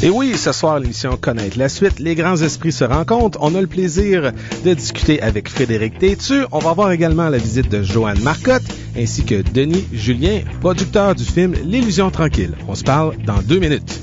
Et oui, ce soir, l'émission Connaître la suite, les grands esprits se rencontrent. On a le plaisir de discuter avec Frédéric Tétu. On va voir également la visite de Joanne Marcotte, ainsi que Denis Julien, producteur du film L'Illusion tranquille. On se parle dans 2 minutes.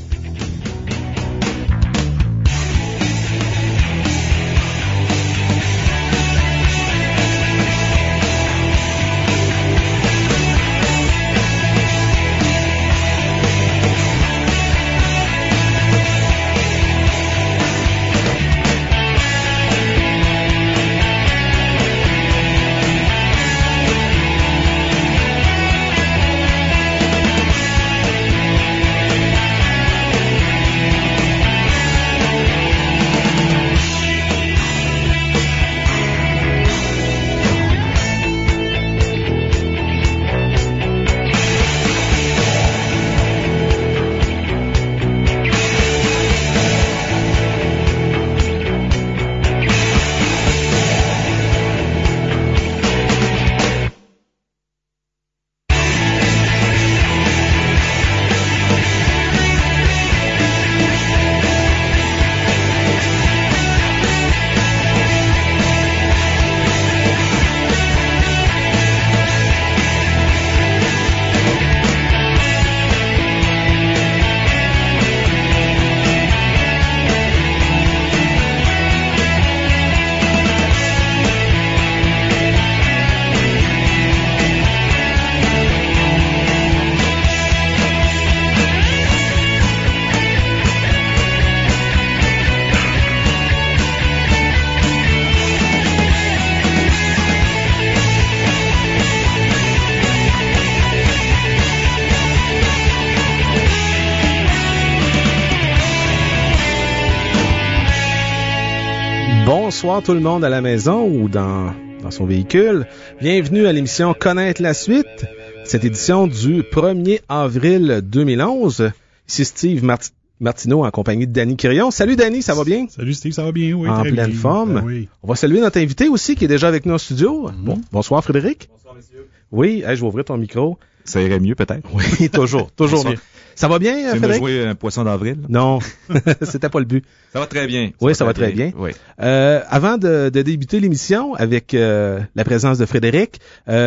Bonsoir tout le monde à la maison ou dans son véhicule. Bienvenue à l'émission Connaître la suite, cette édition du 1er avril 2011. Ici Steve Martineau en compagnie de Danny Quirion. Salut Danny, ça va bien? Salut Steve, ça va bien, oui. En pleine forme. Oui. On va saluer notre invité aussi qui est déjà avec nous en studio. Bon, bonsoir Frédéric. Bonsoir messieurs. Oui, je vais ouvrir ton micro. Ça irait mieux peut-être? Oui, toujours mieux. Ça va bien, Frédéric? Tu jouer un poisson d'avril? Non, c'était pas le but. Ça va très bien. Oui, ça va très bien. Oui. Avant de débuter l'émission avec la présence de Frédéric,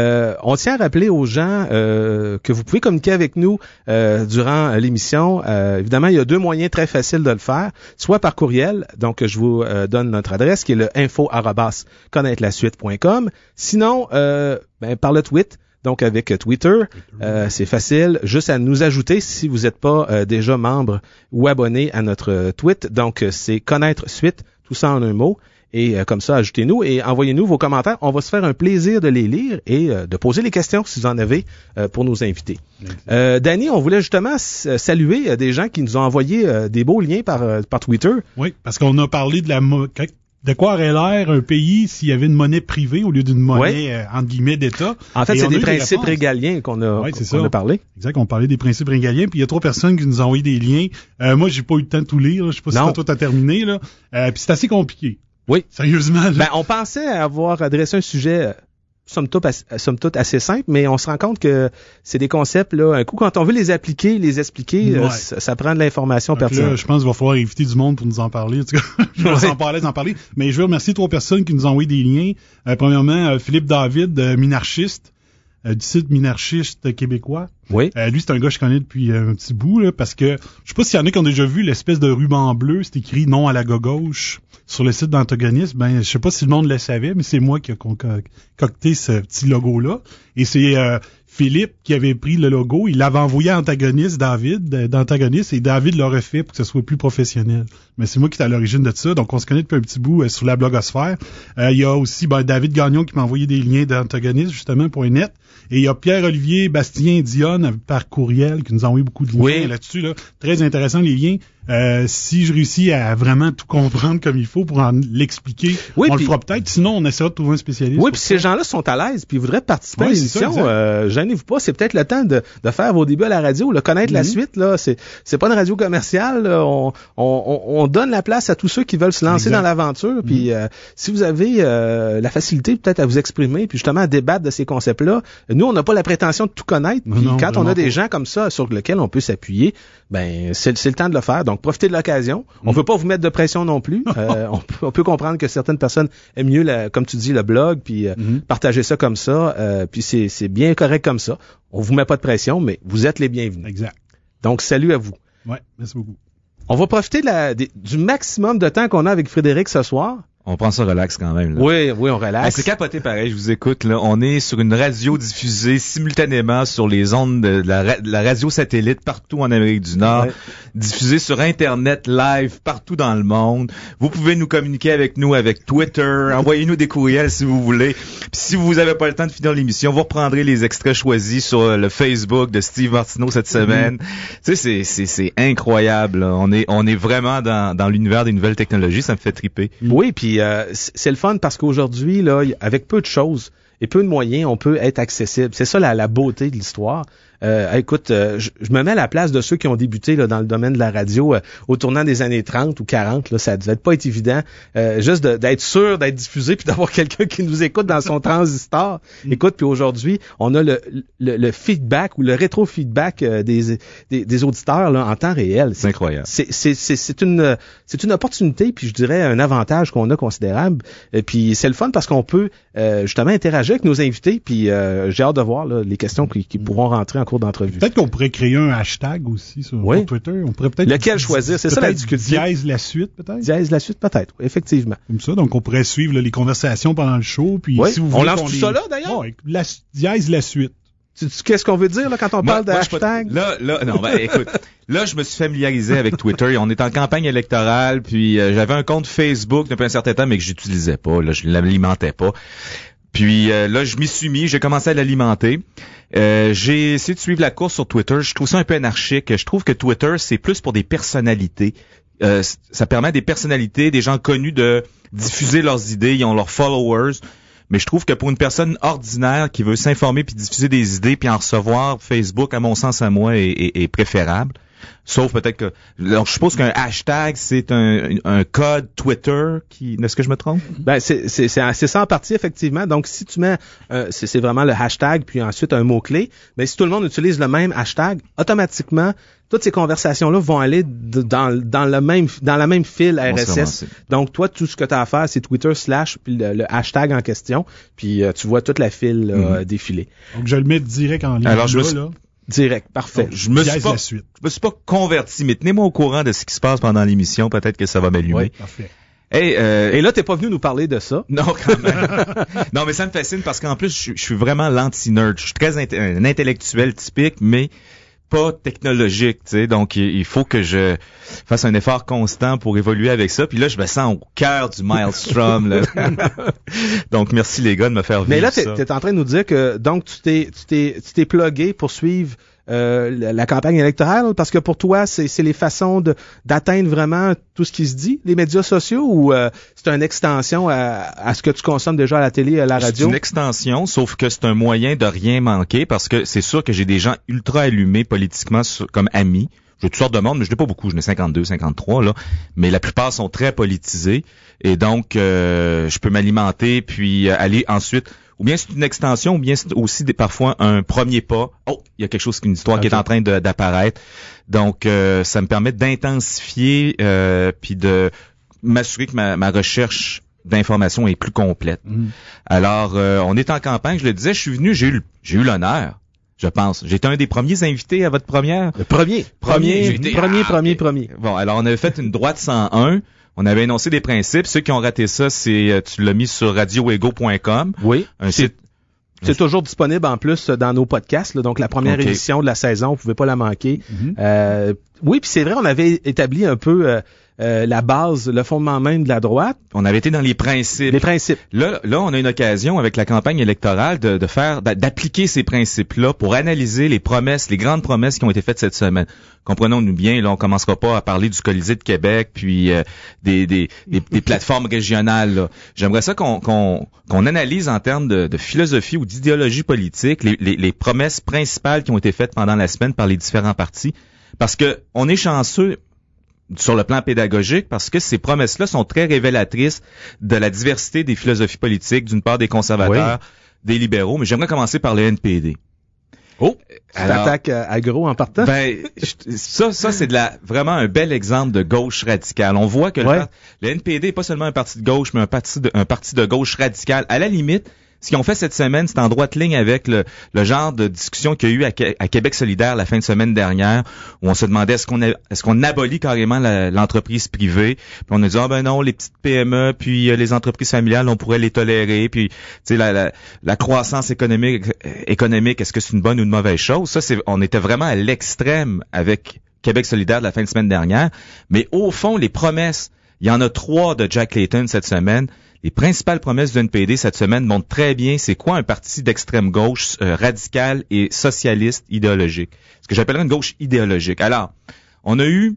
on tient à rappeler aux gens que vous pouvez communiquer avec nous durant l'émission. Évidemment, il y a 2 moyens très faciles de le faire, soit par courriel, donc je vous donne notre adresse qui est le info@connaîtrelasuite.com. Sinon, par le tweet. Donc, avec Twitter, c'est facile, juste à nous ajouter si vous n'êtes pas déjà membre ou abonné à notre tweet. Donc, c'est Connaître Suite, tout ça en un mot. Et comme ça, ajoutez-nous et envoyez-nous vos commentaires. On va se faire un plaisir de les lire et de poser les questions si vous en avez pour nos invités. Danny, on voulait justement saluer des gens qui nous ont envoyé des beaux liens par Twitter. Oui, parce qu'on a parlé de quoi aurait l'air un pays s'il y avait une monnaie privée au lieu d'une monnaie, entre guillemets, d'État. En fait, c'est des principes régaliens qu'on a parlé. Exact, on parlait des principes régaliens, puis il y a 3 personnes qui nous ont envoyé des liens. Moi, j'ai pas eu le temps de tout lire, là. Je sais pas si toi t'as terminé, là. Puis c'est assez compliqué. Oui. Sérieusement, là. On pensait avoir adressé un sujet somme toute assez simple, mais on se rend compte que c'est des concepts, là, un coup, quand on veut les expliquer, ça prend de l'information pertinente. Je pense qu'il va falloir inviter du monde pour nous en parler. En tout cas, je me sens pas à l'aise d'en parler. Mais je veux remercier 3 personnes qui nous ont envoyé des liens. Premièrement, Philippe David, minarchiste, du site Minarchiste québécois. Oui. Lui, c'est un gars que je connais depuis un petit bout, là, parce que je sais pas s'il y en a qui ont déjà vu l'espèce de ruban bleu, c'est écrit non à la gauche sur le site d'Antagonisme. Je sais pas si le monde le savait, mais c'est moi qui ai concocté ce petit logo-là. Et c'est Philippe qui avait pris le logo, il l'avait envoyé à d'Antagoniste, et David l'a refait pour que ce soit plus professionnel. Mais c'est moi qui est à l'origine de ça, donc on se connaît depuis un petit bout sur la blogosphère. Il y a aussi David Gagnon qui m'a envoyé des liens d'Antagoniste, justement, .net. Et il y a Pierre-Olivier Bastien-Dionne par courriel qui nous a envoyé beaucoup de liens là-dessus. Là. Très intéressant les liens. Si je réussis à vraiment tout comprendre comme il faut pour l'expliquer, on le fera peut-être. Sinon, on essaiera de trouver un spécialiste. Oui, puis ces gens-là sont à l'aise puis ils voudraient participer à l'émission. Gênez-vous pas. C'est peut-être le temps de faire vos débuts à la radio. Là, connaître la suite, là, c'est pas une radio commerciale. Là. On donne la place à tous ceux qui veulent se lancer dans l'aventure. Puis si vous avez la facilité peut-être à vous exprimer puis justement à débattre de ces concepts-là, nous, on n'a pas la prétention de tout connaître. Puis quand on a des gens comme ça sur lesquels on peut s'appuyer, c'est le temps de le faire. Donc, Donc, profitez de l'occasion. On veut pas vous mettre de pression non plus. On peut comprendre que certaines personnes aiment mieux, comme tu dis, le blog, puis partager ça comme ça. Puis c'est bien correct comme ça. On vous met pas de pression, mais vous êtes les bienvenus. Exact. Donc, salut à vous. Ouais, merci beaucoup. On va profiter du maximum de temps qu'on a avec Frédéric ce soir. On prend ça relax quand même. Là. Oui, on relaxe. C'est capoté pareil, je vous écoute. Là. On est sur une radio diffusée simultanément sur les ondes de la radio satellite partout en Amérique du Nord, diffusée sur Internet live partout dans le monde. Vous pouvez nous communiquer avec nous avec Twitter, envoyez-nous des courriels si vous voulez. Puis si vous n'avez pas le temps de finir l'émission, vous reprendrez les extraits choisis sur le Facebook de Steve Martineau cette semaine. Tu sais, c'est incroyable. Là. On est vraiment dans l'univers des nouvelles technologies, ça me fait triper. Oui, puis c'est le fun parce qu'aujourd'hui, là, avec peu de choses et peu de moyens, on peut être accessible. C'est ça la beauté de l'histoire. Écoute, je me mets à la place de ceux qui ont débuté là, dans le domaine de la radio au tournant des années 30 ou 40. Là, ça devait pas être évident. Juste d'être sûr d'être diffusé puis d'avoir quelqu'un qui nous écoute dans son transistor. Écoute, puis aujourd'hui, on a le feedback ou le rétro-feedback des auditeurs là, en temps réel. C'est incroyable. C'est une opportunité puis je dirais un avantage qu'on a considérable. Et puis c'est le fun parce qu'on peut justement interagir avec nos invités. Puis j'ai hâte de voir là, les questions qui pourront rentrer en cours d'entrevue. Peut-être qu'on pourrait créer un hashtag aussi sur Twitter. On pourrait peut-être lequel choisir? C'est ça la difficulté. Dièse la suite, peut-être? Dièse la suite, peut-être. Oui, effectivement. Comme ça, donc on pourrait suivre là, les conversations pendant le show. Puis si vous on lance tout ça là, d'ailleurs? Dièse la suite. Qu'est-ce qu'on veut dire là quand on parle de hashtag? Écoute, là, je me suis familiarisé avec Twitter. On est en campagne électorale, puis j'avais un compte Facebook depuis un certain temps, mais que j'utilisais pas. Là, je l'alimentais pas. Puis là, je m'y suis mis, j'ai commencé à l'alimenter. J'ai essayé de suivre la course sur Twitter. Je trouve ça un peu anarchique. Je trouve que Twitter, c'est plus pour des personnalités. Ça permet à des personnalités, des gens connus de diffuser leurs idées. Ils ont leurs followers. Mais je trouve que pour une personne ordinaire qui veut s'informer puis diffuser des idées puis en recevoir, Facebook, à mon sens, à moi, est préférable. Sauf peut-être que... Alors, je suppose qu'un hashtag, c'est un code Twitter qui... Est-ce que je me trompe? Ben, c'est ça en partie, effectivement. Donc, si tu mets... c'est vraiment le hashtag, puis ensuite un mot-clé. Mais si tout le monde utilise le même hashtag, automatiquement, toutes ces conversations-là vont aller dans la même file RSS. Donc, toi, tout ce que tu as à faire, c'est Twitter / puis le hashtag en question. Puis, tu vois toute la file défiler. Donc, je le mets direct en ligne. Alors, là. Direct, parfait. Donc, je me suis pas converti, mais tenez-moi au courant de ce qui se passe pendant l'émission. Peut-être que ça va m'allumer. Oui, parfait. Et là, t'es pas venu nous parler de ça. Non, quand même. Non, mais ça me fascine parce qu'en plus, je suis vraiment l'anti-nerd. Je suis très un intellectuel typique, mais pas technologique, tu sais. Donc, il faut que je fasse un effort constant pour évoluer avec ça. Puis là, je me sens au cœur du maelstrom, là. Donc, merci les gars de me faire vivre. Mais là, ça. t'es en train de nous dire que, donc, tu t'es plugué pour suivre la campagne électorale, parce que pour toi, c'est les façons d'atteindre vraiment tout ce qui se dit, les médias sociaux, ou c'est une extension à ce que tu consommes déjà à la télé, à la radio? C'est une extension, sauf que c'est un moyen de rien manquer, parce que c'est sûr que j'ai des gens ultra allumés politiquement comme amis. J'ai toutes sortes de monde, mais je n'ai pas beaucoup, j'en ai 52, 53, là. Mais la plupart sont très politisés. Et donc, je peux m'alimenter, puis aller ensuite... Ou bien c'est une extension, ou bien c'est aussi parfois un premier pas. Oh, il y a quelque chose, une histoire qui est en train d'apparaître. Donc, ça me permet d'intensifier, puis de m'assurer que ma recherche d'information est plus complète. Alors, on est en campagne, je le disais, je suis venu, j'ai eu l'honneur, je pense. J'ai été un des premiers invités à votre première. Le premier. Premier. Bon, alors on avait fait une droite 101. On avait énoncé des principes. Ceux qui ont raté ça, tu l'as mis sur radioego.com. Oui. Un site. C'est toujours disponible en plus dans nos podcasts. Là, donc la première édition de la saison, vous pouvez pas la manquer. Oui, puis c'est vrai, on avait établi un peu la base, le fondement même de la droite. On avait été dans les principes. Les principes. Là, on a une occasion avec la campagne électorale d'appliquer ces principes-là pour analyser les promesses, les grandes promesses qui ont été faites cette semaine. Comprenons-nous bien, là, on commencera pas à parler du Colisée de Québec puis des plateformes régionales. Là. J'aimerais ça qu'on analyse en termes de philosophie ou d'idéologie politique les promesses principales qui ont été faites pendant la semaine par les différents partis, parce que on est chanceux sur le plan pédagogique, parce que ces promesses-là sont très révélatrices de la diversité des philosophies politiques, d'une part des conservateurs, des libéraux, mais j'aimerais commencer par le NPD. Oh! T'attaques agro en partant? Ben, ça c'est vraiment un bel exemple de gauche radicale. On voit que le NPD est pas seulement un parti de gauche, mais un parti de gauche radicale. À la limite, ce qu'ils ont fait cette semaine, c'est en droite ligne avec le genre de discussion qu'il y a eu à Québec solidaire la fin de semaine dernière, où on se demandait est-ce qu'on abolit carrément l'entreprise privée. Puis on a dit ben non, les petites PME puis les entreprises familiales, on pourrait les tolérer. Puis tu sais la croissance économique, est-ce que c'est une bonne ou une mauvaise chose? Ça on était vraiment à l'extrême avec Québec solidaire de la fin de semaine dernière. Mais au fond, les promesses, il y en a 3 de Jack Layton cette semaine. Les principales promesses du NPD cette semaine montrent très bien c'est quoi un parti d'extrême gauche radical et socialiste idéologique. Ce que j'appellerais une gauche idéologique. Alors, on a eu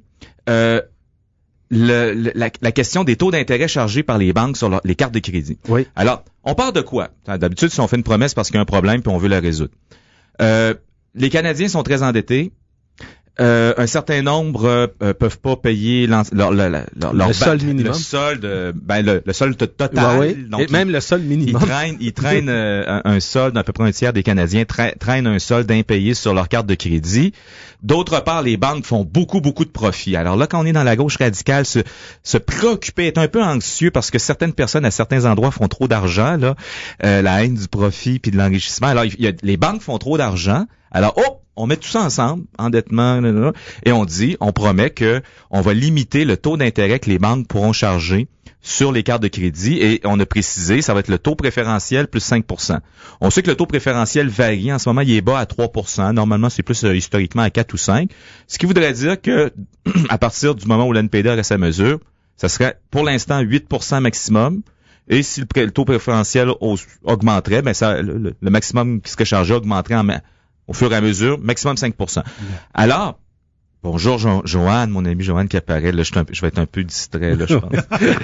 la question des taux d'intérêt chargés par les banques sur les cartes de crédit. Oui. Alors, on part de quoi? D'habitude, si on fait une promesse parce qu'il y a un problème puis on veut la résoudre. Les Canadiens sont très endettés. Un certain nombre peuvent pas payer leur solde minimum. Le solde total. Ouais. Donc, et même le solde minimum. Ils traînent un solde, à peu près un tiers des Canadiens traînent un solde impayé sur leur carte de crédit. D'autre part, les banques font beaucoup de profits. Alors là, quand on est dans la gauche radicale, se préoccuper, être un peu anxieux parce que certaines personnes à certains endroits font trop d'argent, là, la haine du profit puis de l'enrichissement. Alors, les banques font trop d'argent. Alors, on met tout ça ensemble, endettement, et on promet que on va limiter le taux d'intérêt que les banques pourront charger sur les cartes de crédit, et on a précisé, ça va être le taux préférentiel plus 5%. On sait que le taux préférentiel varie. En ce moment, il est bas à 3%. Normalement, c'est plus historiquement à 4 ou 5. Ce qui voudrait dire que, à partir du moment où l'NPD aurait sa mesure, ça serait pour l'instant 8% maximum. Et si le taux préférentiel augmenterait, ben le maximum qui serait chargé augmenterait au fur et à mesure, maximum 5%. Alors, bonjour Joanne, mon ami Joanne qui apparaît. Là, je vais être un peu distrait, là, je pense.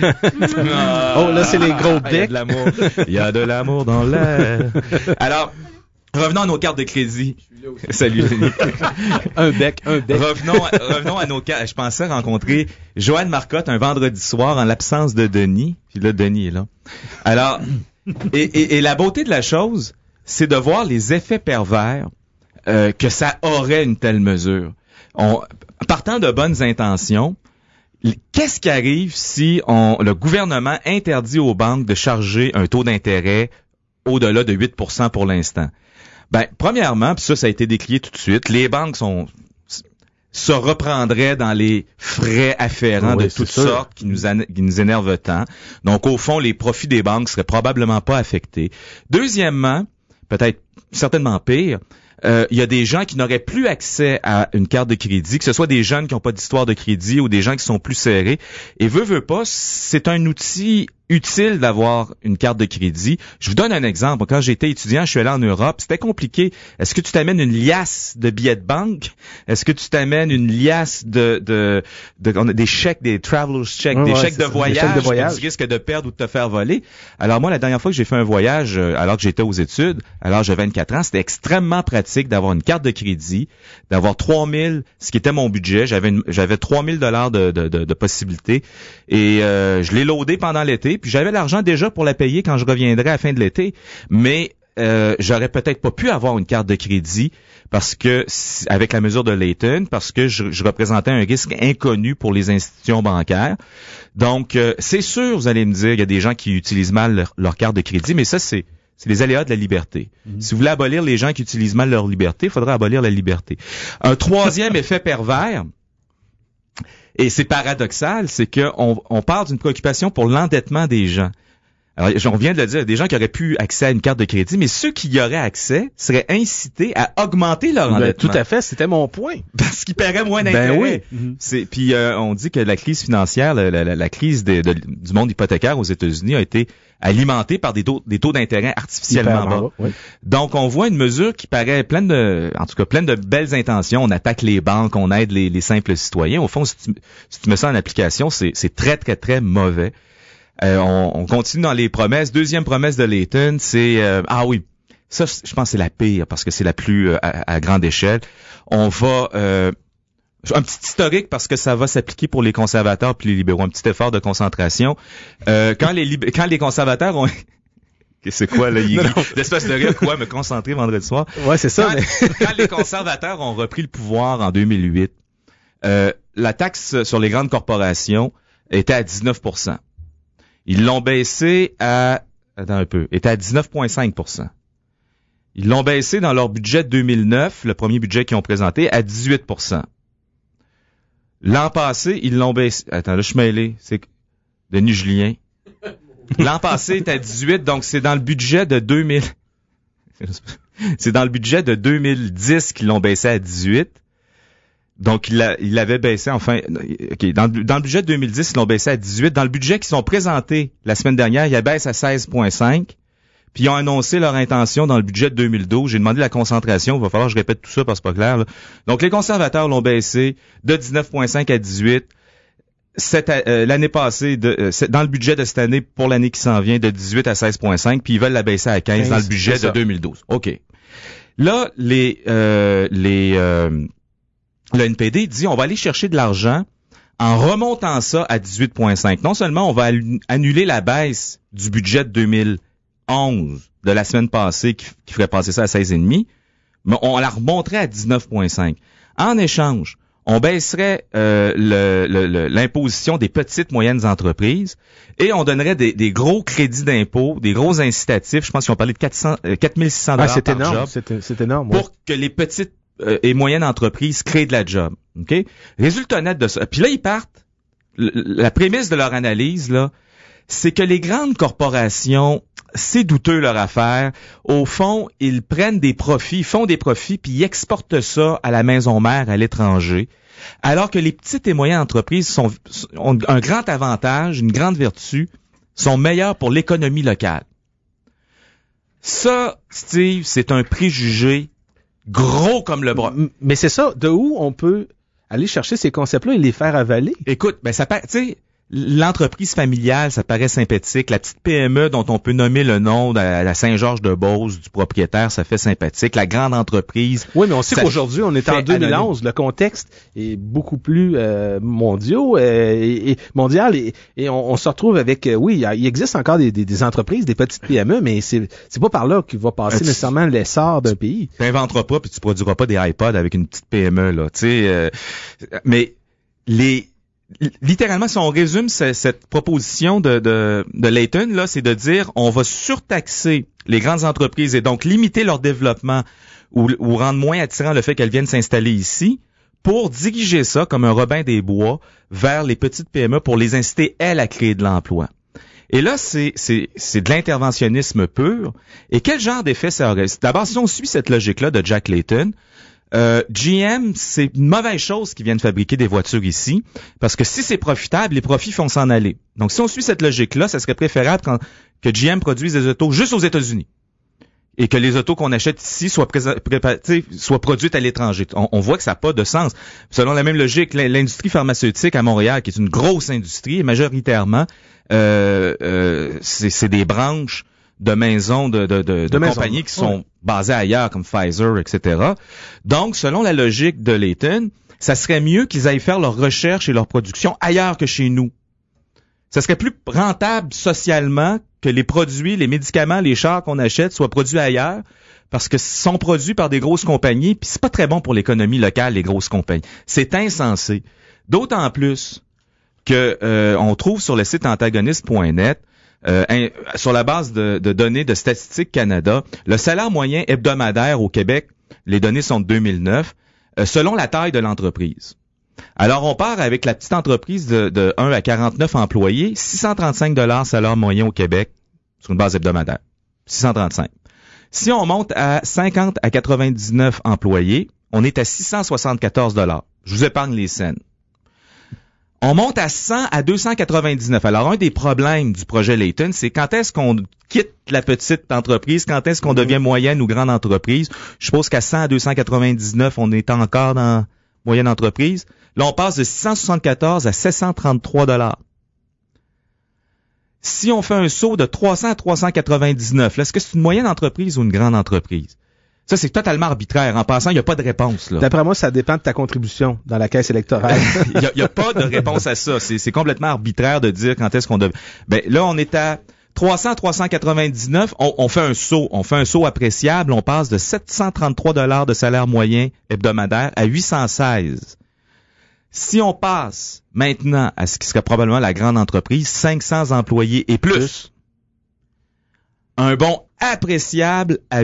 Oh, là, c'est les gros becs. Il y a de l'amour. Il y a de l'amour dans l'air. Alors, revenons à nos cartes de crédit. Salut, Denis. Un bec. Revenons à nos cartes. Je pensais rencontrer Joanne Marcotte un vendredi soir en l'absence de Denis. Puis là, Denis est là. Alors, et la beauté de la chose, c'est de voir les effets pervers que ça aurait une telle mesure. Partant de bonnes intentions, qu'est-ce qui arrive si le gouvernement interdit aux banques de charger un taux d'intérêt au-delà de 8% pour l'instant? Ben, premièrement, puis ça a été décrié tout de suite, les banques se reprendraient dans les frais afférents de toutes sortes qui nous énervent tant. Donc, au fond, les profits des banques seraient probablement pas affectés. Deuxièmement, peut-être certainement pire, il y a des gens qui n'auraient plus accès à une carte de crédit, que ce soit des jeunes qui n'ont pas d'histoire de crédit ou des gens qui sont plus serrés. Et veut pas, c'est un outil utile d'avoir une carte de crédit. Je vous donne un exemple. Quand j'étais étudiant, je suis allé en Europe, c'était compliqué. Est-ce que tu t'amènes une liasse de billets de banque? Est-ce que tu t'amènes une liasse des chèques, des traveler's checks, des chèques de voyage, tu risques de perdre ou de te faire voler? Alors moi, la dernière fois que j'ai fait un voyage, alors que j'étais aux études, à l'âge de 24 ans, c'était extrêmement pratique d'avoir une carte de crédit, d'avoir 3000, ce qui était mon budget. J'avais 3000 $ de possibilités, et je l'ai loadé pendant l'été. Puis j'avais l'argent déjà pour la payer quand je reviendrais à la fin de l'été, mais j'aurais peut-être pas pu avoir une carte de crédit parce que avec la mesure de Layton, parce que je représentais un risque inconnu pour les institutions bancaires. Donc c'est sûr, vous allez me dire, il y a des gens qui utilisent mal leur carte de crédit, mais ça c'est les aléas de la liberté. Si vous voulez abolir les gens qui utilisent mal leur liberté, il faudra abolir la liberté. Un troisième effet pervers, et c'est paradoxal, c'est qu'on parle d'une préoccupation pour l'endettement des gens. Alors, on vient de le dire, des gens qui auraient pu accès à une carte de crédit, mais ceux qui y auraient accès seraient incités à augmenter leur endettement. Tout à fait, c'était mon point. Parce qu'ils paieraient moins d'intérêt. Ben oui. Puis on dit que la crise financière, la crise du monde hypothécaire aux États-Unis a été alimentée par des taux d'intérêt artificiellement bas. Oui. Donc on voit une mesure qui paraît pleine de belles intentions. On attaque les banques, on aide les simples citoyens. Au fond, si tu mets ça en application, c'est très très très mauvais. On continue dans les promesses. Deuxième promesse de Layton, c'est ça, je pense que c'est la pire parce que c'est la plus à grande échelle. On va un petit historique parce que ça va s'appliquer pour les conservateurs puis les libéraux. Un petit effort de concentration. Quand les conservateurs C'est quoi, là? L'espèce de rire, quoi, me concentrer vendredi soir. Ouais, c'est ça. Quand les conservateurs ont repris le pouvoir en 2008, la taxe sur les grandes corporations était à 19%. Ils l'ont baissé à, était à 19,5%. Ils l'ont baissé dans leur budget 2009, le premier budget qu'ils ont présenté, à 18%. L'an passé, ils l'ont baissé. Attends, là, je suis mêlé. C'est Denis Julien. L'an passé, était à 18, donc c'est dans le budget de 2000. C'est dans le budget de 2010 qu'ils l'ont baissé à 18. Donc, il l'avait baissé, enfin, OK. Dans le budget de 2010, ils l'ont baissé à 18. Dans le budget qu'ils ont présenté la semaine dernière, il baisse à 16,5. Puis ils ont annoncé leur intention dans le budget de 2012. J'ai demandé la concentration. Il va falloir que je répète tout ça parce que c'est pas clair, là. Donc, les conservateurs l'ont baissé de 19,5 à 18. L'année passée, dans le budget de cette année, pour l'année qui s'en vient, de 18 à 16,5. Puis ils veulent la baisser à 15 dans le budget de 2012. OK. Là, le NPD dit, on va aller chercher de l'argent en remontant ça à 18,5. Non seulement on va annuler la baisse du budget de 2011 de la semaine passée qui ferait passer ça à 16,5, mais on la remonterait à 19,5. En échange, on baisserait l'imposition des petites moyennes entreprises et on donnerait des gros crédits d'impôt, des gros incitatifs. Je pense qu'ils ont parlé de 4,600 $ par énorme, job. C'est énorme. Pour que les petites et moyennes entreprises créent de la job. OK? Résultat net de ça. Puis là, ils partent. La prémisse de leur analyse, là, c'est que les grandes corporations, c'est douteux leur affaire. Au fond, ils prennent des profits, font des profits, puis ils exportent ça à la maison mère, à l'étranger. Alors que les petites et moyennes entreprises ont un grand avantage, une grande vertu, sont meilleures pour l'économie locale. Ça, Steve, c'est un préjugé gros comme le bras. Mais c'est ça, de où on peut aller chercher ces concepts-là et les faire avaler? Écoute, ben ça tu sais, l'entreprise familiale, ça paraît sympathique. La petite PME dont on peut nommer le nom à la Saint-Georges-de-Beauce du propriétaire, ça fait sympathique. La grande entreprise. Oui, mais on sait qu'aujourd'hui, on est en 2011. Anonyme. Le contexte est beaucoup plus mondial et on se retrouve avec, oui, il existe encore des entreprises, des petites PME, mais c'est pas par là qu'il va passer nécessairement l'essor d'un pays. Tu n'inventeras pas puis tu produiras pas des iPods avec une petite PME, là. Tu sais, mais littéralement, si on résume cette proposition de Layton, là, c'est de dire on va surtaxer les grandes entreprises et donc limiter leur développement ou rendre moins attirant le fait qu'elles viennent s'installer ici pour diriger ça comme un Robin des Bois vers les petites PME pour les inciter, elles, à créer de l'emploi. Et là, c'est de l'interventionnisme pur. Et quel genre d'effet ça aurait? D'abord, si on suit cette logique-là de Jack Layton, GM, c'est une mauvaise chose qu'ils viennent fabriquer des voitures ici, parce que si c'est profitable, les profits font s'en aller. Donc, si on suit cette logique-là, ça serait préférable que GM produise des autos juste aux États-Unis et que les autos qu'on achète ici soient produites à l'étranger. On voit que ça n'a pas de sens. Selon la même logique, l'industrie pharmaceutique à Montréal, qui est une grosse industrie, et majoritairement, c'est des branches de maisons de compagnies qui sont basées ailleurs, comme Pfizer, etc. Donc, selon la logique de Layton, ça serait mieux qu'ils aillent faire leur recherche et leur production ailleurs que chez nous. Ça serait plus rentable socialement que les produits, les médicaments, les chars qu'on achète soient produits ailleurs, parce que sont produits par des grosses compagnies, puis c'est pas très bon pour l'économie locale, les grosses compagnies. C'est insensé. D'autant plus que on trouve sur le site antagoniste.net, sur la base de données de Statistique Canada, le salaire moyen hebdomadaire au Québec, les données sont de 2009, selon la taille de l'entreprise. Alors, on part avec la petite entreprise de 1 à 49 employés, 635 $ salaire moyen au Québec, sur une base hebdomadaire. 635. Si on monte à 50 à 99 employés, on est à 674 $. Je vous épargne les scènes. On monte à 100 à 299. Alors, un des problèmes du projet Layton, c'est quand est-ce qu'on quitte la petite entreprise, quand est-ce qu'on devient moyenne ou grande entreprise. Je suppose qu'à 100 à 299, on est encore dans moyenne entreprise. Là, on passe de 674 à 733 $. Si on fait un saut de 300 à 399, là, est-ce que c'est une moyenne entreprise ou une grande entreprise? Ça, c'est totalement arbitraire. En passant, il n'y a pas de réponse, là. D'après moi, ça dépend de ta contribution dans la caisse électorale. Il y a pas de réponse à ça. C'est complètement arbitraire de dire quand est-ce qu'on devait. Ben, là, on est à 300 à 399, on fait un saut appréciable, on passe de 733 $ de salaire moyen hebdomadaire à 816. Si on passe maintenant à ce qui serait probablement la grande entreprise, 500 employés et plus. Un bond appréciable à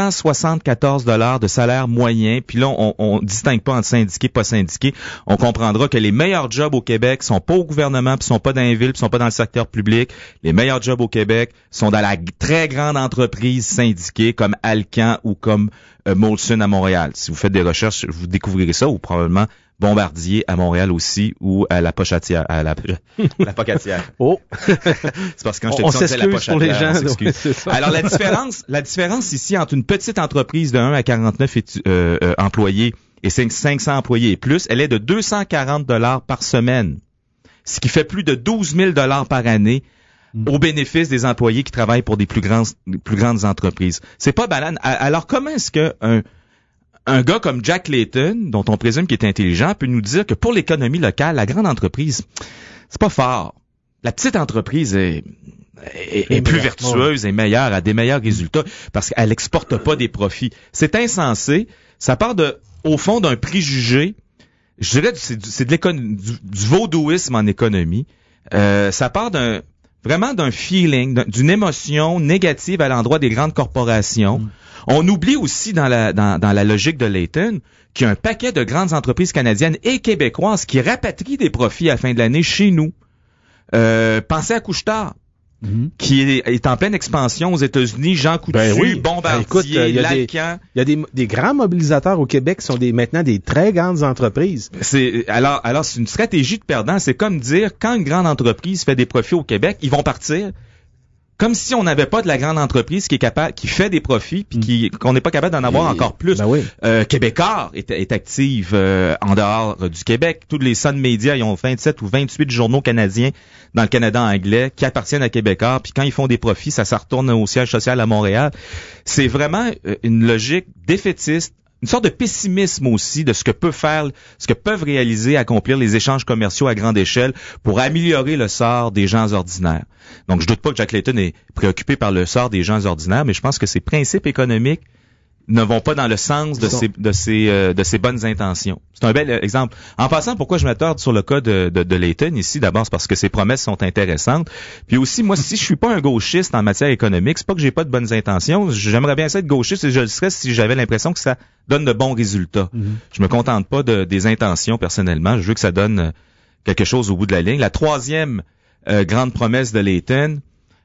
874 $ de salaire moyen. Puis là, on distingue pas entre syndiqués, pas syndiqués. On comprendra que les meilleurs jobs au Québec sont pas au gouvernement, puis sont pas dans les villes, puis sont pas dans le secteur public. Les meilleurs jobs au Québec sont dans la très grande entreprise syndiquée comme Alcan ou comme Molson à Montréal. Si vous faites des recherches, vous découvrirez ça, ou probablement Bombardier à Montréal aussi, ou à la Pochatière, la Pocatière. Oh! C'est parce que quand je te dis c'est la Pochatière, pour les gens, on s'excuse. Alors, la différence ici entre une petite entreprise de 1 à 49 employés et 500 employés et plus, elle est de 240 $ par semaine. Ce qui fait plus de 12 000 $ par année au bénéfice des employés qui travaillent pour des plus grandes entreprises. C'est pas banal. Alors, comment est-ce que un gars comme Jack Layton, dont on présume qu'il est intelligent, peut nous dire que pour l'économie locale, la grande entreprise, c'est pas fort. La petite entreprise est plus vertueuse et meilleure, a des meilleurs résultats parce qu'elle exporte pas des profits. C'est insensé. Ça part au fond d'un préjugé. Je dirais c'est du vaudouisme en économie. Ça part vraiment d'un feeling, d'une émotion négative à l'endroit des grandes corporations. On oublie aussi dans la logique de Layton qu'il y a un paquet de grandes entreprises canadiennes et québécoises qui rapatrient des profits à la fin de l'année chez nous. Pensez à Couche-Tard, qui est en pleine expansion aux États-Unis. Jean Coutu, Bombardier, L'Alcan. Il y a des grands mobilisateurs au Québec qui sont maintenant des très grandes entreprises. Alors c'est une stratégie de perdant. C'est comme dire, quand une grande entreprise fait des profits au Québec, ils vont partir. Comme si on n'avait pas de la grande entreprise qui fait des profits puis qu'on n'est pas capable d'en avoir encore plus. Ben oui. Québécois est active en dehors du Québec. Tous les Sun Media, ils ont 27 ou 28 journaux canadiens dans le Canada anglais qui appartiennent à Québécois. Puis quand ils font des profits, ça retourne au siège social à Montréal. C'est vraiment une logique défaitiste. Une sorte de pessimisme aussi de ce que peuvent réaliser, accomplir les échanges commerciaux à grande échelle pour améliorer le sort des gens ordinaires. Donc, je doute pas que Jack Layton est préoccupé par le sort des gens ordinaires, mais je pense que ses principes économiques ne vont pas dans le sens de ses bonnes intentions. C'est un bel exemple. En passant, pourquoi je m'attarde sur le cas de Layton ici? D'abord, c'est parce que ses promesses sont intéressantes. Puis aussi, moi, si je suis pas un gauchiste en matière économique, c'est pas que j'ai pas de bonnes intentions. J'aimerais bien ça être gauchiste et je le serais si j'avais l'impression que ça donne de bons résultats. Je me contente pas des intentions personnellement. Je veux que ça donne quelque chose au bout de la ligne. La troisième grande promesse de Layton,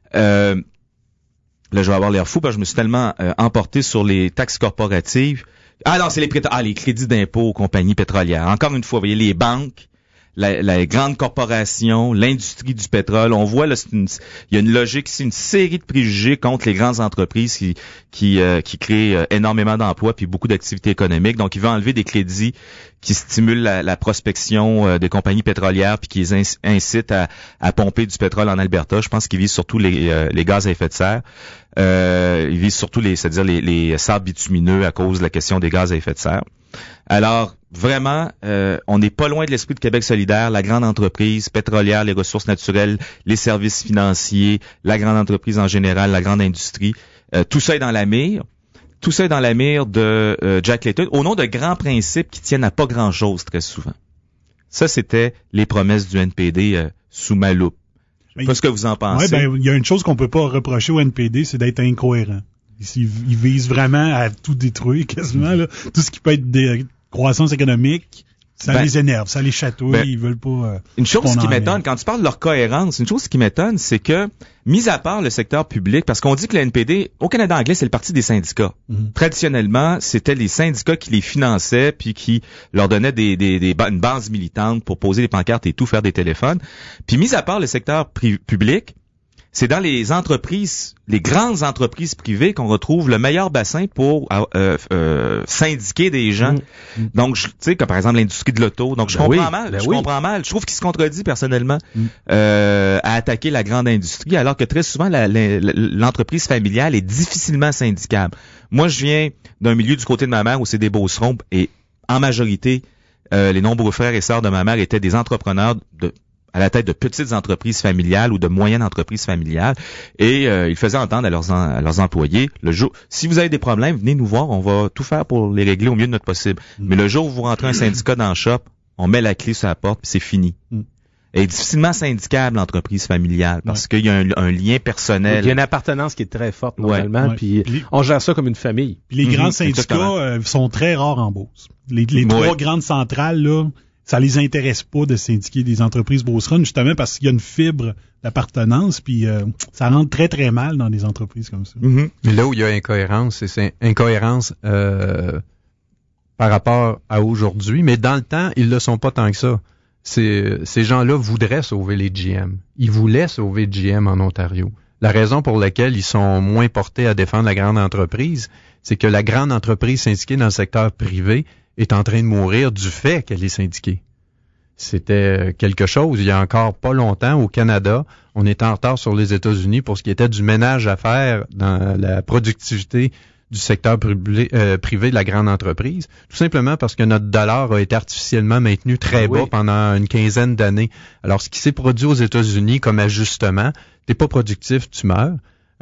là, je vais avoir l'air fou parce que je me suis tellement emporté sur les taxes corporatives. Ah non, c'est les crédits d'impôt aux compagnies pétrolières. Encore une fois, vous voyez, les banques, la grande corporation, l'industrie du pétrole. On voit là, il y a une logique ici, une série de préjugés contre les grandes entreprises qui créent énormément d'emplois puis beaucoup d'activités économiques. Donc, il veut enlever des crédits qui stimulent la prospection des compagnies pétrolières puis qui les incitent à pomper du pétrole en Alberta. Je pense qu'il vise surtout les gaz à effet de serre. Il vise surtout les sables bitumineux à cause de la question des gaz à effet de serre. Alors, vraiment, on n'est pas loin de l'esprit de Québec solidaire, la grande entreprise pétrolière, les ressources naturelles, les services financiers, la grande entreprise en général, la grande industrie. Tout ça est dans la mire. Tout ça est dans la mire de Jack Layton, au nom de grands principes qui tiennent à pas grand-chose très souvent. Ça, c'était les promesses du NPD sous ma loupe. Je sais pas ce que vous en pensez. Ouais, il y a une chose qu'on peut pas reprocher au NPD, c'est d'être incohérent. Ils visent vraiment à tout détruire quasiment, là. Tout ce qui peut être des croissance économique, ça les énerve, ça les chatouille, ils veulent pas... une chose qui m'étonne, quand tu parles de leur cohérence, une chose qui m'étonne, c'est que, mis à part le secteur public, parce qu'on dit que le NPD, au Canada anglais, c'est le parti des syndicats. Traditionnellement, c'était les syndicats qui les finançaient, puis qui leur donnaient une base militante pour poser des pancartes et tout, faire des téléphones. Puis mis à part le secteur public, c'est dans les entreprises, les grandes entreprises privées qu'on retrouve le meilleur bassin pour syndiquer des gens. Donc, tu sais, comme par exemple l'industrie de l'auto. Donc, je comprends mal. Je trouve qu'il se contredit personnellement à attaquer la grande industrie, alors que très souvent, l'entreprise familiale est difficilement syndicable. Moi, je viens d'un milieu du côté de ma mère où c'est des beaucerons et en majorité, les nombreux frères et sœurs de ma mère étaient des entrepreneurs à la tête de petites entreprises familiales ou de moyennes entreprises familiales, et ils faisaient entendre à leurs employés, le jour, si vous avez des problèmes, venez nous voir, on va tout faire pour les régler au mieux de notre possible. Mais le jour où vous rentrez un syndicat dans le shop, on met la clé sur la porte, puis c'est fini. Elle est difficilement syndicable, l'entreprise familiale, parce qu'il y a un lien personnel. Il y a une appartenance qui est très forte, normalement, puis on gère ça comme une famille. Puis les grands syndicats sont très rares en Beauce. Les trois grandes centrales, là, ça les intéresse pas de syndiquer des entreprises beauceronnaises, justement parce qu'il y a une fibre d'appartenance, puis ça rentre très, très mal dans des entreprises comme ça. Mais là où il y a incohérence, c'est incohérence par rapport à aujourd'hui, mais dans le temps, ils le sont pas tant que ça. Ces gens-là voudraient sauver les GM. Ils voulaient sauver GM en Ontario. La raison pour laquelle ils sont moins portés à défendre la grande entreprise, c'est que la grande entreprise syndiquée dans le secteur privé est en train de mourir du fait qu'elle est syndiquée. C'était quelque chose, il y a encore pas longtemps, au Canada, on était en retard sur les États-Unis pour ce qui était du ménage à faire dans la productivité du secteur privé de la grande entreprise, tout simplement parce que notre dollar a été artificiellement maintenu très bas pendant une quinzaine d'années. Alors, ce qui s'est produit aux États-Unis comme ajustement, t'es pas productif, tu meurs.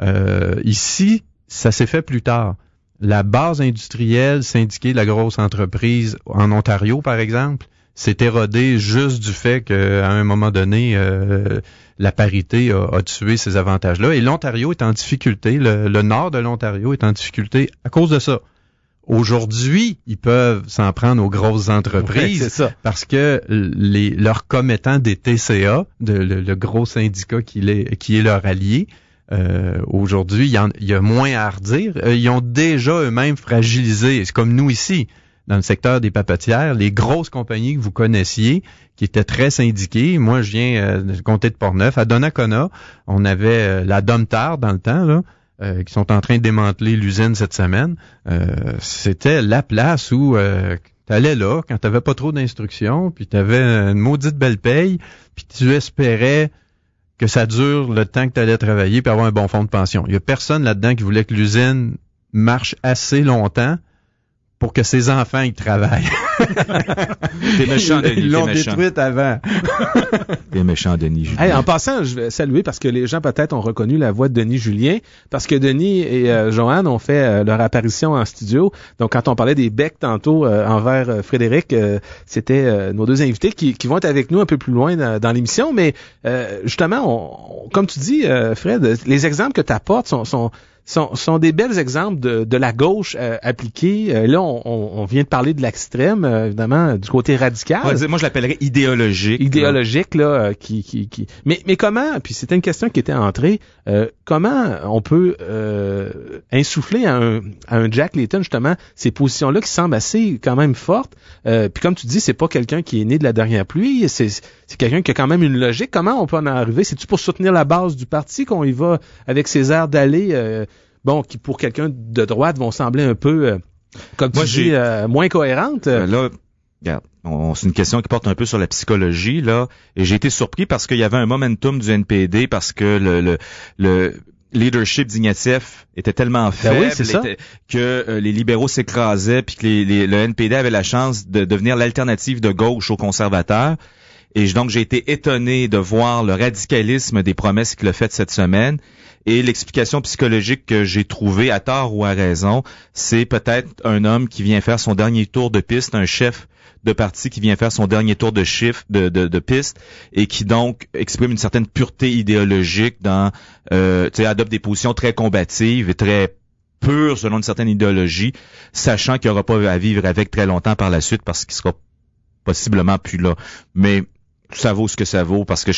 Ici, ça s'est fait plus tard. La base industrielle syndiquée de la grosse entreprise en Ontario, par exemple, s'est érodée juste du fait qu'à un moment donné, la parité a tué ces avantages-là. Et l'Ontario est en difficulté, le nord de l'Ontario est en difficulté à cause de ça. Aujourd'hui, ils peuvent s'en prendre aux grosses entreprises parce que leurs commettants des TCA, le gros syndicat qui est leur allié, aujourd'hui, il y a moins à redire. Ils ont déjà eux-mêmes fragilisé, c'est comme nous ici, dans le secteur des papetières, les grosses compagnies que vous connaissiez, qui étaient très syndiquées. Moi, je viens du comté de Portneuf. À Donnacona, on avait la Domtar dans le temps, là, qui sont en train de démanteler l'usine cette semaine. C'était la place où t'allais là, quand t'avais pas trop d'instructions, puis t'avais une maudite belle paye, puis tu espérais que ça dure le temps que t'allais travailler puis avoir un bon fonds de pension. Il y a personne là-dedans qui voulait que l'usine marche assez longtemps pour que ses enfants y travaillent. T'es méchant, Denis. Ils l'ont détruite avant. T'es méchant, Denis Julien. Hey, en passant, je vais saluer parce que les gens peut-être ont reconnu la voix de Denis Julien, parce que Denis et Joanne ont fait leur apparition en studio. Donc, quand on parlait des becs tantôt envers Frédéric, c'était nos deux invités qui vont être avec nous un peu plus loin dans l'émission. Mais justement, comme tu dis, Fred, les exemples que tu apportes sont des bels exemples de la gauche appliquée. Là, on vient de parler de l'extrême, évidemment, du côté radical. Ouais, moi, je l'appellerais idéologique. Idéologique, là, qui. Mais comment, puis c'était une question qui était entrée, comment on peut insuffler à un Jack Layton, justement, ces positions-là qui semblent assez quand même fortes. Puis comme tu dis, c'est pas quelqu'un qui est né de la dernière pluie, c'est quelqu'un qui a quand même une logique. Comment on peut en arriver? C'est-tu pour soutenir la base du parti qu'on y va avec ces airs d'aller qui pour quelqu'un de droite vont sembler un peu, comme tu dis, moins cohérentes? Là, regarde, c'est une question qui porte un peu sur la psychologie, là, et j'ai été surpris parce qu'il y avait un momentum du NPD, parce que le leadership d'Ignatieff était tellement faible que les libéraux s'écrasaient, puis que le NPD avait la chance de devenir l'alternative de gauche aux conservateurs. Et donc, j'ai été étonné de voir le radicalisme des promesses qu'il a faites cette semaine. Et l'explication psychologique que j'ai trouvée, à tort ou à raison, c'est peut-être un homme qui vient faire son dernier tour de piste, un chef de parti qui vient faire son dernier tour de piste, et qui donc exprime une certaine pureté idéologique adopte des positions très combatives et très pures selon une certaine idéologie, sachant qu'il n'aura pas à vivre avec très longtemps par la suite parce qu'il sera possiblement plus là. Mais ça vaut ce que ça vaut, parce que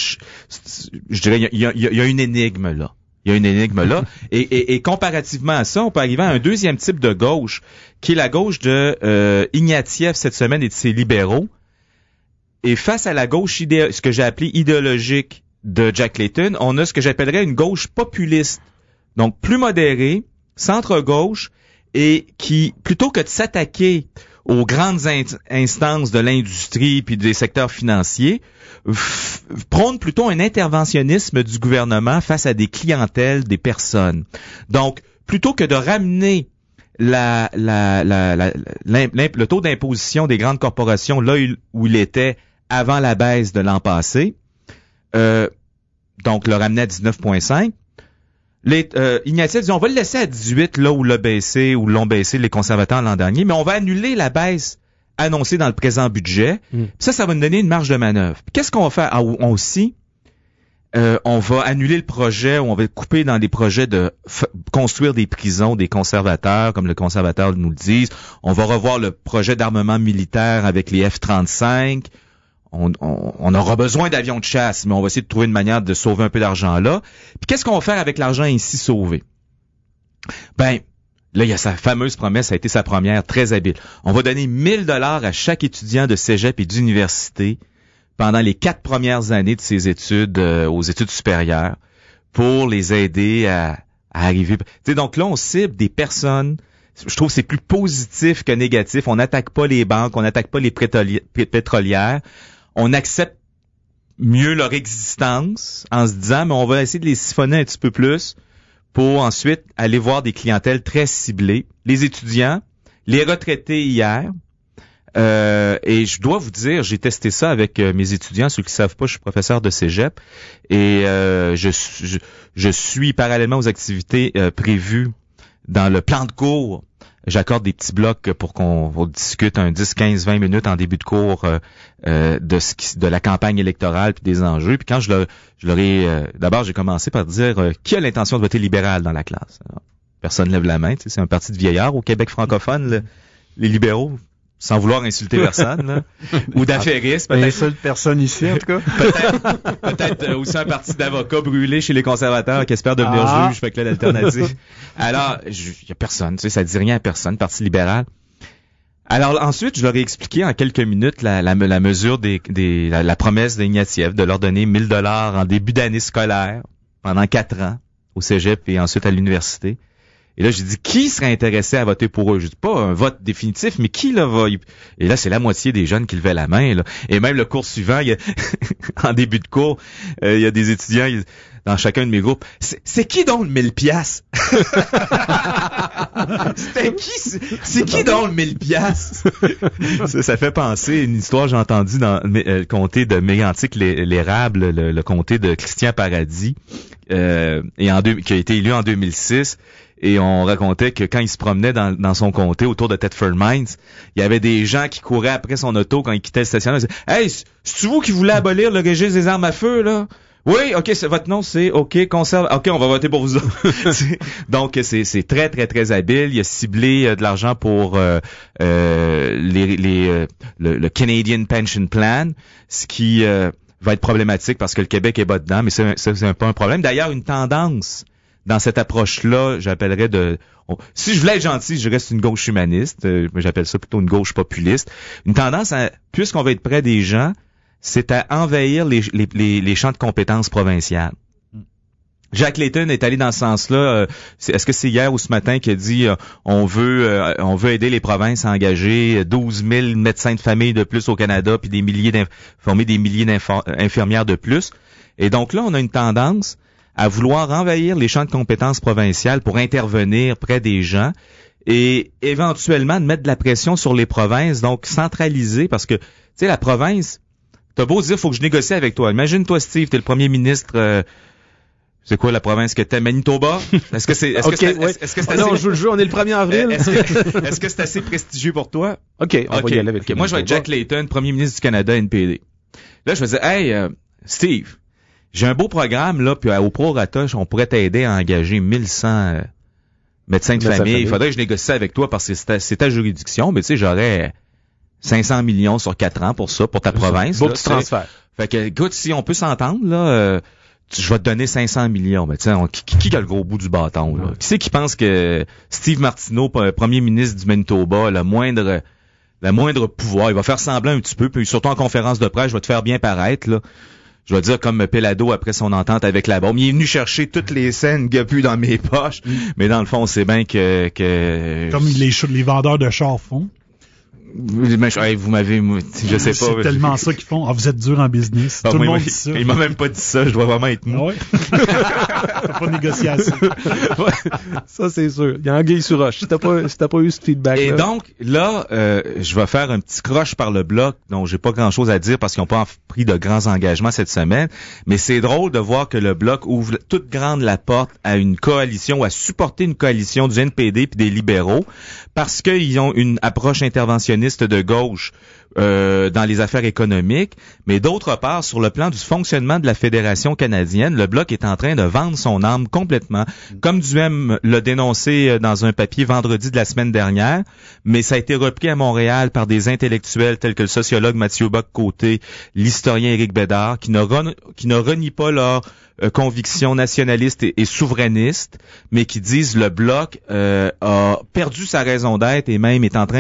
je dirais il y a une énigme là. Il y a une énigme là. Et comparativement à ça, on peut arriver à un deuxième type de gauche, qui est la gauche de Ignatieff cette semaine et de ses libéraux. Et face à la gauche ce que j'ai appelé idéologique de Jack Layton, on a ce que j'appellerais une gauche populiste. Donc plus modérée, centre-gauche, et qui, plutôt que de s'attaquer aux grandes instances de l'industrie puis des secteurs financiers, prône plutôt un interventionnisme du gouvernement face à des clientèles, des personnes. Donc, plutôt que de ramener le taux d'imposition des grandes corporations là où il était avant la baisse de l'an passé, donc le ramener à 19,5. Ignatieff dit, on va le laisser à 18, là où l'ont baissé les conservateurs l'an dernier, mais on va annuler la baisse annoncée dans le présent budget. Ça va nous donner une marge de manœuvre. Puis qu'est-ce qu'on va faire? On va annuler le projet, on va couper dans des projets de construire des prisons des conservateurs, comme le conservateur nous le dit. On va revoir le projet d'armement militaire avec les F-35. On aura besoin d'avions de chasse, mais on va essayer de trouver une manière de sauver un peu d'argent là. Puis qu'est-ce qu'on va faire avec l'argent ainsi sauvé? Ben, là, il y a sa fameuse promesse, ça a été sa première, très habile. On va donner 1 000 $ à chaque étudiant de cégep et d'université pendant les 4 premières années de ses études aux études supérieures pour les aider à arriver. Tu sais, donc là, on cible des personnes. Je trouve que c'est plus positif que négatif. On n'attaque pas les banques, on n'attaque pas les pétrolières. On accepte mieux leur existence en se disant, mais on va essayer de les siphonner un petit peu plus pour ensuite aller voir des clientèles très ciblées. Les étudiants, les retraités hier. Et je dois vous dire, j'ai testé ça avec mes étudiants. Ceux qui savent pas, je suis professeur de cégep et je suis parallèlement aux activités prévues dans le plan de cours. J'accorde des petits blocs pour qu'on discute un 10, 15, 20 minutes en début de cours de la campagne électorale puis des enjeux. Puis quand je leur ai d'abord, j'ai commencé par dire qui a l'intention de voter libéral dans la classe. Alors, personne lève la main. Tu sais, c'est un parti de vieillards au Québec francophone, les libéraux. Sans vouloir insulter personne, là. Ou d'affairistes, peut-être. Insulte personne ici, en tout cas. Peut-être aussi un parti d'avocats brûlés chez les conservateurs qui espèrent devenir juge, fait que là, l'alternative. Alors, y a personne, tu sais, ça dit rien à personne, Parti libéral. Alors, ensuite, je leur ai expliqué en quelques minutes la mesure la promesse d'Ignatieff de leur donner 1 000 $ en début d'année scolaire pendant 4 ans au cégep et ensuite à l'université. Et là, j'ai dit, qui serait intéressé à voter pour eux? Je dis pas un vote définitif, mais qui là va... Et là, c'est la moitié des jeunes qui levaient la main, là. Et même le cours suivant, en début de cours, il y a des étudiants dans chacun de mes groupes. C'est qui donc le 1000 piastres? C'est qui donc le 1000 piastres? Ça fait penser à une histoire que j'ai entendue dans le comté de Mégantic l'Érable, le comté de Christian Paradis, qui a été élu en 2006. Et on racontait que quand il se promenait dans son comté autour de Thetford Mines, il y avait des gens qui couraient après son auto quand il quittait le stationnement. Ils disaient, « Hey, c'est-tu vous qui voulez abolir le registre des armes à feu, là? » « Oui, OK, votre nom, c'est OK, conserve. OK, on va voter pour vous autres. » Donc, c'est très, très, très habile. Il a ciblé de l'argent pour le Canadian Pension Plan, ce qui va être problématique parce que le Québec est bas dedans, mais c'est pas un problème. D'ailleurs, une tendance dans cette approche-là, j'appellerais si je voulais être gentil, je reste une gauche humaniste, mais j'appelle ça plutôt une gauche populiste. Une tendance puisqu'on va être près des gens, c'est à envahir les champs de compétences provinciales. Jack Layton est allé dans ce sens-là. Est-ce que c'est hier ou ce matin qu'il a dit on veut aider les provinces à engager 12 000 médecins de famille de plus au Canada, puis former des milliers d'infirmières de plus. Et donc là, on a une tendance à vouloir envahir les champs de compétences provinciales pour intervenir près des gens et éventuellement de mettre de la pression sur les provinces, donc centraliser, parce que, tu sais, la province, t'as beau dire, faut que je négocie avec toi. Imagine-toi, Steve, t'es le premier ministre, c'est quoi la province que t'as, Manitoba? Est-ce que c'est non, je joue le jeu, on est le 1er avril. Est-ce que c'est assez prestigieux pour toi? OK, on va y aller avec Moi, je vais être Jack Layton, premier ministre du Canada, NPD. Là, je vais dire, hey, Steve, j'ai un beau programme, là, puis au prorata, on pourrait t'aider à engager 1100 médecins de famille. Il faudrait que je négocie avec toi parce que c'est ta juridiction, mais tu sais, j'aurais 500 millions sur 4 ans pour ça, pour ta province. Beau petit transfert. Fait que, écoute, si on peut s'entendre, là, je vais te donner 500 millions. Mais tu sais, qui a le gros bout du bâton, là? Qui c'est qui pense que Steve Martineau, premier ministre du Manitoba, le moindre pouvoir, il va faire semblant un petit peu, puis surtout en conférence de presse, je vais te faire bien paraître, là. Je vais dire comme Pelado après son entente avec la bombe. Il est venu chercher toutes les scènes qu'il a pu dans mes poches, mais dans le fond, c'est bien que... Comme les vendeurs de chars font. Vous m'avez, je sais pas. C'est tellement ça qu'ils font. Ah, vous êtes dur en business. Tout le monde dit ça. Il m'a même pas dit ça. Je dois vraiment être mou. Ah ouais? T'as pas négocié assez. Ouais, ça, c'est sûr. Il y a anguille sur roche. Si t'as pas eu ce feedback. Et donc, là, je vais faire un petit croche par le bloc, dont j'ai pas grand chose à dire parce qu'ils n'ont pas pris de grands engagements cette semaine. Mais c'est drôle de voir que le bloc ouvre toute grande la porte à une coalition, ou à supporter une coalition du NPD puis des libéraux, parce qu'ils ont une approche interventionniste de gauche dans les affaires économiques, mais d'autre part, sur le plan du fonctionnement de la Fédération canadienne, le Bloc est en train de vendre son âme complètement, comme Duhem l'a dénoncé dans un papier vendredi de la semaine dernière, mais ça a été repris à Montréal par des intellectuels tels que le sociologue Mathieu Bock-Côté, l'historien Éric Bédard, qui ne renient pas leur convictions nationalistes et souverainistes, mais qui disent le Bloc a perdu sa raison d'être et même est en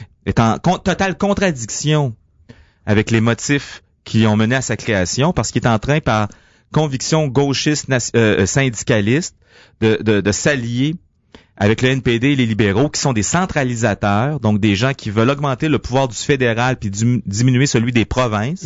totale contradiction avec les motifs qui ont mené à sa création, parce qu'il est en train, par conviction gauchiste syndicaliste, de s'allier avec le NPD et les libéraux, qui sont des centralisateurs, donc des gens qui veulent augmenter le pouvoir du fédéral puis diminuer celui des provinces.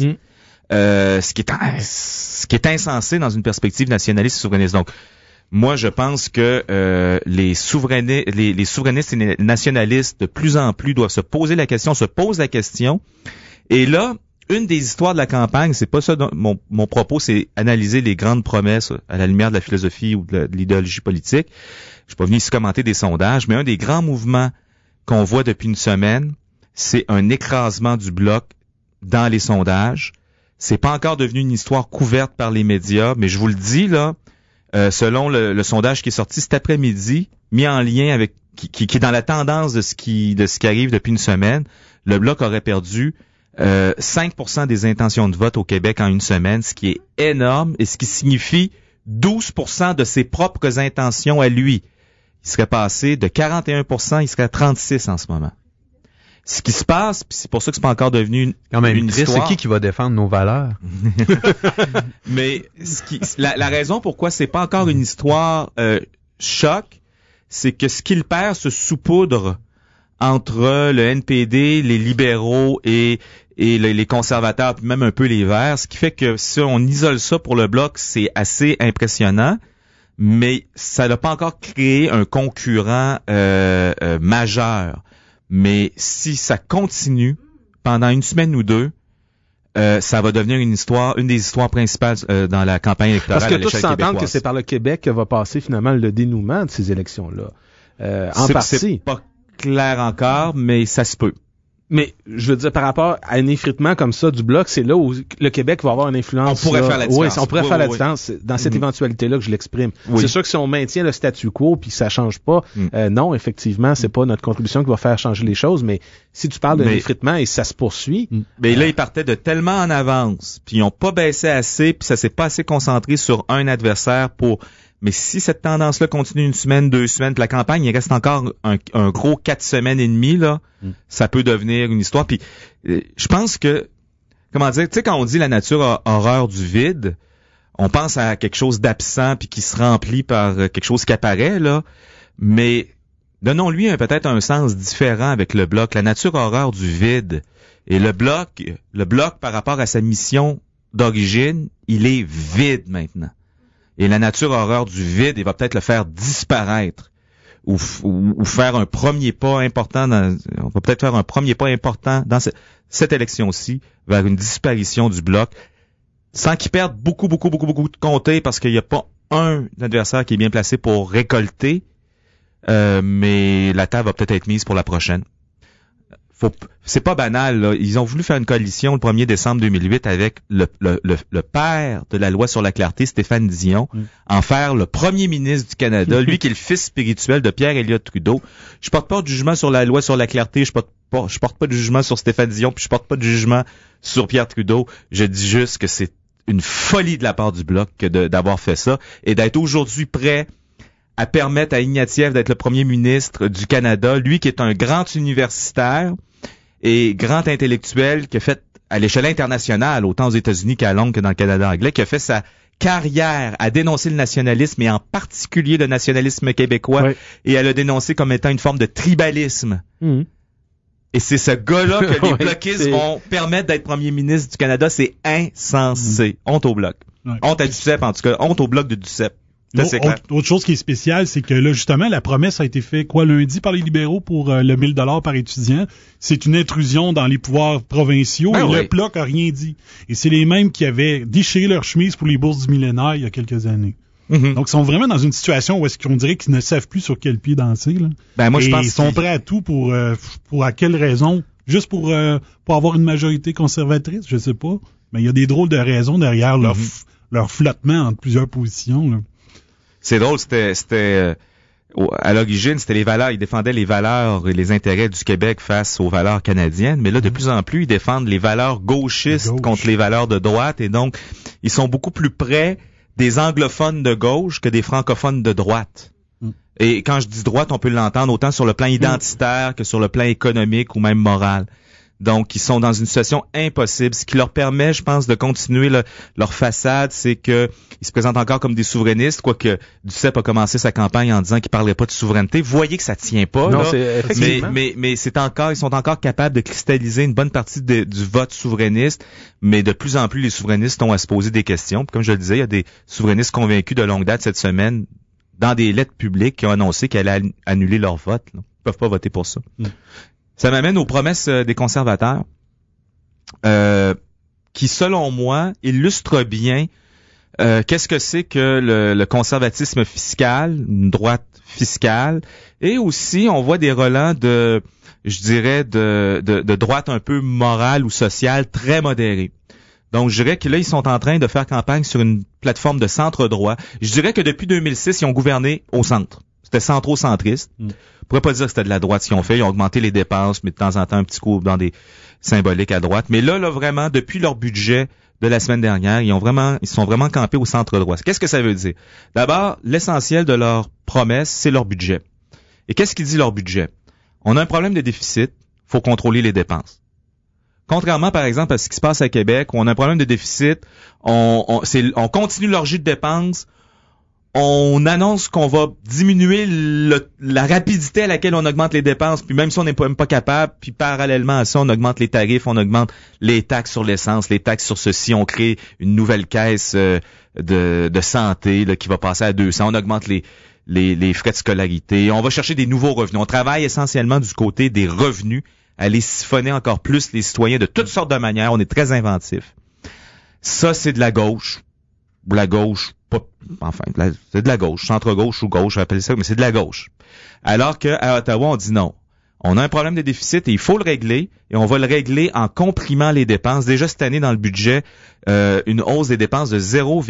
Ce qui est insensé dans une perspective nationaliste et souverainiste. Donc, moi, je pense que les souverainistes et les nationalistes, de plus en plus, doivent se posent la question. Et là, une des histoires de la campagne, c'est pas ça mon propos, c'est analyser les grandes promesses à la lumière de la philosophie ou de l'idéologie politique. Je suis pas venu ici commenter des sondages, mais un des grands mouvements qu'on voit depuis une semaine, c'est un écrasement du Bloc dans les sondages. C'est pas encore devenu une histoire couverte par les médias, mais je vous le dis, là, selon le sondage qui est sorti cet après-midi, mis en lien avec, qui est dans la tendance de ce qui arrive depuis une semaine, le Bloc aurait perdu 5% des intentions de vote au Québec en une semaine, ce qui est énorme et ce qui signifie 12% de ses propres intentions à lui. Il serait passé de 41%, il serait à 36% en ce moment. Ce qui se passe, puis c'est pour ça que c'est pas encore devenu une histoire. C'est qui va défendre nos valeurs? Mais la raison pourquoi c'est pas encore une histoire choc, c'est que ce qu'il perd se saupoudre entre le NPD, les libéraux et les conservateurs, puis même un peu les Verts, ce qui fait que si on isole ça pour le Bloc, c'est assez impressionnant, mais ça n'a pas encore créé un concurrent majeur. Mais si ça continue pendant une semaine ou deux, ça va devenir une des histoires principales dans la campagne électorale. Parce que à l'échelle tous s'entendent québécoise. que c'est par le Québec que va passer finalement le dénouement de ces élections-là. En partie. C'est pas clair encore, mais ça se peut. Mais je veux dire, par rapport à un effritement comme ça du Bloc, c'est là où le Québec va avoir une influence. On pourrait faire la différence. Oui, on pourrait faire la différence. C'est dans cette éventualité-là que je l'exprime. Oui. C'est sûr que si on maintient le statu quo puis que ça change pas, non, effectivement, c'est pas notre contribution qui va faire changer les choses. Mais si tu parles d'un effritement et ça se poursuit, mais là, ils partaient de tellement en avance, puis ils ont pas baissé assez, puis ça s'est pas assez concentré sur un adversaire pour. Mais si cette tendance-là continue une semaine, 2 semaines, puis la campagne, il reste encore un gros 4 semaines et demie, là, ça peut devenir une histoire. Puis je pense que, comment dire, tu sais, quand on dit la nature a horreur du vide, on pense à quelque chose d'absent puis qui se remplit par quelque chose qui apparaît, là. Mais donnons-lui peut-être un sens différent avec le Bloc. La nature a horreur du vide. Et le bloc, par rapport à sa mission d'origine, il est vide maintenant. Et la nature a horreur du vide et va peut-être le faire disparaître ou faire un premier pas important on va peut-être faire un premier pas important dans cette élection-ci vers une disparition du Bloc sans qu'il perde beaucoup de comtés parce qu'il n'y a pas un adversaire qui est bien placé pour récolter, mais la table va peut-être être mise pour la prochaine. C'est pas banal, là. Ils ont voulu faire une coalition le 1er décembre 2008 avec le père de la loi sur la clarté, Stéphane Dion, en faire le premier ministre du Canada, lui qui est le fils spirituel de Pierre Elliott Trudeau. Je porte pas de jugement sur la loi sur la clarté, je porte pas de jugement sur Stéphane Dion, puis je porte pas de jugement sur Pierre Trudeau. Je dis juste que c'est une folie de la part du Bloc que d'avoir fait ça et d'être aujourd'hui prêt à permettre à Ignatieff d'être le premier ministre du Canada, lui qui est un grand universitaire et grand intellectuel qui a fait à l'échelle internationale, autant aux États-Unis qu'à Londres que dans le Canada anglais, qui a fait sa carrière à dénoncer le nationalisme et en particulier le nationalisme québécois et à le dénoncer comme étant une forme de tribalisme. Et c'est ce gars-là que les Ouais, bloquistes vont permettre d'être premier ministre du Canada. C'est insensé. Honte au bloc. Ouais. Honte à Duceppe, en tout cas. Honte au bloc de Duceppe. C'est clair. Autre chose qui est spéciale, c'est que là, justement, la promesse a été faite, lundi par les libéraux pour le 1 000 $ par étudiant. C'est une intrusion dans les pouvoirs provinciaux et le Bloc a rien dit. Et c'est les mêmes qui avaient déchiré leur chemise pour les bourses du millénaire il y a quelques années. Mm-hmm. Donc, ils sont vraiment dans une situation où est-ce qu'on dirait qu'ils ne savent plus sur quel pied danser, là. Ben, moi, je pense ils sont prêts à tout pour à quelle raison? Juste pour avoir une majorité conservatrice, je sais pas. Mais il y a des drôles de raisons derrière leur flottement entre plusieurs positions, là. C'est drôle, c'était à l'origine, c'était les valeurs, ils défendaient les valeurs et les intérêts du Québec face aux valeurs canadiennes, mais là, de plus en plus, ils défendent les valeurs gauchistes contre les valeurs de droite, et donc, ils sont beaucoup plus près des anglophones de gauche que des francophones de droite. Et quand je dis droite, on peut l'entendre autant sur le plan identitaire que sur le plan économique ou même moral. Donc, ils sont dans une situation impossible. Ce qui leur permet, je pense, de continuer leur façade, c'est que ils se présentent encore comme des souverainistes, quoique Duceppe a commencé sa campagne en disant qu'il parlait pas de souveraineté. Vous voyez que ça tient pas, non, là. Mais c'est encore, ils sont encore capables de cristalliser une bonne partie du vote souverainiste, mais de plus en plus, les souverainistes ont à se poser des questions. Puis, comme je le disais, il y a des souverainistes convaincus de longue date cette semaine, dans des lettres publiques, qui ont annoncé qu'elle allait annuler leur vote, là. Ils peuvent pas voter pour ça. Ça m'amène aux promesses des conservateurs, qui, selon moi, illustrent bien qu'est-ce que c'est que le conservatisme fiscal, une droite fiscale, et aussi on voit des relents de droite un peu morale ou sociale très modérée. Donc, je dirais que là, ils sont en train de faire campagne sur une plateforme de centre-droit. Je dirais que depuis 2006, ils ont gouverné au centre. C'était centro-centriste. On pourrait pas dire que c'était de la droite ce qu'ils ont fait. Ils ont augmenté les dépenses, mais de temps en temps, un petit coup dans des symboliques à droite. Mais là, vraiment, depuis leur budget de la semaine dernière, ils sont vraiment campés au centre-droit. Qu'est-ce que ça veut dire? D'abord, l'essentiel de leur promesse, c'est leur budget. Et qu'est-ce qu'il dit leur budget? On a un problème de déficit. Faut contrôler les dépenses. Contrairement, par exemple, à ce qui se passe à Québec, où on a un problème de déficit, on continue l'orgie de dépenses, on annonce qu'on va diminuer la rapidité à laquelle on augmente les dépenses, puis même si on n'est même pas capable, puis parallèlement à ça, on augmente les tarifs, on augmente les taxes sur l'essence, les taxes sur ceci, on crée une nouvelle caisse de santé là, qui va passer à 200, on augmente les frais de scolarité, on va chercher des nouveaux revenus. On travaille essentiellement du côté des revenus, aller siphonner encore plus les citoyens de toutes sortes de manières. On est très inventif. Ça, c'est de la gauche. Ou la gauche, c'est de la gauche, centre-gauche ou gauche, appelle ça, mais c'est de la gauche. Alors qu'à Ottawa, on dit non. On a un problème de déficit et il faut le régler, et on va le régler en comprimant les dépenses. Déjà cette année, dans le budget, une hausse des dépenses de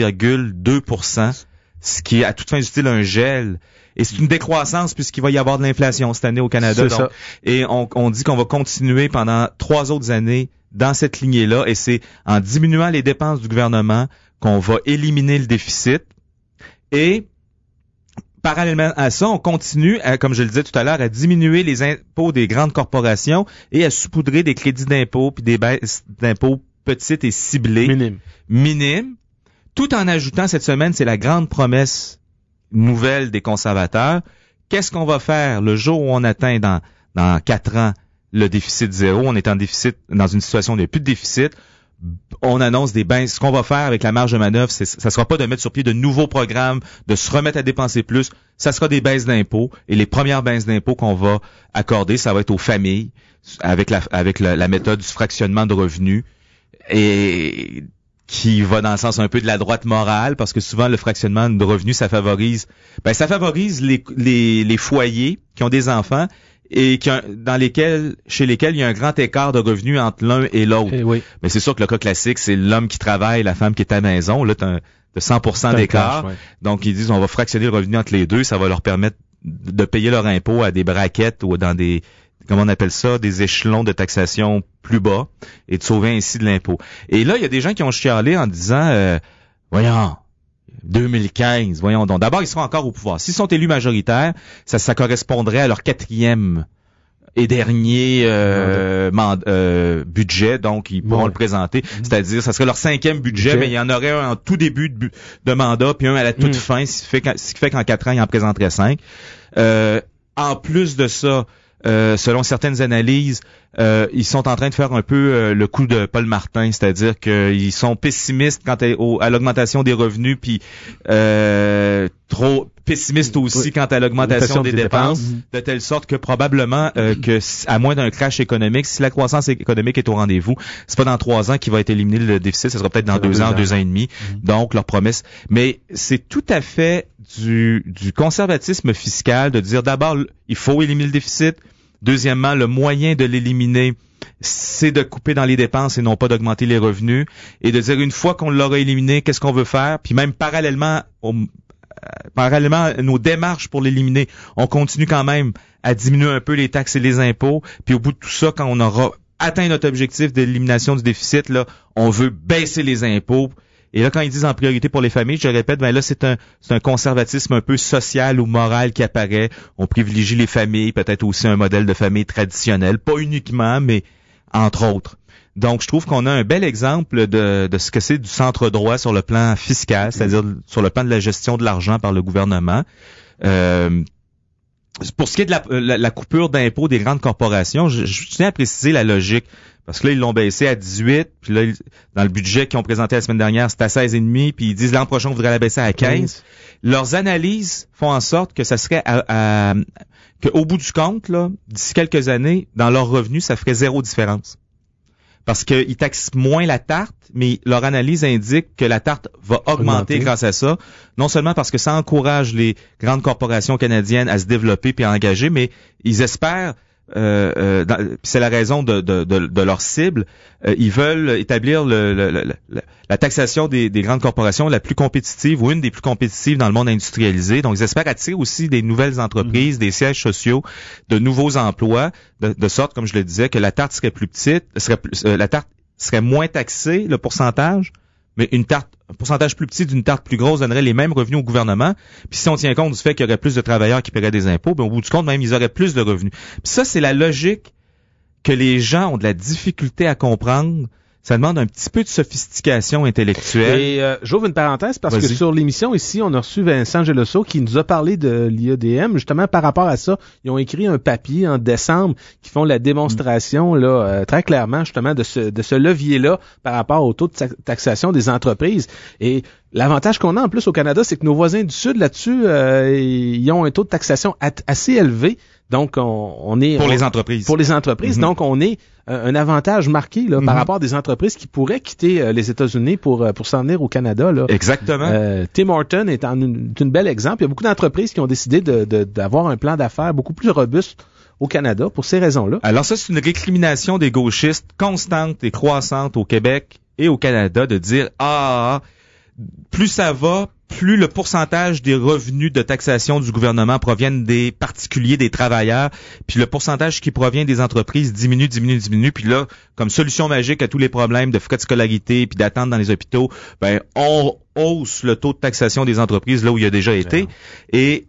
0,2%, ce qui est à toute fin utile un gel. Et c'est une décroissance puisqu'il va y avoir de l'inflation cette année au Canada. Donc, et on dit qu'on va continuer pendant 3 autres années dans cette lignée-là, et c'est en diminuant les dépenses du gouvernement qu'on va éliminer le déficit. Et parallèlement à ça, on continue, comme je le disais tout à l'heure, à diminuer les impôts des grandes corporations et à saupoudrer des crédits d'impôt puis des baisses d'impôts petites et ciblées. Minimes. Tout en ajoutant cette semaine, c'est la grande promesse nouvelle des conservateurs. Qu'est-ce qu'on va faire le jour où on atteint dans 4 ans le déficit zéro? On est en déficit, dans une situation où il n'y a plus de déficit. On annonce des baisses. Ce qu'on va faire avec la marge de manœuvre, ça sera pas de mettre sur pied de nouveaux programmes, de se remettre à dépenser plus. Ça sera des baisses d'impôts. Et les premières baisses d'impôts qu'on va accorder, ça va être aux familles, avec la méthode du fractionnement de revenus, et qui va dans le sens un peu de la droite morale, parce que souvent le fractionnement de revenus, ça favorise les foyers qui ont des enfants et chez lesquels il y a un grand écart de revenus entre l'un et l'autre. Oui. Mais c'est sûr que le cas classique, c'est l'homme qui travaille, la femme qui est à la maison. Là, t'as 100% d'écart. Ouais. Donc, ils disent, on va fractionner le revenu entre les deux. Ça va leur permettre de payer leur impôt à des braquettes ou dans des, comment on appelle ça, des échelons de taxation plus bas, et de sauver ainsi de l'impôt. Et là, il y a des gens qui ont chialé en disant, voyons, 2015, voyons donc. D'abord, ils seront encore au pouvoir. S'ils sont élus majoritaires, ça correspondrait à leur 4e et dernier budget, donc ils pourront le présenter. C'est-à-dire, ça serait leur 5e budget, mais il y en aurait un en tout début de mandat, puis un à la toute fin, ce qui fait qu'en 4 ans, ils en présenteraient 5. En plus de ça, selon certaines analyses, ils sont en train de faire un peu le coup de Paul Martin, c'est-à-dire qu'ils sont pessimistes quant à l'augmentation des revenus, puis trop pessimistes aussi quant à l'augmentation des dépenses, de telle sorte que probablement que à moins d'un crash économique, si la croissance économique est au rendez-vous, c'est pas dans 3 ans qu'il va être éliminé le déficit, ce sera peut-être dans 2 ans, 2 ans et demi. Donc leur promesse, mais c'est tout à fait du conservatisme fiscal de dire d'abord il faut éliminer le déficit. Deuxièmement, le moyen de l'éliminer, c'est de couper dans les dépenses et non pas d'augmenter les revenus. Et de dire, une fois qu'on l'aura éliminé, qu'est-ce qu'on veut faire? Puis même parallèlement à nos démarches pour l'éliminer, on continue quand même à diminuer un peu les taxes et les impôts. Puis au bout de tout ça, quand on aura atteint notre objectif d'élimination du déficit, là, on veut baisser les impôts. Et là, quand ils disent en priorité pour les familles, je répète, ben là, c'est un conservatisme un peu social ou moral qui apparaît. On privilégie les familles, peut-être aussi un modèle de famille traditionnel, pas uniquement, mais entre autres. Donc, je trouve qu'on a un bel exemple de ce que c'est du centre droit sur le plan fiscal, c'est-à-dire sur le plan de la gestion de l'argent par le gouvernement. Pour ce qui est de la coupure d'impôts des grandes corporations, je tiens à préciser la logique. Parce que là, ils l'ont baissé à 18, puis là, dans le budget qu'ils ont présenté la semaine dernière, c'était à 16,5, puis ils disent l'an prochain, on voudrait la baisser à 15. Leurs analyses font en sorte que ça serait qu'au bout du compte, là, d'ici quelques années, dans leurs revenus, ça ferait 0 différence. Parce qu'ils taxent moins la tarte, mais leur analyse indique que la tarte va augmenter grâce à ça. Non seulement parce que ça encourage les grandes corporations canadiennes à se développer puis à engager, mais ils espèrent c'est la raison de leur cible. Ils veulent établir la taxation des grandes corporations la plus compétitive ou une des plus compétitives dans le monde industrialisé. Donc, ils espèrent attirer aussi des nouvelles entreprises, des sièges sociaux, de nouveaux emplois, de sorte, comme je le disais, que la tarte serait plus petite, la tarte serait moins taxée, le pourcentage, mais un pourcentage plus petit d'une tarte plus grosse donnerait les mêmes revenus au gouvernement. Puis si on tient compte du fait qu'il y aurait plus de travailleurs qui paieraient des impôts, ben au bout du compte, même, ils auraient plus de revenus. Puis ça, c'est la logique que les gens ont de la difficulté à comprendre. Ça demande un petit peu de sophistication intellectuelle. Et j'ouvre une parenthèse parce que sur l'émission ici, on a reçu Vincent Geloso qui nous a parlé de l'IEDM. Justement, par rapport à ça, ils ont écrit un papier en décembre qui font la démonstration là très clairement justement de ce levier-là par rapport au taux de taxation des entreprises. Et l'avantage qu'on a en plus au Canada, c'est que nos voisins du Sud là-dessus, ils ont un taux de taxation assez élevé. Donc, on est... Pour les entreprises. Pour les entreprises. Donc, on est un avantage marqué là, par rapport à des entreprises qui pourraient quitter les États-Unis pour s'en venir au Canada. Là. Exactement. Tim Horton est un bel exemple. Il y a beaucoup d'entreprises qui ont décidé d'avoir un plan d'affaires beaucoup plus robuste au Canada pour ces raisons-là. Alors ça, c'est une récrimination des gauchistes constante et croissante au Québec et au Canada de dire plus ça va, plus le pourcentage des revenus de taxation du gouvernement proviennent des particuliers, des travailleurs, puis le pourcentage qui provient des entreprises diminue, puis là, comme solution magique à tous les problèmes de frais de scolarité puis d'attente dans les hôpitaux, ben on hausse le taux de taxation des entreprises là où il a déjà été, et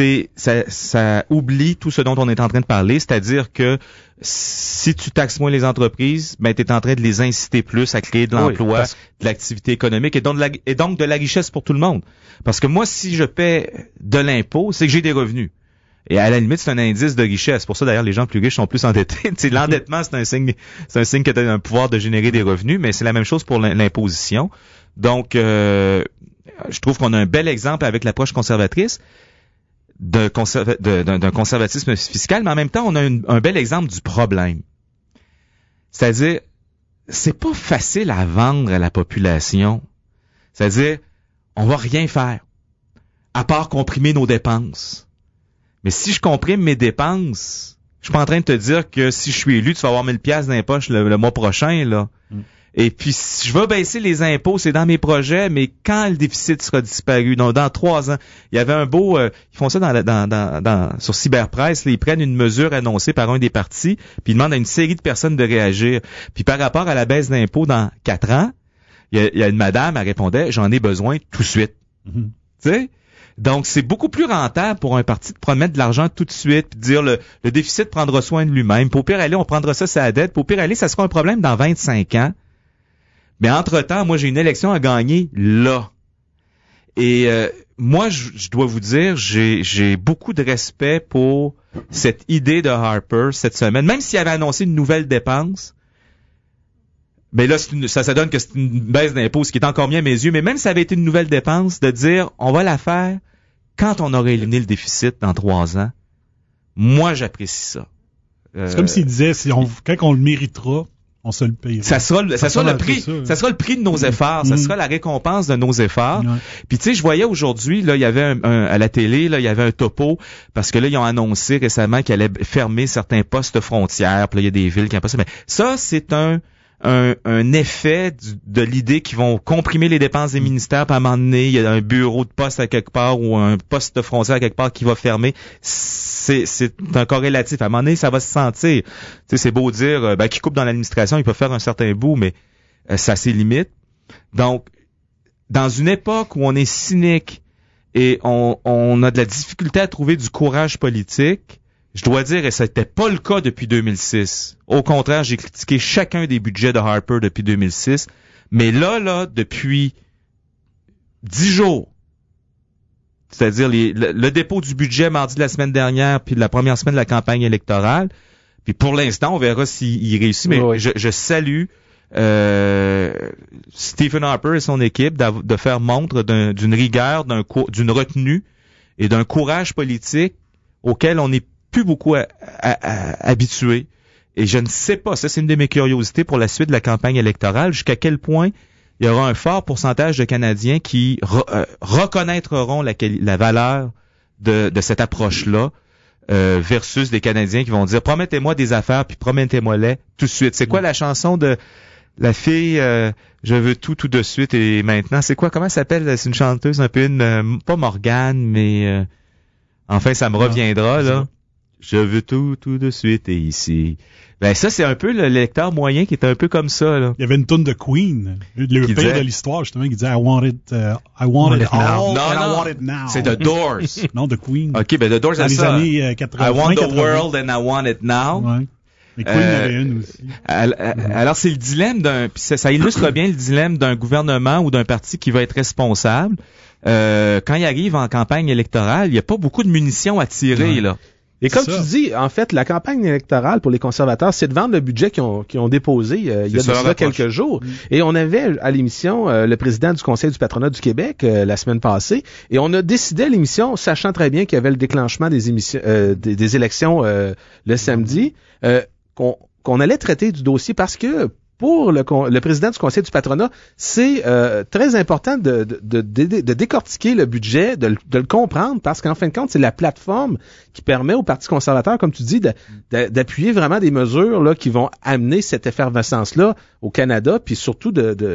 ça oublie tout ce dont on est en train de parler, c'est-à-dire que si tu taxes moins les entreprises, ben tu es en train de les inciter plus à créer de l'emploi, de l'activité économique et donc de la richesse pour tout le monde. Parce que moi, si je paie de l'impôt, c'est que j'ai des revenus. Et à la limite, c'est un indice de richesse. Pour ça, d'ailleurs, les gens plus riches sont plus endettés. L'endettement, c'est un signe que tu as un pouvoir de générer des revenus, mais c'est la même chose pour l'imposition. Donc, je trouve qu'on a un bel exemple avec l'approche conservatrice d'un conservatisme fiscal, mais en même temps, on a un bel exemple du problème. C'est-à-dire, c'est pas facile à vendre à la population. C'est-à-dire, on va rien faire, à part comprimer nos dépenses. Mais si je comprime mes dépenses, je suis pas en train de te dire que si je suis élu, tu vas avoir 1000 piastres dans les poches le mois prochain, là. Et puis, si je vais baisser les impôts, c'est dans mes projets, mais quand le déficit sera disparu, dans 3 ans, il y avait un beau, ils font ça sur Cyberpresse, là, ils prennent une mesure annoncée par un des partis, puis ils demandent à une série de personnes de réagir. Puis par rapport à la baisse d'impôts dans 4 ans, il y a une madame, elle répondait, j'en ai besoin tout de suite. Tu sais? Donc, c'est beaucoup plus rentable pour un parti de promettre de l'argent tout de suite, puis de dire le déficit prendra soin de lui-même. Pour pire aller, on prendra ça sa dette. Pour pire aller, ça sera un problème dans 25 ans. Mais entre-temps, moi, j'ai une élection à gagner là. Et moi, je dois vous dire, j'ai beaucoup de respect pour cette idée de Harper cette semaine. Même s'il avait annoncé une nouvelle dépense, mais là, ça donne que c'est une baisse d'impôts, ce qui est encore bien à mes yeux. Mais même si ça avait été une nouvelle dépense, de dire, on va la faire quand on aura éliminé le déficit dans 3 ans, moi, j'apprécie ça. C'est comme s'il disait, quand on le méritera, on se le payera. Ça sera le prix. Ça sera le prix de nos efforts. Ça sera la récompense de nos efforts. Ouais. Puis tu sais, je voyais aujourd'hui, là, il y avait à la télé, là, il y avait un topo, parce que là, ils ont annoncé récemment qu'ils allaient fermer certains postes frontières. Puis là, il y a des villes qui n'ont pas ça. Mais ça, c'est un effet de l'idée qu'ils vont comprimer les dépenses des ministères, puis à un moment donné, il y a un bureau de poste à quelque part ou un poste de frontière à quelque part qui va fermer. C'est un corrélatif. À un moment donné, ça va se sentir. Tu sais, c'est beau dire, qui coupe dans l'administration, il peut faire un certain bout, mais ça a ses limites. Donc, dans une époque où on est cynique et on a de la difficulté à trouver du courage politique, je dois dire, et c'était pas le cas depuis 2006. Au contraire, j'ai critiqué chacun des budgets de Harper depuis 2006. Mais là, depuis 10 jours, c'est-à-dire le dépôt du budget mardi de la semaine dernière, puis de la première semaine de la campagne électorale, puis pour l'instant, on verra s'il réussit, mais oui. je salue Stephen Harper et son équipe de faire montre d'une rigueur, d'une retenue et d'un courage politique auquel on n'est plus beaucoup habitué. Et je ne sais pas, ça c'est une de mes curiosités pour la suite de la campagne électorale, jusqu'à quel point il y aura un fort pourcentage de Canadiens qui reconnaîtront la valeur de cette approche-là versus des Canadiens qui vont dire « Promettez-moi des affaires, puis promettez-moi-les tout de suite. » C'est quoi la chanson de la fille je veux tout de suite et maintenant? C'est quoi? Comment elle s'appelle? C'est une chanteuse un peu pas Morgane, mais enfin ça me reviendra, là. Je veux tout de suite et ici. Ben ça, c'est un peu le lecteur moyen qui est un peu comme ça, là. Il y avait une toune de Queen, le père de l'histoire, justement, qui disait I want it all, Non, and I want it now. C'est The Doors. Non, de Queen. OK, ben The Doors, dans c'est les ça. années 80. I want the 80. world and I want it now. Ouais. Mais Queen avait une aussi. Alors, c'est le dilemme puis ça illustre bien le dilemme d'un gouvernement ou d'un parti qui va être responsable. Quand il arrive en campagne électorale, il n'y a pas beaucoup de munitions à tirer, là. Et comme tu dis, en fait, la campagne électorale pour les conservateurs, c'est de vendre le budget qu'ils ont déposé il y a déjà quelques jours. Et on avait à l'émission le président du Conseil du patronat du Québec la semaine passée, et on a décidé à l'émission, sachant très bien qu'il y avait le déclenchement des élections le samedi, qu'on allait traiter du dossier parce que pour le président du Conseil du patronat, c'est très important de décortiquer le budget, de le comprendre, parce qu'en fin de compte, c'est la plateforme qui permet au Parti conservateur, comme tu dis, d'appuyer vraiment des mesures là qui vont amener cette effervescence-là au Canada, puis surtout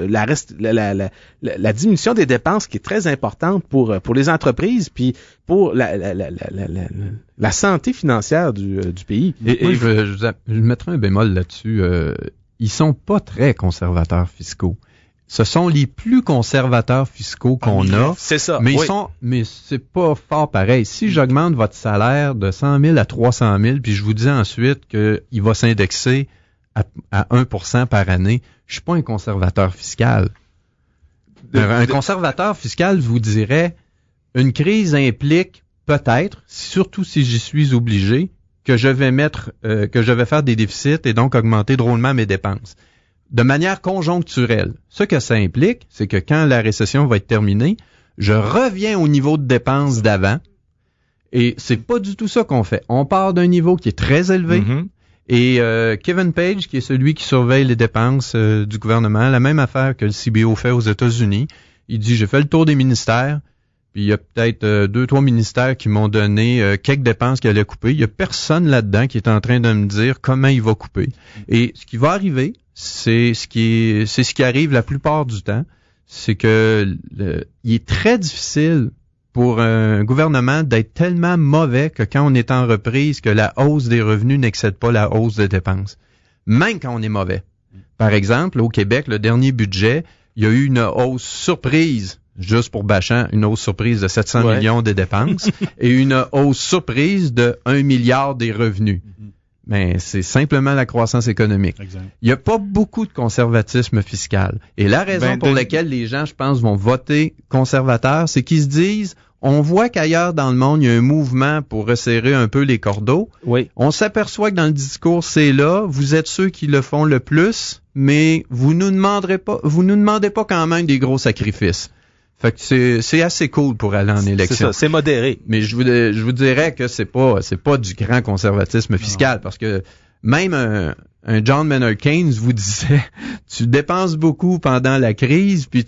la diminution des dépenses qui est très importante pour les entreprises, puis pour la santé financière du pays. Et je mettrai un bémol là-dessus. Ils sont pas très conservateurs fiscaux. Ce sont les plus conservateurs fiscaux qu'on a. C'est ça. Mais mais c'est pas fort pareil. Si j'augmente votre salaire de 100 000 à 300 000, puis je vous dis ensuite qu'il va s'indexer à 1% par année, je suis pas un conservateur fiscal. Un conservateur fiscal vous dirait, une crise implique peut-être, surtout si j'y suis obligé, que je vais faire des déficits et donc augmenter drôlement mes dépenses. De manière conjoncturelle. Ce que ça implique, c'est que quand la récession va être terminée, je reviens au niveau de dépenses d'avant. Et c'est pas du tout ça qu'on fait. On part d'un niveau qui est très élevé. Mm-hmm. Et Kevin Page, qui est celui qui surveille les dépenses du gouvernement, la même affaire que le CBO fait aux États-Unis, il dit, j'ai fait le tour des ministères. Puis il y a peut-être 2-3 ministères qui m'ont donné quelques dépenses qu'il allait couper. Il y a personne là-dedans qui est en train de me dire comment il va couper. Et ce qui va arriver, c'est ce qui arrive la plupart du temps, c'est que il est très difficile pour un gouvernement d'être tellement mauvais que quand on est en reprise, que la hausse des revenus n'excède pas la hausse des dépenses. Même quand on est mauvais. Par exemple, au Québec, le dernier budget, il y a eu une hausse surprise. Juste pour Bachand, une hausse surprise de 700 millions des dépenses et une hausse surprise de 1 milliard des revenus. mais c'est simplement la croissance économique. Exact. Il n'y a pas beaucoup de conservatisme fiscal. Et la raison pour laquelle les gens, je pense, vont voter conservateur, c'est qu'ils se disent, on voit qu'ailleurs dans le monde, il y a un mouvement pour resserrer un peu les cordeaux. Oui. On s'aperçoit que dans le discours, c'est là, vous êtes ceux qui le font le plus, mais vous nous demandez pas quand même des gros sacrifices. Fait que c'est assez cool pour aller en élection. C'est ça, c'est modéré. Mais je vous dirais que c'est pas du grand conservatisme fiscal, parce que même un John Maynard Keynes vous disait, tu dépenses beaucoup pendant la crise, puis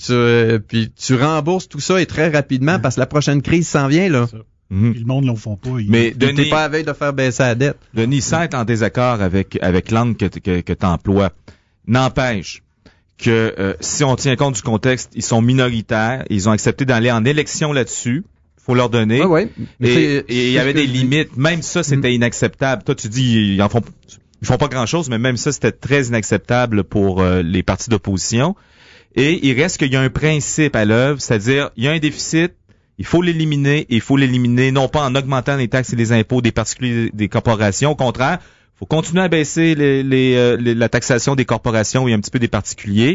tu rembourses tout ça et très rapidement, parce que la prochaine crise s'en vient, là. Mm-hmm. Le monde ne le font pas. Mais Denis, t'es pas à veille de faire baisser la dette. Denis, sans être en désaccord avec l'angle que t'emploies, n'empêche que si on tient compte du contexte, ils sont minoritaires, ils ont accepté d'aller en élection là-dessus. Faut leur donner. Ouais. Et il y avait des limites. Même ça, c'était inacceptable. Toi, tu dis, ils font pas grand-chose, mais même ça, c'était très inacceptable pour les partis d'opposition. Et il reste qu'il y a un principe à l'œuvre, c'est-à-dire, il y a un déficit, il faut l'éliminer, et il faut l'éliminer non pas en augmentant les taxes et les impôts des particuliers, des corporations. Au contraire, faut continuer à baisser la taxation des corporations et un petit peu des particuliers.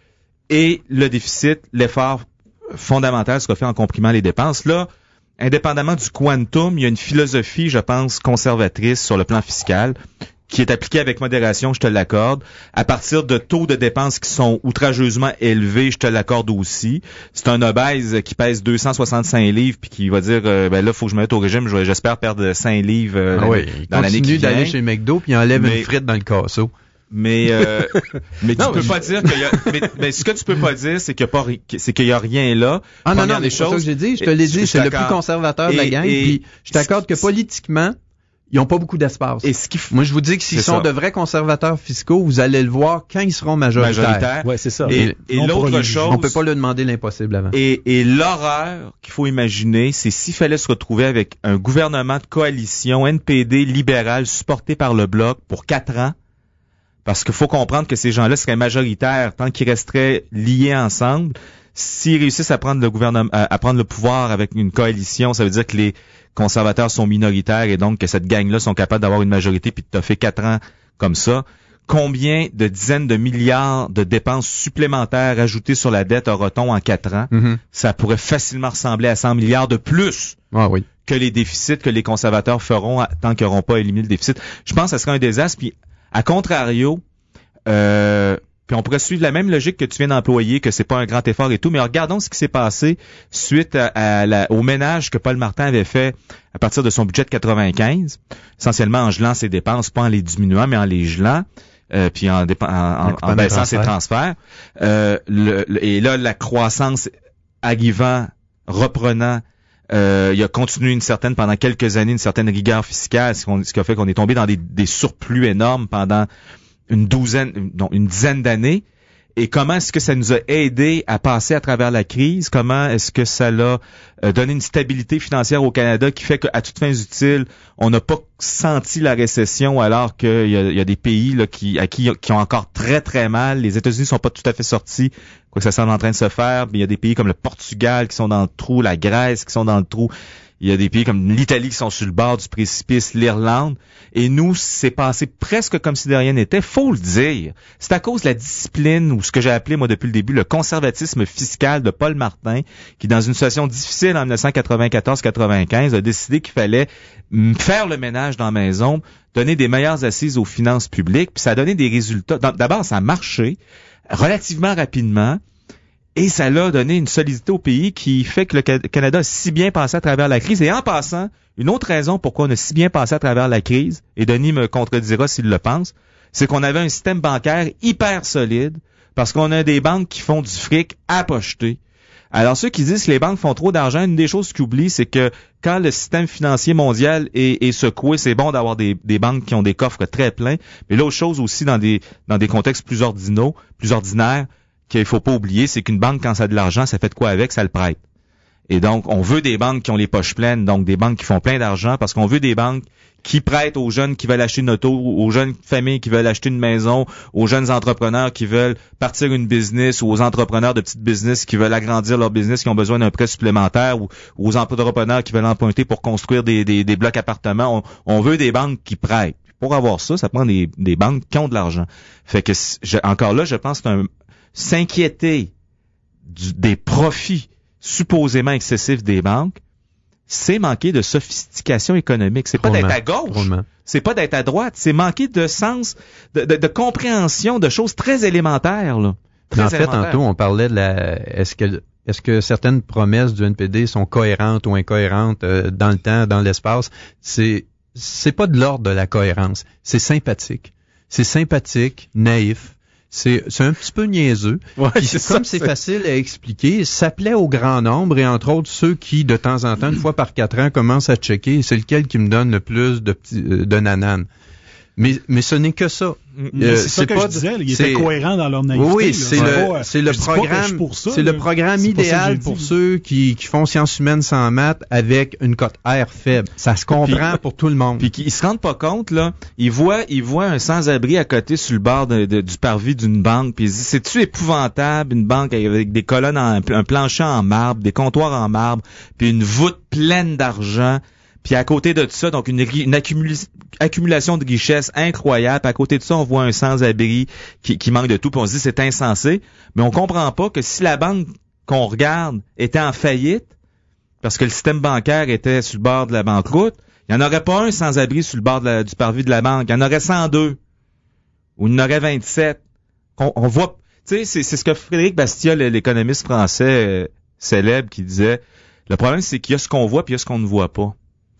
Et le déficit, l'effort fondamental sera fait en comprimant les dépenses. Là, indépendamment du quantum, il y a une philosophie, je pense, conservatrice sur le plan fiscal qui est appliquée avec modération, je te l'accorde. À partir de taux de dépenses qui sont outrageusement élevés, je te l'accorde aussi. C'est un obèse qui pèse 265 livres puis qui va dire, ben là, faut que je me mette au régime, j'espère perdre 5 livres dans l'année qui vient. Il continue d'aller chez McDo puis il enlève une frite dans le casseau. Mais tu peux pas dire qu'il y a mais ce que tu peux pas dire c'est qu'il y a rien là. Ah non, c'est ça que j'ai dit, je te l'ai dit, c'est le plus conservateur de la gang, puis je t'accorde que politiquement, ils ont pas beaucoup d'espace. Moi je vous dis que s'ils sont de vrais conservateurs fiscaux, vous allez le voir quand ils seront majoritaires. Ouais, c'est ça. Et l'autre chose, on peut pas leur demander l'impossible avant. Et l'horreur qu'il faut imaginer, c'est s'il fallait se retrouver avec un gouvernement de coalition NPD libéral supporté par le Bloc pour 4 ans. Parce qu'il faut comprendre que ces gens-là seraient majoritaires tant qu'ils resteraient liés ensemble. S'ils réussissent à prendre le pouvoir avec une coalition, ça veut dire que les conservateurs sont minoritaires et donc que cette gang-là sont capables d'avoir une majorité puis de toffer 4 ans comme ça. Combien de dizaines de milliards de dépenses supplémentaires ajoutées sur la dette aura-t-on en 4 ans? Mm-hmm. Ça pourrait facilement ressembler à 100 milliards de plus. Ah oui. Que les déficits que les conservateurs feront tant qu'ils n'auront pas éliminé le déficit. Je pense que ça serait un désastre. Puis à contrario, puis on pourrait suivre la même logique que tu viens d'employer, que c'est pas un grand effort et tout, mais regardons ce qui s'est passé suite au ménage que Paul Martin avait fait à partir de son budget de 95, essentiellement en gelant ses dépenses, pas en les diminuant, mais en les gelant, puis en baissant ses transferts. Et là, la croissance arrivant, reprenant, il a continué pendant quelques années, une certaine rigueur fiscale, ce qui a fait qu'on est tombé dans des surplus énormes pendant une dizaine d'années. Et comment est-ce que ça nous a aidé à passer à travers la crise? Comment est-ce que ça l'a donné une stabilité financière au Canada qui fait qu'à toutes fins utiles, on n'a pas senti la récession alors qu'il y a des pays là, qui ont encore très très mal. Les États-Unis sont pas tout à fait sortis, quoi que ça semble en train de se faire. Mais il y a des pays comme le Portugal qui sont dans le trou, la Grèce qui sont dans le trou. Il y a des pays comme l'Italie qui sont sur le bord du précipice, l'Irlande. Et nous, c'est passé presque comme si de rien n'était. Faut le dire. C'est à cause de la discipline, ou ce que j'ai appelé, moi, depuis le début, le conservatisme fiscal de Paul Martin, qui, dans une situation difficile en 1994-95, a décidé qu'il fallait faire le ménage dans la maison, donner des meilleures assises aux finances publiques, puis ça a donné des résultats. D'abord, ça a marché relativement rapidement. Et ça l'a donné une solidité au pays qui fait que le Canada a si bien passé à travers la crise. Et en passant, une autre raison pourquoi on a si bien passé à travers la crise, et Denis me contredira s'il le pense, c'est qu'on avait un système bancaire hyper solide parce qu'on a des banques qui font du fric à pocheter. Alors ceux qui disent que les banques font trop d'argent, une des choses qu'ils oublient, c'est que quand le système financier mondial est secoué, c'est bon d'avoir des banques qui ont des coffres très pleins. Mais l'autre chose aussi dans des contextes plus ordinaires, qu'il faut pas oublier, c'est qu'une banque, quand ça a de l'argent, ça fait de quoi avec? Ça le prête. Et donc, on veut des banques qui ont les poches pleines, donc des banques qui font plein d'argent, parce qu'on veut des banques qui prêtent aux jeunes qui veulent acheter une auto, aux jeunes familles qui veulent acheter une maison, aux jeunes entrepreneurs qui veulent partir une business, ou aux entrepreneurs de petites business qui veulent agrandir leur business, qui ont besoin d'un prêt supplémentaire, ou aux entrepreneurs qui veulent emprunter pour construire des blocs appartements. On veut des banques qui prêtent. pour avoir ça, ça prend des banques qui ont de l'argent. Fait que encore là, je pense que s'inquiéter des profits supposément excessifs des banques, c'est manquer de sophistication économique. C'est pas d'être à gauche, c'est pas d'être à droite, c'est manquer de sens, de compréhension de choses très élémentaires, là. En fait, tantôt, on parlait de est-ce que certaines promesses du NPD sont cohérentes ou incohérentes dans le temps, dans l'espace? C'est pas de l'ordre de la cohérence. C'est sympathique. C'est sympathique, naïf. C'est un petit peu niaiseux. Ouais, c'est facile à expliquer, ça plaît au grand nombre et entre autres ceux qui, de temps en temps, une fois par 4 ans, commencent à checker c'est lequel qui me donne le plus de nananes. Mais ce n'est que ça. C'est ça que je disais, ils étaient cohérents dans leur naïveté. Oui, c'est le programme idéal pour ceux qui font sciences humaines sans maths avec une cote R faible. Ça se comprend pour tout le monde. Puis ils se rendent pas compte, là. Ils voient un sans-abri à côté sur le bord du parvis d'une banque, puis ils se disent, c'est-tu épouvantable, une banque avec des colonnes, un plancher en marbre, des comptoirs en marbre, puis une voûte pleine d'argent. Puis à côté de ça, donc une accumulation de richesses incroyable. Puis à côté de ça, on voit un sans-abri qui manque de tout. Puis on se dit c'est insensé. Mais on comprend pas que si la banque qu'on regarde était en faillite, parce que le système bancaire était sur le bord de la banqueroute, il n'y en aurait pas un sans-abri sur le bord du parvis de la banque. Il y en aurait 102. Ou il y en aurait 27. On voit, tu sais, c'est ce que Frédéric Bastiat, l'économiste français célèbre, qui disait, le problème c'est qu'il y a ce qu'on voit puis il y a ce qu'on ne voit pas.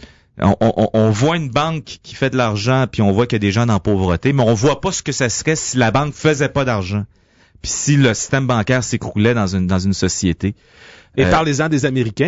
On voit une banque qui fait de l'argent, puis on voit qu'il y a des gens dans la pauvreté, mais on voit pas ce que ça serait si la banque faisait pas d'argent. Puis si le système bancaire s'écroulait dans une société. Et parlez-en des Américains.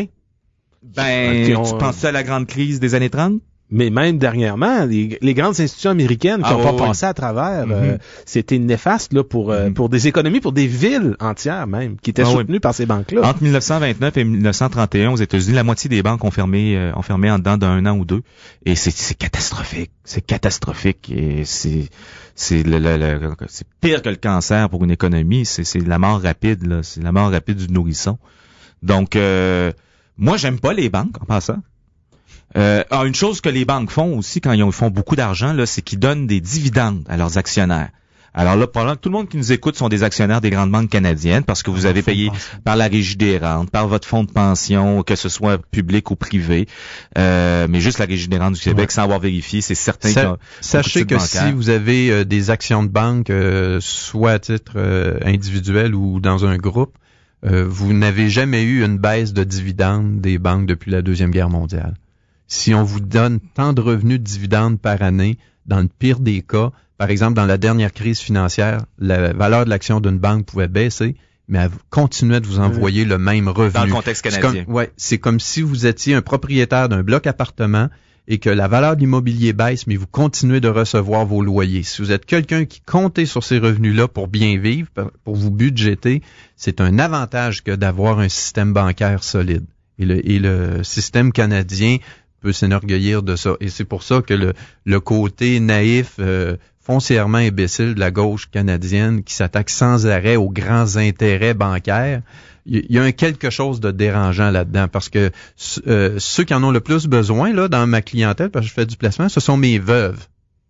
Tu penses à la grande crise des années 30? Mais même dernièrement, les grandes institutions américaines qui n'ont pas passé à travers, c'était néfaste là pour des économies, pour des villes entières même, qui étaient soutenues par ces banques-là. Entre 1929 et 1931 aux États-Unis, la moitié des banques ont fermé en dedans d'un an ou deux. Et c'est catastrophique. C'est catastrophique. Et c'est pire que le cancer pour une économie. C'est la mort rapide, là. C'est la mort rapide du nourrisson. Donc, moi, j'aime pas les banques, en passant. Une chose que les banques font aussi quand ils font beaucoup d'argent, là, c'est qu'ils donnent des dividendes à leurs actionnaires. Alors là, pendant que tout le monde qui nous écoute sont des actionnaires des grandes banques canadiennes parce que vous avez payé par la Régie des rentes, par votre fonds de pension, que ce soit public ou privé, mais juste la Régie des rentes du Québec sans avoir vérifié, c'est certain. Sachez que si vous avez des actions de banque, soit à titre individuel ou dans un groupe, vous n'avez jamais eu une baisse de dividendes des banques depuis la Deuxième Guerre mondiale. Si on vous donne tant de revenus de dividendes par année, dans le pire des cas, par exemple, dans la dernière crise financière, la valeur de l'action d'une banque pouvait baisser, mais elle continuait de vous envoyer le même revenu. Dans le contexte canadien. C'est comme si vous étiez un propriétaire d'un bloc appartement et que la valeur de l'immobilier baisse, mais vous continuez de recevoir vos loyers. Si vous êtes quelqu'un qui comptez sur ces revenus-là pour bien vivre, pour vous budgéter, c'est un avantage que d'avoir un système bancaire solide. Et le système canadien peut s'enorgueillir de ça. Et c'est pour ça que le côté naïf, foncièrement imbécile de la gauche canadienne qui s'attaque sans arrêt aux grands intérêts bancaires, il y a quelque chose de dérangeant là-dedans parce que ceux qui en ont le plus besoin là dans ma clientèle, parce que je fais du placement, ce sont mes veuves.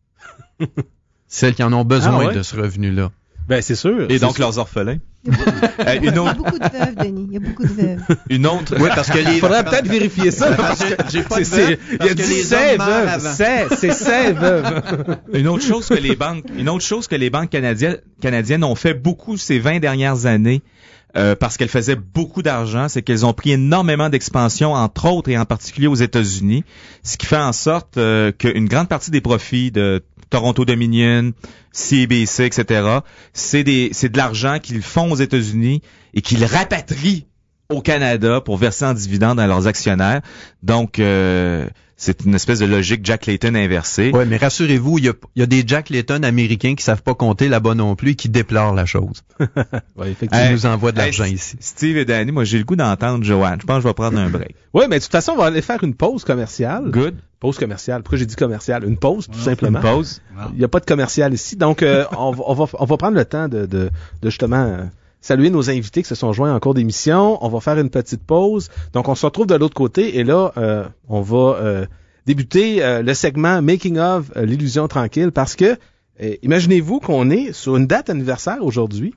Celles qui en ont besoin de ce revenu-là. Ben c'est sûr. Et donc leurs orphelins. Il y a beaucoup de veuves, Denis. Il y a beaucoup de veuves. Une autre. Oui, parce que il faudrait peut-être vérifier ça. Parce que j'ai pas de veuves. Il y a dit c'est veuves. C'est veuves. Une autre chose que les banques canadiennes ont fait beaucoup ces 20 dernières années, parce qu'elles faisaient beaucoup d'argent, c'est qu'elles ont pris énormément d'expansion, entre autres et en particulier aux États-Unis, ce qui fait en sorte qu'une grande partie des profits de Toronto Dominion, CIBC, etc., c'est de l'argent qu'ils font aux États-Unis et qu'ils rapatrient au Canada pour verser en dividendes à leurs actionnaires. Donc, c'est une espèce de logique Jack Layton inversée. Oui, mais rassurez-vous, il y a des Jack Layton américains qui savent pas compter là-bas non plus et qui déplorent la chose. Ouais, effectivement. Ils nous envoient de l'argent ici. Steve et Danny, moi j'ai le goût d'entendre Joanne. Je pense que je vais prendre un break. Oui, mais de toute façon, on va aller faire une pause commerciale. Good. Pause commerciale. Pourquoi j'ai dit commerciale? Une pause, tout simplement. Une pause. Il n'y a pas de commercial ici. Donc, on va prendre le temps de justement saluer nos invités qui se sont joints en cours d'émission. On va faire une petite pause. Donc, on se retrouve de l'autre côté et là, on va débuter le segment Making of l'illusion tranquille parce que imaginez-vous qu'on est sur une date anniversaire aujourd'hui.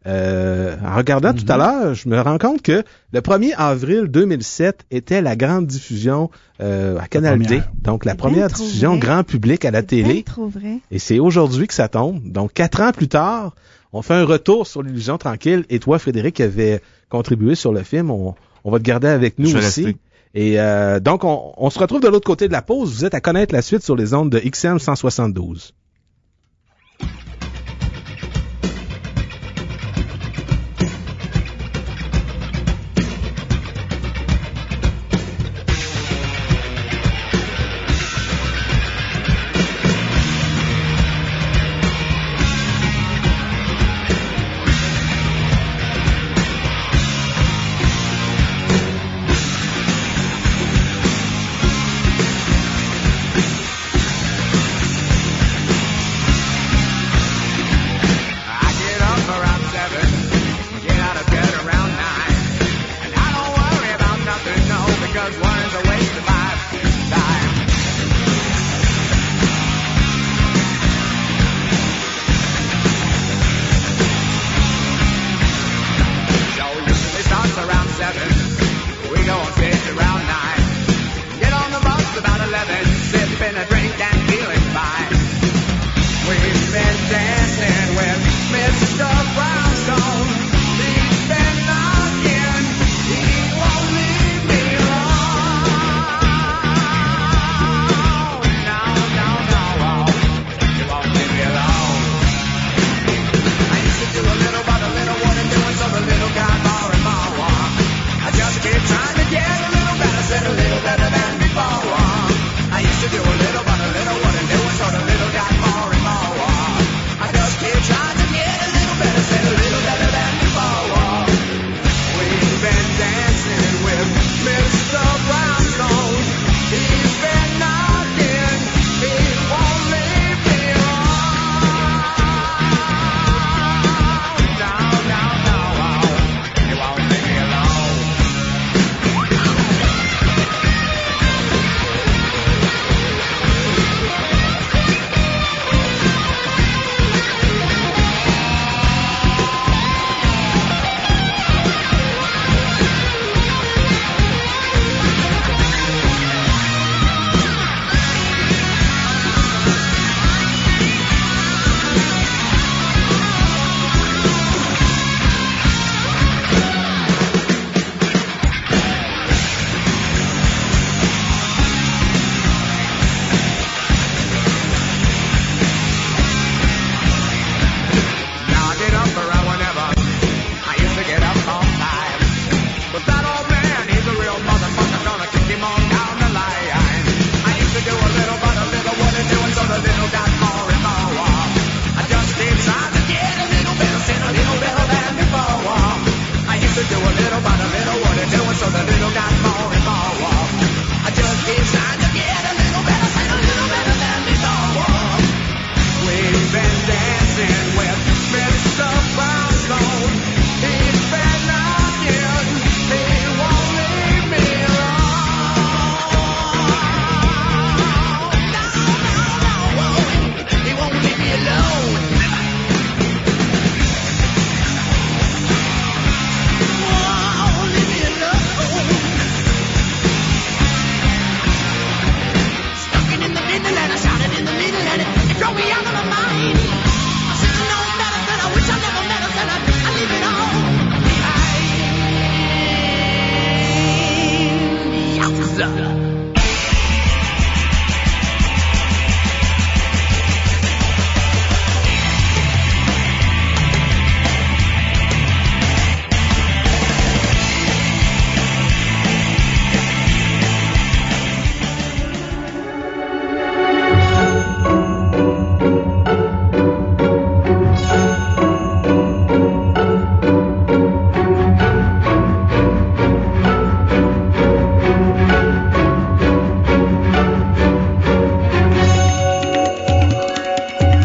En regardant tout à l'heure, je me rends compte que le 1er avril 2007 était la grande diffusion à Canal D. Donc, la première diffusion grand public à la télé. Trop vrai. Et c'est aujourd'hui que ça tombe. Donc, 4 ans plus tard, on fait un retour sur l'illusion tranquille. Et toi, Frédéric, qui avait contribué sur le film, on va te garder avec nous aussi. Et donc, on se retrouve de l'autre côté de la pause. Vous êtes à connaître la suite sur les ondes de XM 172.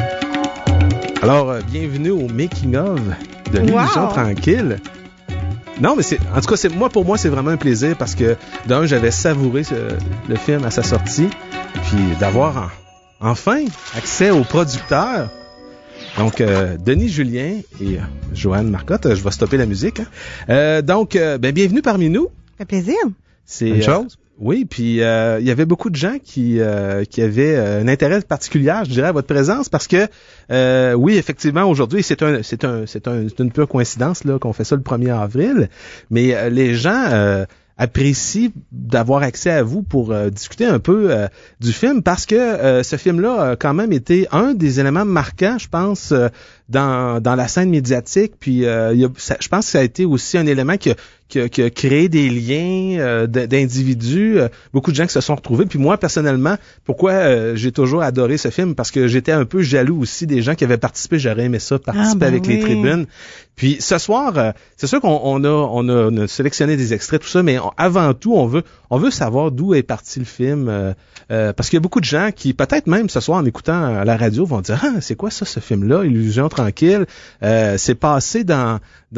Alors, bienvenue au Making of de l'illusion tranquille. Non, mais en tout cas, pour moi, c'est vraiment un plaisir parce que d'un, j'avais savouré le film à sa sortie, puis d'avoir enfin accès aux producteurs. Donc, Denis Julien et Joanne Marcotte, je vais stopper la musique. Donc, bienvenue parmi nous. Ça fait plaisir. C'est une chose. Oui, puis il y avait beaucoup de gens qui avaient un intérêt particulier, je dirais, à votre présence, parce que oui, effectivement, aujourd'hui, c'est une pure coïncidence là qu'on fait ça le 1er avril, mais les gens apprécient d'avoir accès à vous pour discuter un peu du film, parce que ce film-là a quand même été un des éléments marquants, je pense, dans la scène médiatique. Puis je pense que ça a été aussi un élément qui a créé des liens d'individus, beaucoup de gens qui se sont retrouvés. Puis moi, personnellement, pourquoi j'ai toujours adoré ce film? Parce que j'étais un peu jaloux aussi des gens qui avaient participé. J'aurais aimé ça, participer avec les tribunes. Puis ce soir, c'est sûr qu'on a sélectionné des extraits, tout ça, mais avant tout, on veut savoir d'où est parti le film. Parce qu'il y a beaucoup de gens qui, peut-être même ce soir en écoutant à la radio, vont dire « Ah, c'est quoi ça, ce film-là? Illusion tranquille. » C'est passé dans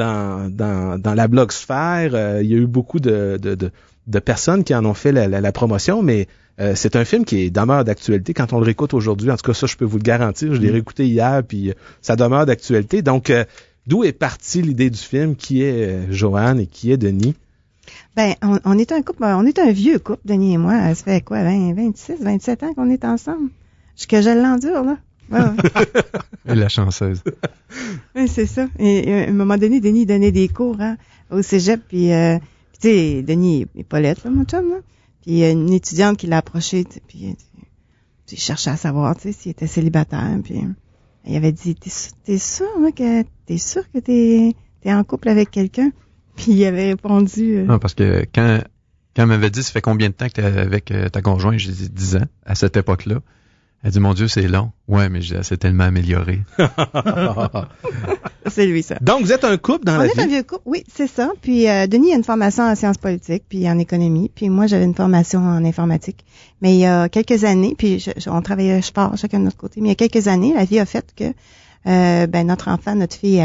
la blogosphère. Il y a eu beaucoup de personnes qui en ont fait la promotion, mais c'est un film qui demeure d'actualité quand on le réécoute aujourd'hui. En tout cas, ça, je peux vous le garantir. Je l'ai réécouté hier, puis ça demeure d'actualité. Donc, d'où est partie l'idée du film? Qui est Joanne et qui est Denis? On est un couple, on est un vieux couple, Denis et moi. Ça fait quoi, 26, 27 ans qu'on est ensemble? Que je l'endure, là. Ouais. Et la chanceuse. Oui, c'est ça. Et à un moment donné, Denis donnait des cours au cégep, puis tu sais, Denis est pas lettre, là, mon chum, là. Puis il y a une étudiante qui l'a approché, puis il cherchait à savoir, tu sais, s'il était célibataire, puis il avait dit, t'es sûr, là, que t'es en couple avec quelqu'un? Puis il avait répondu... Non, parce que quand elle m'avait dit, ça fait combien de temps que t'es avec ta conjointe? J'ai dit 10 ans, à cette époque-là. Elle dit, mon Dieu, c'est long. Ouais, mais elle s'est tellement améliorée. C'est lui, ça. Donc, vous êtes un couple dans la vie? On est un vieux couple, oui, c'est ça. Puis Denis a une formation en sciences politiques, puis en économie. Puis moi, j'avais une formation en informatique. Mais il y a quelques années, puis on travaillait, je pars chacun de notre côté, mais il y a quelques années, la vie a fait que notre enfant, notre fille,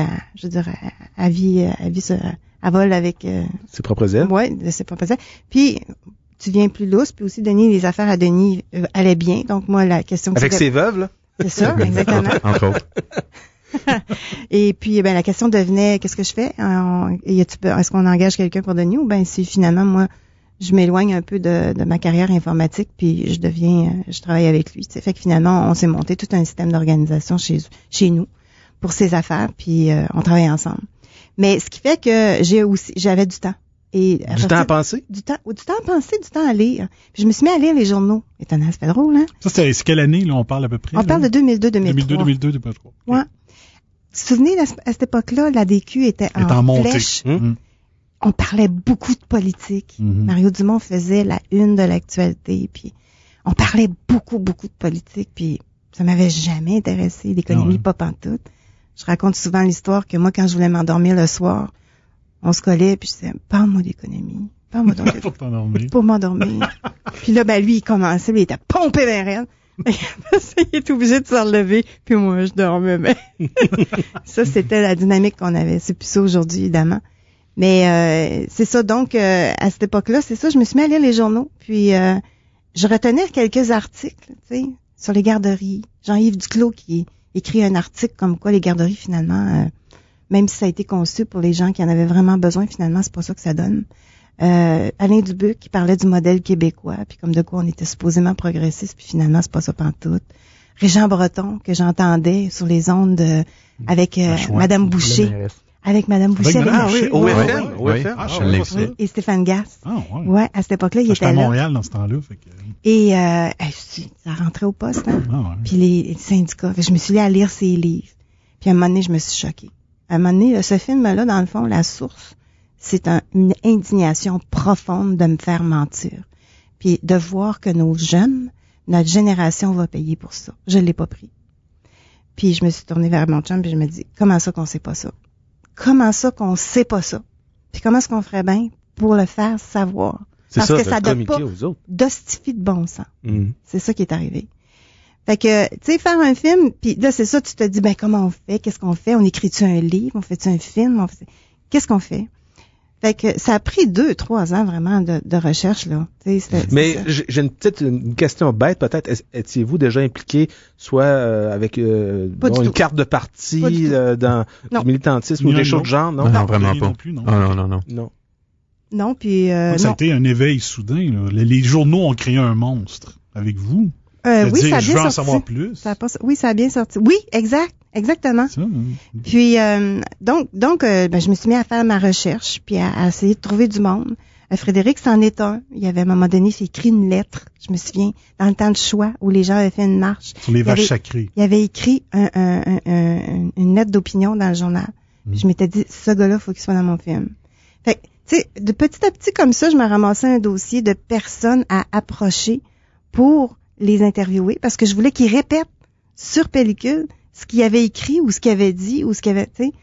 elle vole avec... ses propres ailes? Oui, de ses propres ailes. Puis... tu viens plus lousse, puis aussi, Denis, les affaires à Denis allaient bien. Donc, moi, la question... Avec ses veuves, là? C'est ça, exactement. Entre autres. Et puis, la question devenait, qu'est-ce que je fais? Est-ce qu'on engage quelqu'un pour Denis? Ou si finalement, moi, je m'éloigne un peu de ma carrière informatique, puis je travaille avec lui. T'sais. Fait que finalement, on s'est monté tout un système d'organisation chez nous pour ses affaires, puis on travaille ensemble. Mais ce qui fait que j'avais du temps. Et du temps à penser? Du temps à penser, du temps à lire. Puis je me suis mis à lire les journaux. Étonnant, ça fait drôle, hein? Ça, c'est quelle année, là, on parle à peu près? On parle de 2002-2003. 2002-2003. Ouais. Vous vous souvenez, à cette époque-là, la DQ était en flèche. On parlait beaucoup de politique. Mario Dumont faisait la une de l'actualité, puis on parlait beaucoup, beaucoup de politique, puis ça m'avait jamais intéressé, l'économie, pas pantoute. Je raconte souvent l'histoire que moi, quand je voulais m'endormir le soir, on se collait, puis je disais, parle-moi d'économie. Parle-moi d'économie. Pour m'endormir. Puis là, lui, il commençait, il était pompé vers elle. Il est obligé de se relever, puis moi, je dormais. Mais ça, c'était la dynamique qu'on avait. C'est plus ça aujourd'hui, évidemment. Mais c'est ça, donc, à cette époque-là, c'est ça, je me suis mis à lire les journaux. Puis, je retenais quelques articles, tu sais, sur les garderies. Jean-Yves Duclos qui écrit un article comme quoi les garderies, finalement... même si ça a été conçu pour les gens qui en avaient vraiment besoin, finalement, c'est pas ça que ça donne. Alain Dubuc qui parlait du modèle québécois, puis comme de quoi on était supposément progressiste, puis finalement, c'est pas ça pantoute. Régent Breton, que j'entendais sur les ondes avec Madame Boucher. Avec Madame Boucher. Et Stéphane Gasse. Ah, ouais. Ouais, à cette époque-là, il était là. J'étais à Montréal dans ce temps-là. Fait que... Et ça rentrait au poste, hein. Ah, ouais. Puis les syndicats. Je me suis mis à lire ses livres. Puis à un moment donné, je me suis choquée. À un moment donné, ce film-là, dans le fond, la source, c'est une indignation profonde de me faire mentir. Puis de voir que nos jeunes, notre génération va payer pour ça. Je l'ai pas pris. Puis je me suis tournée vers mon chum, puis je me dis, comment ça qu'on sait pas ça? Comment ça qu'on sait pas ça? Puis comment est-ce qu'on ferait bien pour le faire savoir? C'est Parce ça, que ça donne pas d'hostifie de bon sens. C'est ça qui est arrivé. Fait que, tu sais, faire un film, puis là, c'est ça, tu te dis, comment on fait? Qu'est-ce qu'on fait? On écrit-tu un livre? On fait-tu un film? Qu'est-ce qu'on fait? Fait que ça a pris 2-3 ans vraiment de recherche, là. Mais j'ai une question bête, peut-être. Étiez-vous déjà impliqué, soit avec une carte de parti dans du militantisme ou des choses de genre, non? Non, vraiment pas. Non plus, non. Non. Non, puis ça a été un éveil soudain, là. Les journaux ont créé un monstre avec vous. Oui, ça a bien sorti. Je veux en savoir plus. Ça a bien sorti. Oui, exactement. Ça, Puis donc, je me suis mis à faire ma recherche, puis à essayer de trouver du monde. Frédéric, c'en est un. Il y avait à un moment donné, il écrit une lettre. Je me souviens, dans le temps de choix, où les gens avaient fait une marche. Sur les vaches sacrées. Il avait écrit une lettre d'opinion dans le journal. Je m'étais dit, ce gars-là, faut qu'il soit dans mon film. Fait que, tu sais, de petit à petit comme ça, je me ramassais un dossier de personnes à approcher pour les interviewer, parce que je voulais qu'ils répètent sur pellicule ce qu'ils avaient écrit ou ce qu'ils avaient dit ou ce qu'ils avaient, tu sais.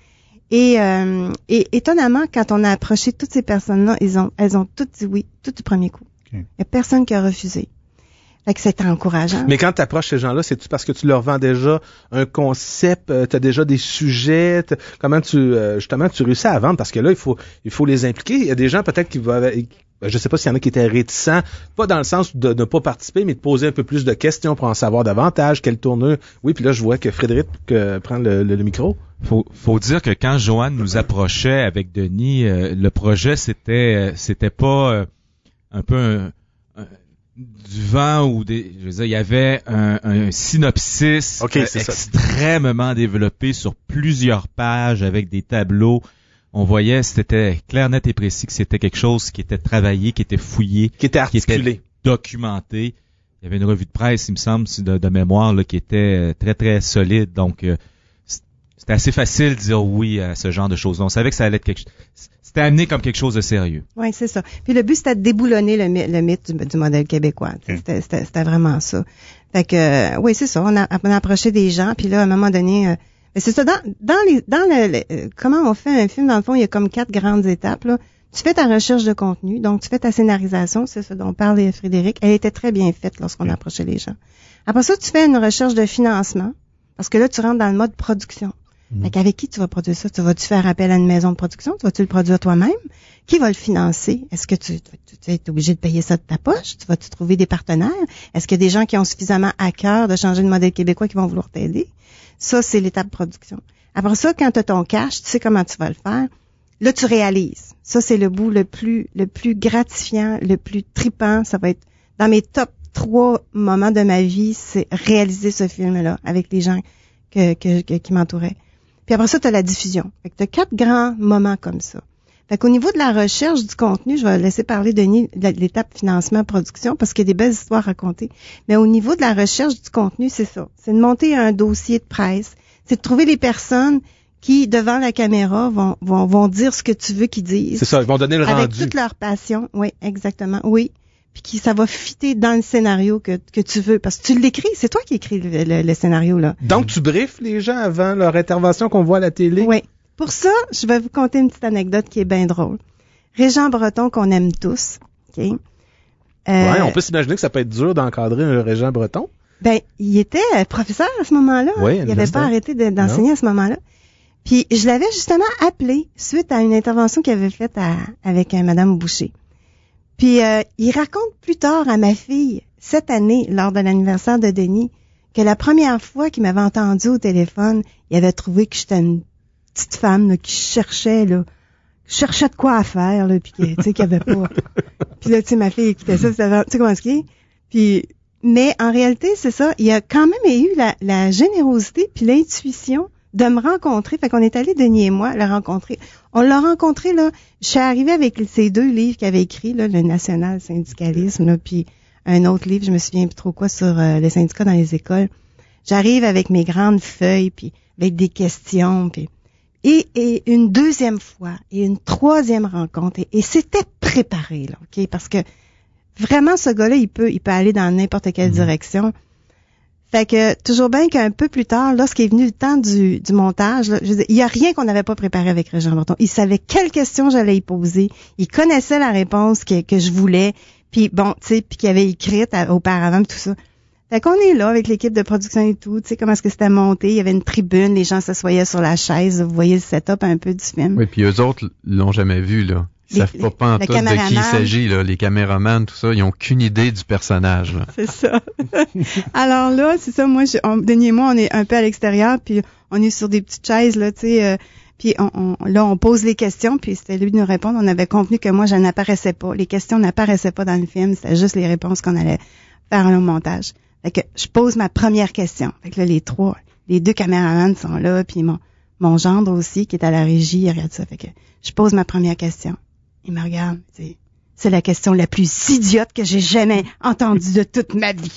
Et étonnamment, quand on a approché toutes ces personnes-là, elles ont toutes dit oui, tout du premier coup. Il y a personne qui a refusé. Fait que c'était encourageant. Mais quand tu approches ces gens-là, c'est-tu parce que tu leur vends déjà un concept, t'as déjà des sujets, comment tu réussis à vendre? Parce que là, il faut les impliquer. Il y a des gens peut-être qui vont, je sais pas s'il y en a qui étaient réticents, pas dans le sens de ne pas participer, mais de poser un peu plus de questions pour en savoir davantage, quelle tournure. Oui, puis là, je vois que Frédéric prend le micro. Faut dire que quand Joanne nous approchait avec Denis, le projet c'était pas un peu du vent ou je veux dire, il y avait un synopsis extrêmement développé sur plusieurs pages avec des tableaux. On voyait, c'était clair, net et précis que c'était quelque chose qui était travaillé, qui était fouillé, qui était articulé, qui était documenté. Il y avait une revue de presse, il me semble, de mémoire, là, qui était très, très solide. Donc, c'était assez facile de dire oui à ce genre de choses. On savait que ça allait être c'était amené comme quelque chose de sérieux. Oui, c'est ça. Puis le but, c'était de déboulonner le mythe du modèle québécois. C'était vraiment ça. Fait que, oui, c'est ça. On a approché des gens, puis là, à un moment donné, c'est ça. Comment on fait un film, dans le fond, il y a comme 4 grandes étapes, là. Tu fais ta recherche de contenu, donc tu fais ta scénarisation, c'est ce dont parle Frédéric. Elle était très bien faite lorsqu'on approchait les gens. Après ça, tu fais une recherche de financement, parce que là, tu rentres dans le mode production. Fait qu'avec qui tu vas produire ça? Tu vas-tu faire appel à une maison de production? Tu vas-tu le produire toi-même? Qui va le financer? Est-ce que tu es obligé de payer ça de ta poche? Tu vas-tu trouver des partenaires? Est-ce qu'il y a des gens qui ont suffisamment à cœur de changer le modèle québécois qui vont vouloir t'aider? Ça, c'est l'étape production. Après ça, quand tu as ton cash, tu sais comment tu vas le faire. Là, tu réalises. Ça, c'est le bout le plus gratifiant, le plus trippant. Ça va être dans mes top 3 moments de ma vie, c'est réaliser ce film-là avec les gens qui m'entouraient. Puis après ça, tu as la diffusion. Fait que tu as 4 grands moments comme ça. Fait qu'au niveau de la recherche du contenu, je vais laisser parler Denis de l'étape financement-production parce qu'il y a des belles histoires à raconter. Mais au niveau de la recherche du contenu, c'est ça. C'est de monter un dossier de presse. C'est de trouver les personnes qui, devant la caméra, vont dire ce que tu veux qu'ils disent. C'est ça, ils vont donner le rendu. Avec toute leur passion. Oui, exactement. Oui. Puis ça va fitter dans le scénario que tu veux. Parce que tu l'écris, c'est toi qui écris le scénario, là. Donc, tu briefes les gens avant leur intervention qu'on voit à la télé? Oui. Pour ça, je vais vous conter une petite anecdote qui est bien drôle. Régent Breton, qu'on aime tous, OK? Ouais, on peut s'imaginer que ça peut être dur d'encadrer un Régent Breton. Ben, il était professeur à ce moment-là. Oui, il n'avait pas arrêté d'enseigner à ce moment-là. Puis, je l'avais justement appelé suite à une intervention qu'il avait faite avec Madame Boucher. Puis, il raconte plus tard à ma fille, cette année, lors de l'anniversaire de Denis, que la première fois qu'il m'avait entendu au téléphone, il avait trouvé que j'étais une petite femme là, qui cherchait de quoi à faire, là, puis tu sais, qu'il n'y avait pas. Puis là, tu sais, ma fille écoutait ça, tu sais comment c'est? Puis, mais en réalité, c'est ça, il a quand même eu la générosité puis l'intuition de me rencontrer. Fait qu'on est allé, Denis et moi, le rencontrer. On l'a rencontré, là. Je suis arrivée avec ces 2 livres qu'il avait écrits, là, le National Syndicalisme, là, puis un autre livre, je me souviens plus trop quoi, sur les syndicats dans les écoles. J'arrive avec mes grandes feuilles, puis avec des questions, puis et une deuxième fois, et une troisième rencontre, et c'était préparé, là, OK? Parce que vraiment, ce gars-là, il peut aller dans n'importe quelle direction. Fait que, toujours bien qu'un peu plus tard, lorsqu'il est venu le temps du montage, là, je veux dire, il y a rien qu'on n'avait pas préparé avec Régent Breton. Il savait quelles questions j'allais y poser. Il connaissait la réponse que je voulais. Puis bon, tu sais, puis qu'il avait écrite auparavant, tout ça. Fait qu'on est là avec l'équipe de production et tout, tu sais, comment est-ce que c'était monté. Il y avait une tribune, les gens s'assoyaient sur la chaise. Vous voyez le setup un peu du film. Oui, puis eux autres l'ont jamais vu, là. Ils savent pas en tout de qui il s'agit, là. Les caméramans, tout ça, ils ont qu'une idée du personnage, là. C'est ça. Alors là, c'est ça, moi, Denis et moi, on est un peu à l'extérieur, puis on est sur des petites chaises, là, tu sais, puis on pose les questions, puis c'était lui de nous répondre. On avait convenu que moi, je n'apparaissais pas. Les questions n'apparaissaient pas dans le film, c'était juste les réponses qu'on allait faire au montage. Fait que je pose ma première question. Fait que là, les deux caméramans sont là, puis mon gendre aussi, qui est à la régie, il regarde ça. Fait que je pose ma première question. Il me regarde, c'est la question la plus idiote que j'ai jamais entendue de toute ma vie.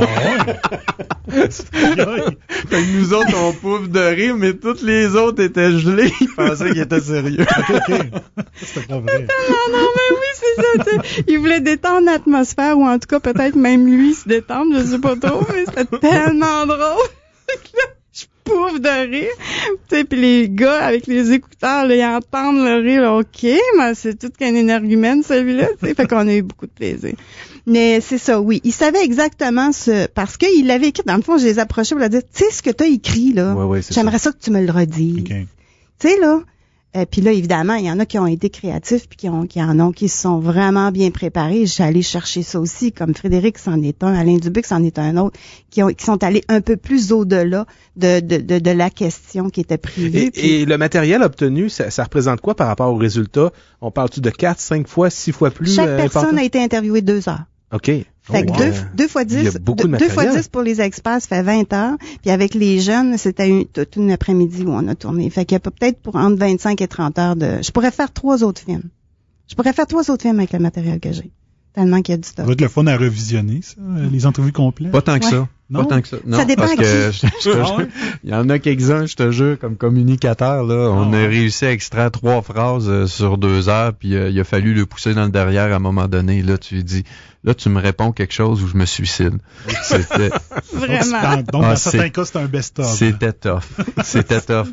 Fait que nous autres, on pouffe de rire, mais toutes les autres étaient gelés. Ils pensaient qu'ils étaient sérieux. C'était pas vrai. Non, mais oui, c'est ça. T'sais. Il voulait détendre l'atmosphère, ou en tout cas, peut-être même lui se détendre, je sais pas trop, mais c'était tellement drôle. Je pouffe de rire. Tu sais, puis les gars avec les écouteurs, là, ils entendent le rire. Là, OK, mais c'est tout qu'un énergumène, celui-là. Tu sais, fait qu'on a eu beaucoup de plaisir. Mais c'est ça, oui. Il savait exactement parce qu'il l'avait écrit. Dans le fond, je les approchais pour leur dire, tu sais ce que t'as écrit, là. Ouais, j'aimerais ça que tu me le redises. Okay. Tu sais, là. Puis là, évidemment, il y en a qui ont été créatifs puis qui se sont vraiment bien préparés. J'ai allé chercher ça aussi, comme Frédéric c'en est un, Alain Dubuc c'en est un autre, qui sont allés un peu plus au-delà de la question qui était prévue. Et le matériel obtenu, ça représente quoi par rapport au résultat? On parle-tu de 4, 5 fois, 6 fois plus? Chaque personne a été interviewée 2 heures. OK. Fait que 2 fois 10, 2 fois 10 pour les experts, ça fait 20 heures. Puis avec les jeunes, c'était toute une après-midi où on a tourné. Fait qu'il y a peut-être pour entre 25 et 30 heures je pourrais faire 3 autres films. Avec le matériel que j'ai. Tellement qu'il y a du stock. Ça va être le fun à revisionner, ça, les entrevues complètes. Pas tant que ça. Non? Pas tant que ça. Non, ça dépend parce que il y en a quelques-uns, je te jure, comme communicateur, là, on a réussi à extraire 3 phrases sur 2 heures, puis il a fallu le pousser dans le derrière à un moment donné. Là, tu lui dis, là, tu me réponds quelque chose ou je me suicide. C'était vraiment. Donc, dans certains cas, c'était un best-of. C'était tough.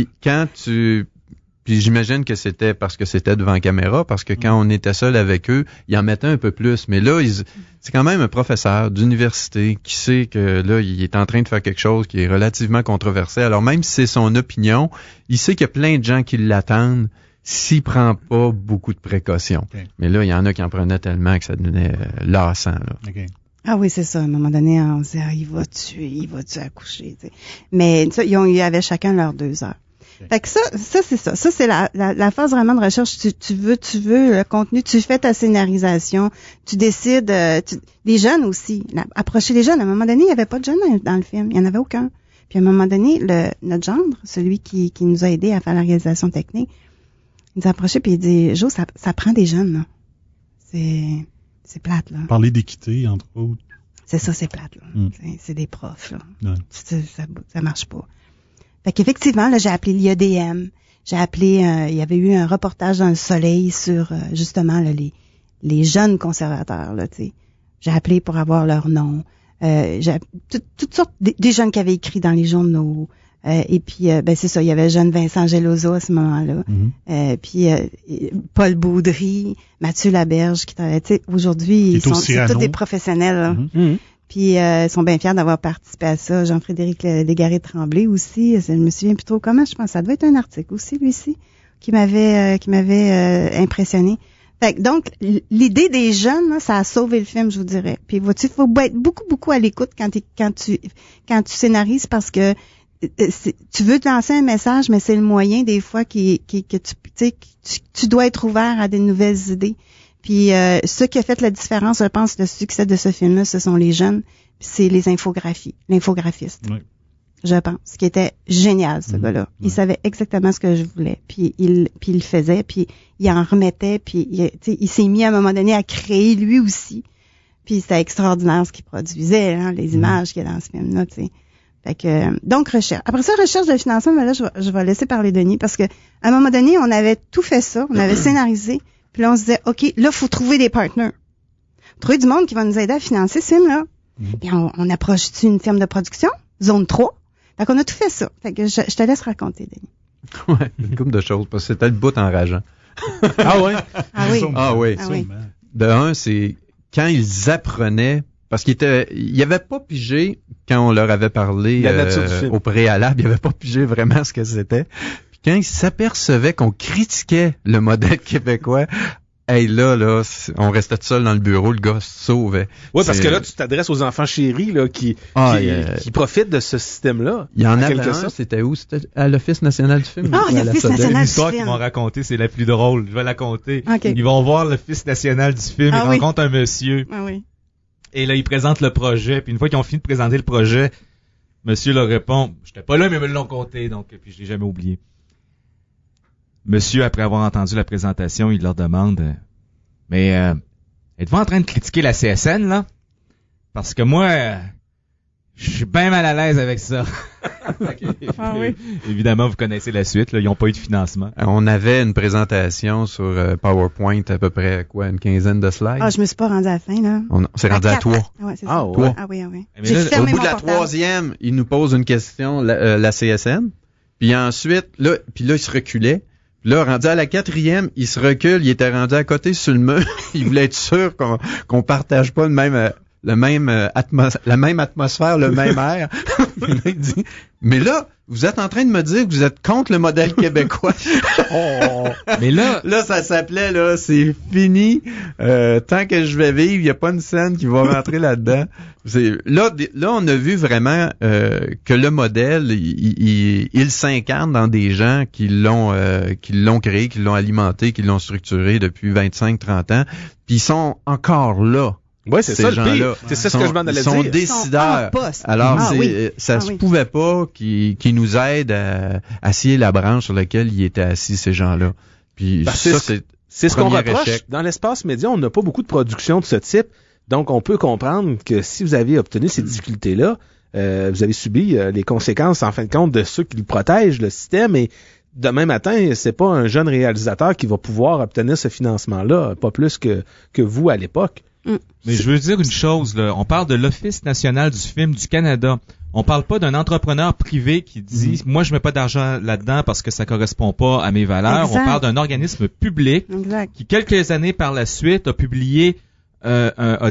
Puis j'imagine que c'était parce que c'était devant caméra, parce que quand on était seul avec eux, ils en mettaient un peu plus. Mais là, c'est quand même un professeur d'université qui sait que là, il est en train de faire quelque chose qui est relativement controversé. Alors même si c'est son opinion, il sait qu'il y a plein de gens qui l'attendent s'il prend pas beaucoup de précautions. Okay. Mais là, il y en a qui en prenaient tellement que ça devenait lassant. Là. Okay. Ah oui, c'est ça. À un moment donné, on se disait, il va-tu accoucher? T'sais. Mais ça, ils avaient chacun leurs 2 heures. Fait que ça, c'est ça. Ça, c'est la phase vraiment de recherche. Tu veux le contenu, tu fais ta scénarisation, tu décides, les jeunes aussi. Approcher les jeunes. À un moment donné, il n'y avait pas de jeunes dans le film. Il n'y en avait aucun. Puis à un moment donné, notre gendre, celui qui nous a aidés à faire la réalisation technique, il nous a approché puis il dit, Jo, ça prend des jeunes, là. C'est plate, là. Parler d'équité, entre autres. C'est ça, c'est plate, là. C'est des profs, là. Ouais. Ça marche pas. Fait qu'effectivement, là, j'ai appelé l'IEDM. J'ai appelé, il y avait eu un reportage dans Le Soleil sur, justement, là, les jeunes conservateurs, là, tu sais. J'ai appelé pour avoir leur nom. J'ai toutes sortes, des jeunes qui avaient écrit dans les journaux. Et puis, c'est ça, il y avait le jeune Vincent Geloso à ce moment-là. Mm-hmm. Puis, Paul Baudry, Mathieu Laberge, qui travaillait, tu sais, aujourd'hui, c'est tous des professionnels, là. Mm-hmm. Puis ils sont bien fiers d'avoir participé à ça. Jean-Frédéric Légaré-Tremblay aussi, je me souviens plus trop comment, je pense. Ça devait être un article aussi, lui-ci, qui m'avait impressionné. Fait que donc, l'idée des jeunes, là, ça a sauvé le film, je vous dirais. Puis vois-tu, il faut être beaucoup à l'écoute quand tu scénarises parce que tu veux te lancer un message, mais c'est le moyen des fois que tu dois être ouvert à des nouvelles idées. Puis ce qui a fait la différence, je pense, le succès de ce film-là, ce sont les jeunes, puis c'est les infographies, l'infographiste. Oui. Je pense, ce qui était génial, ce gars-là. Il savait exactement ce que je voulais, puis il le faisait, puis il en remettait, puis il s'est mis à un moment donné à créer lui aussi. Puis c'était extraordinaire ce qu'il produisait, hein, les images qu'il y a dans ce film-là, tu sais. Fait que donc recherche. Après ça, recherche de financement, mais là je vais laisser parler Denis parce que à un moment donné, on avait tout fait ça, on avait scénarisé. Puis là, on se disait, OK, là, faut trouver des partenaires. Trouver du monde qui va nous aider à financer ce film-là. Puis on approche-tu une firme de production? Zone 3? Fait qu'on a tout fait ça. Fait que je te laisse raconter, Denis. Ouais, une couple de choses, parce que c'était le bout enrageant. Ah ouais? Ah oui. Ah oui. Ah oui. De un, c'est quand ils apprenaient, parce qu'ils avaient pas pigé, quand on leur avait parlé La nature du film. au préalable, ils avaient pas pigé vraiment ce que c'était. quand ils s'apercevaient qu'on critiquait le modèle québécois, hey, là, on restait tout seul dans le bureau, le gars se sauvait. Oui, parce que là, tu t'adresses aux enfants chéris, là, qui profitent de ce système-là. Il y en avait un, c'était où? C'était à l'Office national du film? l'Office national du film. L'histoire qu'ils m'ont racontée, c'est la plus drôle. Je vais la conter. Okay. Ils vont voir l'Office national du film, ils rencontrent un monsieur. Ah oui. Et là, ils présentent le projet, puis une fois qu'ils ont fini de présenter le projet, monsieur leur répond, j'étais pas là, mais ils me l'ont compté, donc, puis je l'ai jamais oublié. Monsieur, après avoir entendu la présentation, il leur demande, mais êtes-vous en train de critiquer la CSN, là? Parce que moi, je suis bien mal à l'aise avec ça. Évidemment, vous connaissez la suite, là, ils n'ont pas eu de financement. On avait une présentation sur PowerPoint, à peu près, une quinzaine de slides. Ah, je me suis pas rendu à la fin, là. On s'est rendu à 3. Ouais, c'est ça. Ouais. Ah oui. Mais là, au bout de la troisième, il nous pose une question, la CSN. Puis ensuite, là, il se reculait. Là, rendu à la quatrième, il se recule, il était rendu à côté sur le mur. Il voulait être sûr qu'on partage pas la même atmosphère, le même air. Il dit, mais là, vous êtes en train de me dire que vous êtes contre le modèle québécois. Mais là, ça s'appelait, là, c'est fini. Tant que je vais vivre, il n'y a pas une scène qui va rentrer là-dedans. Là, on a vu vraiment que le modèle, il s'incarne dans des gens qui l'ont créé, qui l'ont alimenté, qui l'ont structuré depuis 25-30 ans. Puis ils sont encore là. Oui, c'est ça le pire. C'est ça ce que je m'en allais dire. Ils sont décideurs. Alors, ça se pouvait pas qu'ils nous aident à scier la branche sur laquelle ils étaient assis, ces gens-là. Puis c'est ce qu'on reproche. Dans l'espace média, on n'a pas beaucoup de production de ce type. Donc, on peut comprendre que si vous avez obtenu ces difficultés-là, vous avez subi les conséquences, en fin de compte, de ceux qui protègent le système. Et demain matin, c'est pas un jeune réalisateur qui va pouvoir obtenir ce financement-là, pas plus que vous à l'époque. Mais je veux dire une chose, là. On parle de l'Office national du film du Canada. On parle pas d'un entrepreneur privé qui dit, moi, je mets pas d'argent là-dedans parce que ça correspond pas à mes valeurs. Exact. On parle d'un organisme public qui, quelques années par la suite, a publié, a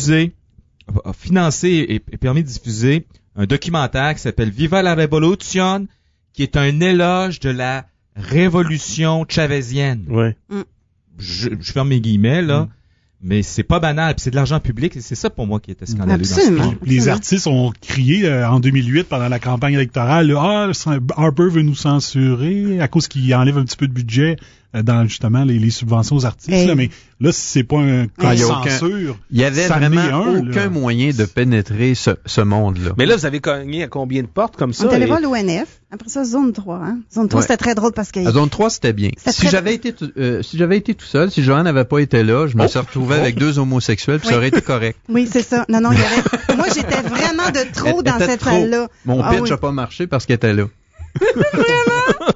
financé et permis de diffuser un documentaire qui s'appelle Viva la Revolution, qui est un éloge de la révolution chavésienne. Ouais. Je ferme mes guillemets, là. Mais c'est pas banal, puis c'est de l'argent public, et c'est ça pour moi qui était scandaleux. Absolument. Les artistes ont crié en 2008 pendant la campagne électorale, Harper veut nous censurer à cause qu'il enlève un petit peu de budget dans justement les subventions aux artistes. Là, mais là, c'est pas un cas de censure. Il y avait vraiment aucun moyen de pénétrer ce monde-là. Mais là, vous avez cogné à combien de portes comme ça? On est allé voir l'ONF. Après ça, Zone 3. Hein? Zone 3, c'était très drôle parce que... À Zone 3, c'était bien. Si j'avais été tout seul, si Joanne n'avait pas été là, je me serais retrouvé avec 2 homosexuels, puis ça aurait été correct. Oui, c'est ça. Non, il y avait... Moi, j'étais vraiment de trop dans cette salle-là. Mon pitch n'a pas marché parce qu'elle était là. Vraiment?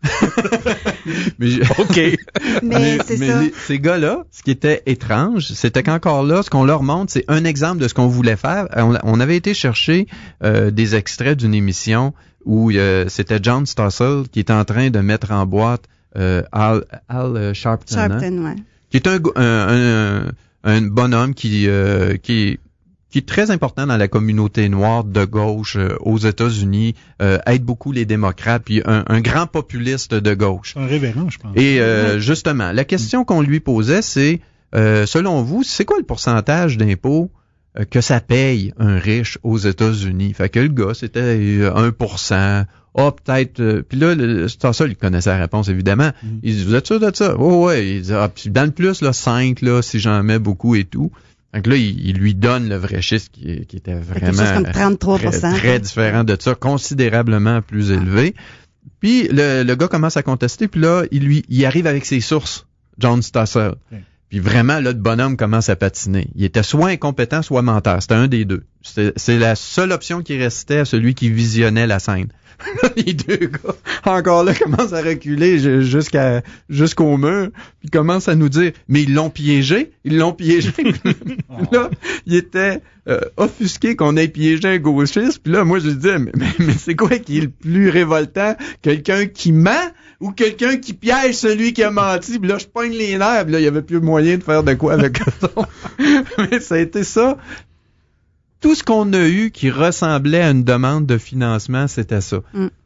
OK. Mais c'est ça. Ces gars-là, ce qui était étrange, c'était qu'encore là, ce qu'on leur montre, c'est un exemple de ce qu'on voulait faire. On avait été chercher des extraits d'une émission où c'était John Stossel qui était en train de mettre en boîte Al Sharpton, qui est un bonhomme qui est très important dans la communauté noire de gauche aux États-Unis, aide beaucoup les démocrates, puis un grand populiste de gauche. Un révérend, je pense. Et justement, la question qu'on lui posait, c'est, selon vous, c'est quoi le pourcentage d'impôts que ça paye un riche aux États-Unis? Fait que le gars, c'était 1%. Peut-être... puis là, c'est ça, il connaissait la réponse, évidemment. Il dit, vous êtes sûr de ça? Oh, ouais. Il dit, puis dans le plus, 5, si j'en mets beaucoup et tout. Donc là, il lui donne le vrai chiffre qui était vraiment comme 33%, très différent de ça, considérablement plus élevé. Puis le gars commence à contester, puis là, il arrive avec ses sources, John Stossel. Puis vraiment, là, le bonhomme commence à patiner. Il était soit incompétent, soit menteur. C'était un des deux. C'est la seule option qui restait à celui qui visionnait la scène. Les 2 gars, encore là, commencent à reculer jusqu'au mur, puis commencent à nous dire, mais ils l'ont piégé. Là, il était offusqué qu'on ait piégé un gauchiste, puis là, moi, je disais, mais c'est quoi qui est le plus révoltant? Quelqu'un qui ment ou quelqu'un qui piège celui qui a menti? Puis là, je pogne les nerfs, puis là, il y avait plus moyen de faire de quoi avec ça. Mais ça a été ça. Tout ce qu'on a eu qui ressemblait à une demande de financement, c'était ça.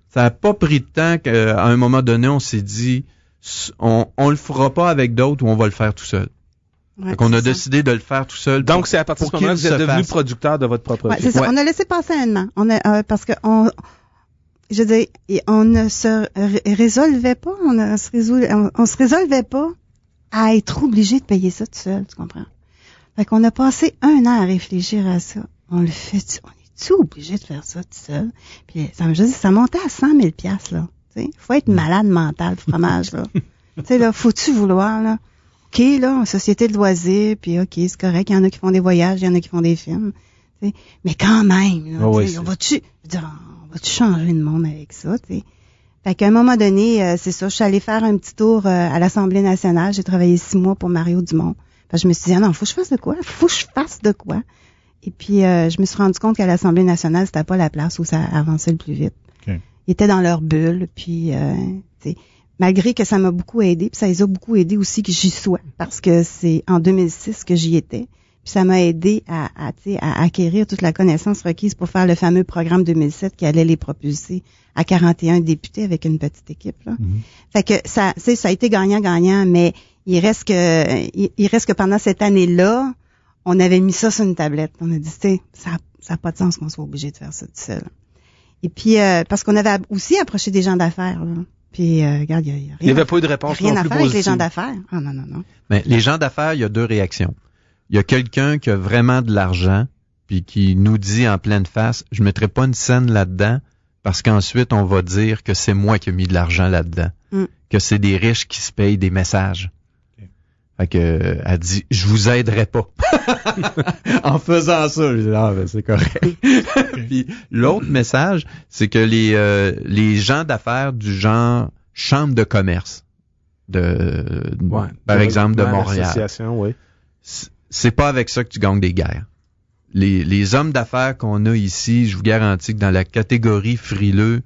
Ça a pas pris de temps qu'à un moment donné, on s'est dit, on le fera pas avec d'autres ou on va le faire tout seul. Ouais, on a décidé de le faire tout seul. Donc, c'est à partir de ce moment-là que vous êtes devenu producteur de votre propre produit. Ouais, c'est ça. On a laissé passer un an. Parce que je veux dire, on ne se résolvait pas, on se résolvait pas à être obligé de payer ça tout seul, tu comprends? Fait qu'on a passé un an à réfléchir à ça. On est-tu obligé de faire ça tout seul? Puis, ça montait à 100 000 $, là. T'sais, faut être malade mental, le fromage, là. Tu sais, là, faut-tu vouloir, là? OK, là, société de loisirs, puis OK, c'est correct, il y en a qui font des voyages, il y en a qui font des films. T'sais, mais quand même, là, on va-tu changer le monde avec ça, tu sais? Fait qu'à un moment donné, c'est ça, je suis allée faire un petit tour à l'Assemblée nationale. J'ai travaillé 6 mois pour Mario Dumont. Fait que je me suis dit, non, faut que je fasse de quoi? Et puis, je me suis rendu compte qu'à l'Assemblée nationale, c'était pas la place où ça avançait le plus vite. Okay. Ils étaient dans leur bulle, puis, tu sais, malgré que ça m'a beaucoup aidé, puis ça les a beaucoup aidé aussi que j'y sois, parce que c'est en 2006 que j'y étais. Puis ça m'a aidé à acquérir toute la connaissance requise pour faire le fameux programme 2007 qui allait les propulser à 41 députés avec une petite équipe, là. Mm-hmm. Fait que ça a été gagnant-gagnant, mais il reste que pendant cette année-là, on avait mis ça sur une tablette. On a dit, ça a pas de sens qu'on soit obligé de faire ça tout seul. Et puis, parce qu'on avait aussi approché des gens d'affaires, là. Puis, regarde, il n'y avait pas eu de réponse rien non à plus faire positive. Avec les gens d'affaires. Ah, non. Mais les gens d'affaires, il y a 2 réactions. Il y a quelqu'un qui a vraiment de l'argent, puis qui nous dit en pleine face, je mettrai pas une scène là-dedans, parce qu'ensuite, on va dire que c'est moi qui ai mis de l'argent là-dedans. Que c'est des riches qui se payent des messages. Fait que, elle dit, je vous aiderai pas. En faisant ça, je dis, ben, c'est correct. Puis, l'autre message, c'est que les gens d'affaires du genre chambre de commerce, par exemple, de Montréal. Oui. C'est pas avec ça que tu gagnes des guerres. Les hommes d'affaires qu'on a ici, je vous garantis que dans la catégorie frileux,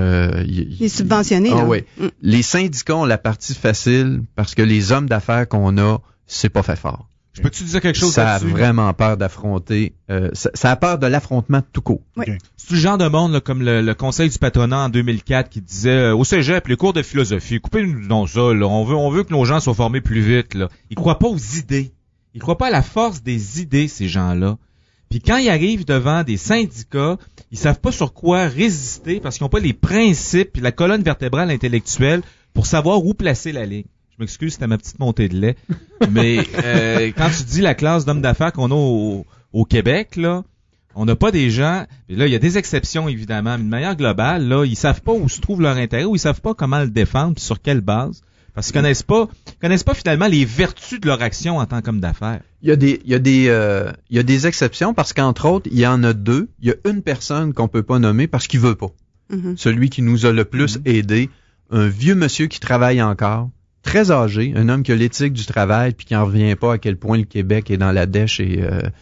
les subventionnés, là. Oui. Les syndicats ont la partie facile parce que les hommes d'affaires qu'on a, c'est pas fait fort. Je peux-tu dire quelque chose ça là-dessus? Ça a vraiment peur d'affronter. Ça a peur de l'affrontement tout court. Oui. Okay. C'est le genre de monde là, comme le Conseil du patronat en 2004 qui disait au cégep, les cours de philosophie, coupez-nous dans ça. Là. On veut que nos gens soient formés plus vite. Là. Ils croient pas aux idées. Ils croient pas à la force des idées, ces gens-là. Puis quand ils arrivent devant des syndicats, ils savent pas sur quoi résister parce qu'ils n'ont pas les principes et la colonne vertébrale intellectuelle pour savoir où placer la ligne. Je m'excuse, c'était ma petite montée de lait. Mais quand tu dis la classe d'hommes d'affaires qu'on a au Québec, là, on n'a pas des gens... Là, il y a des exceptions, évidemment, mais de manière globale, là, ils savent pas où se trouve leur intérêt, ou ils savent pas comment le défendre, puis sur quelle base. Parce qu'ils connaissent pas finalement les vertus de leur action en tant qu'homme d'affaires. Il y a des exceptions parce qu'entre autres, il y en a 2. Il y a une personne qu'on peut pas nommer parce qu'il veut pas. Mm-hmm. Celui qui nous a le plus aidé, un vieux monsieur qui travaille encore, très âgé, un homme qui a l'éthique du travail puis qui en revient pas à quel point le Québec est dans la dèche et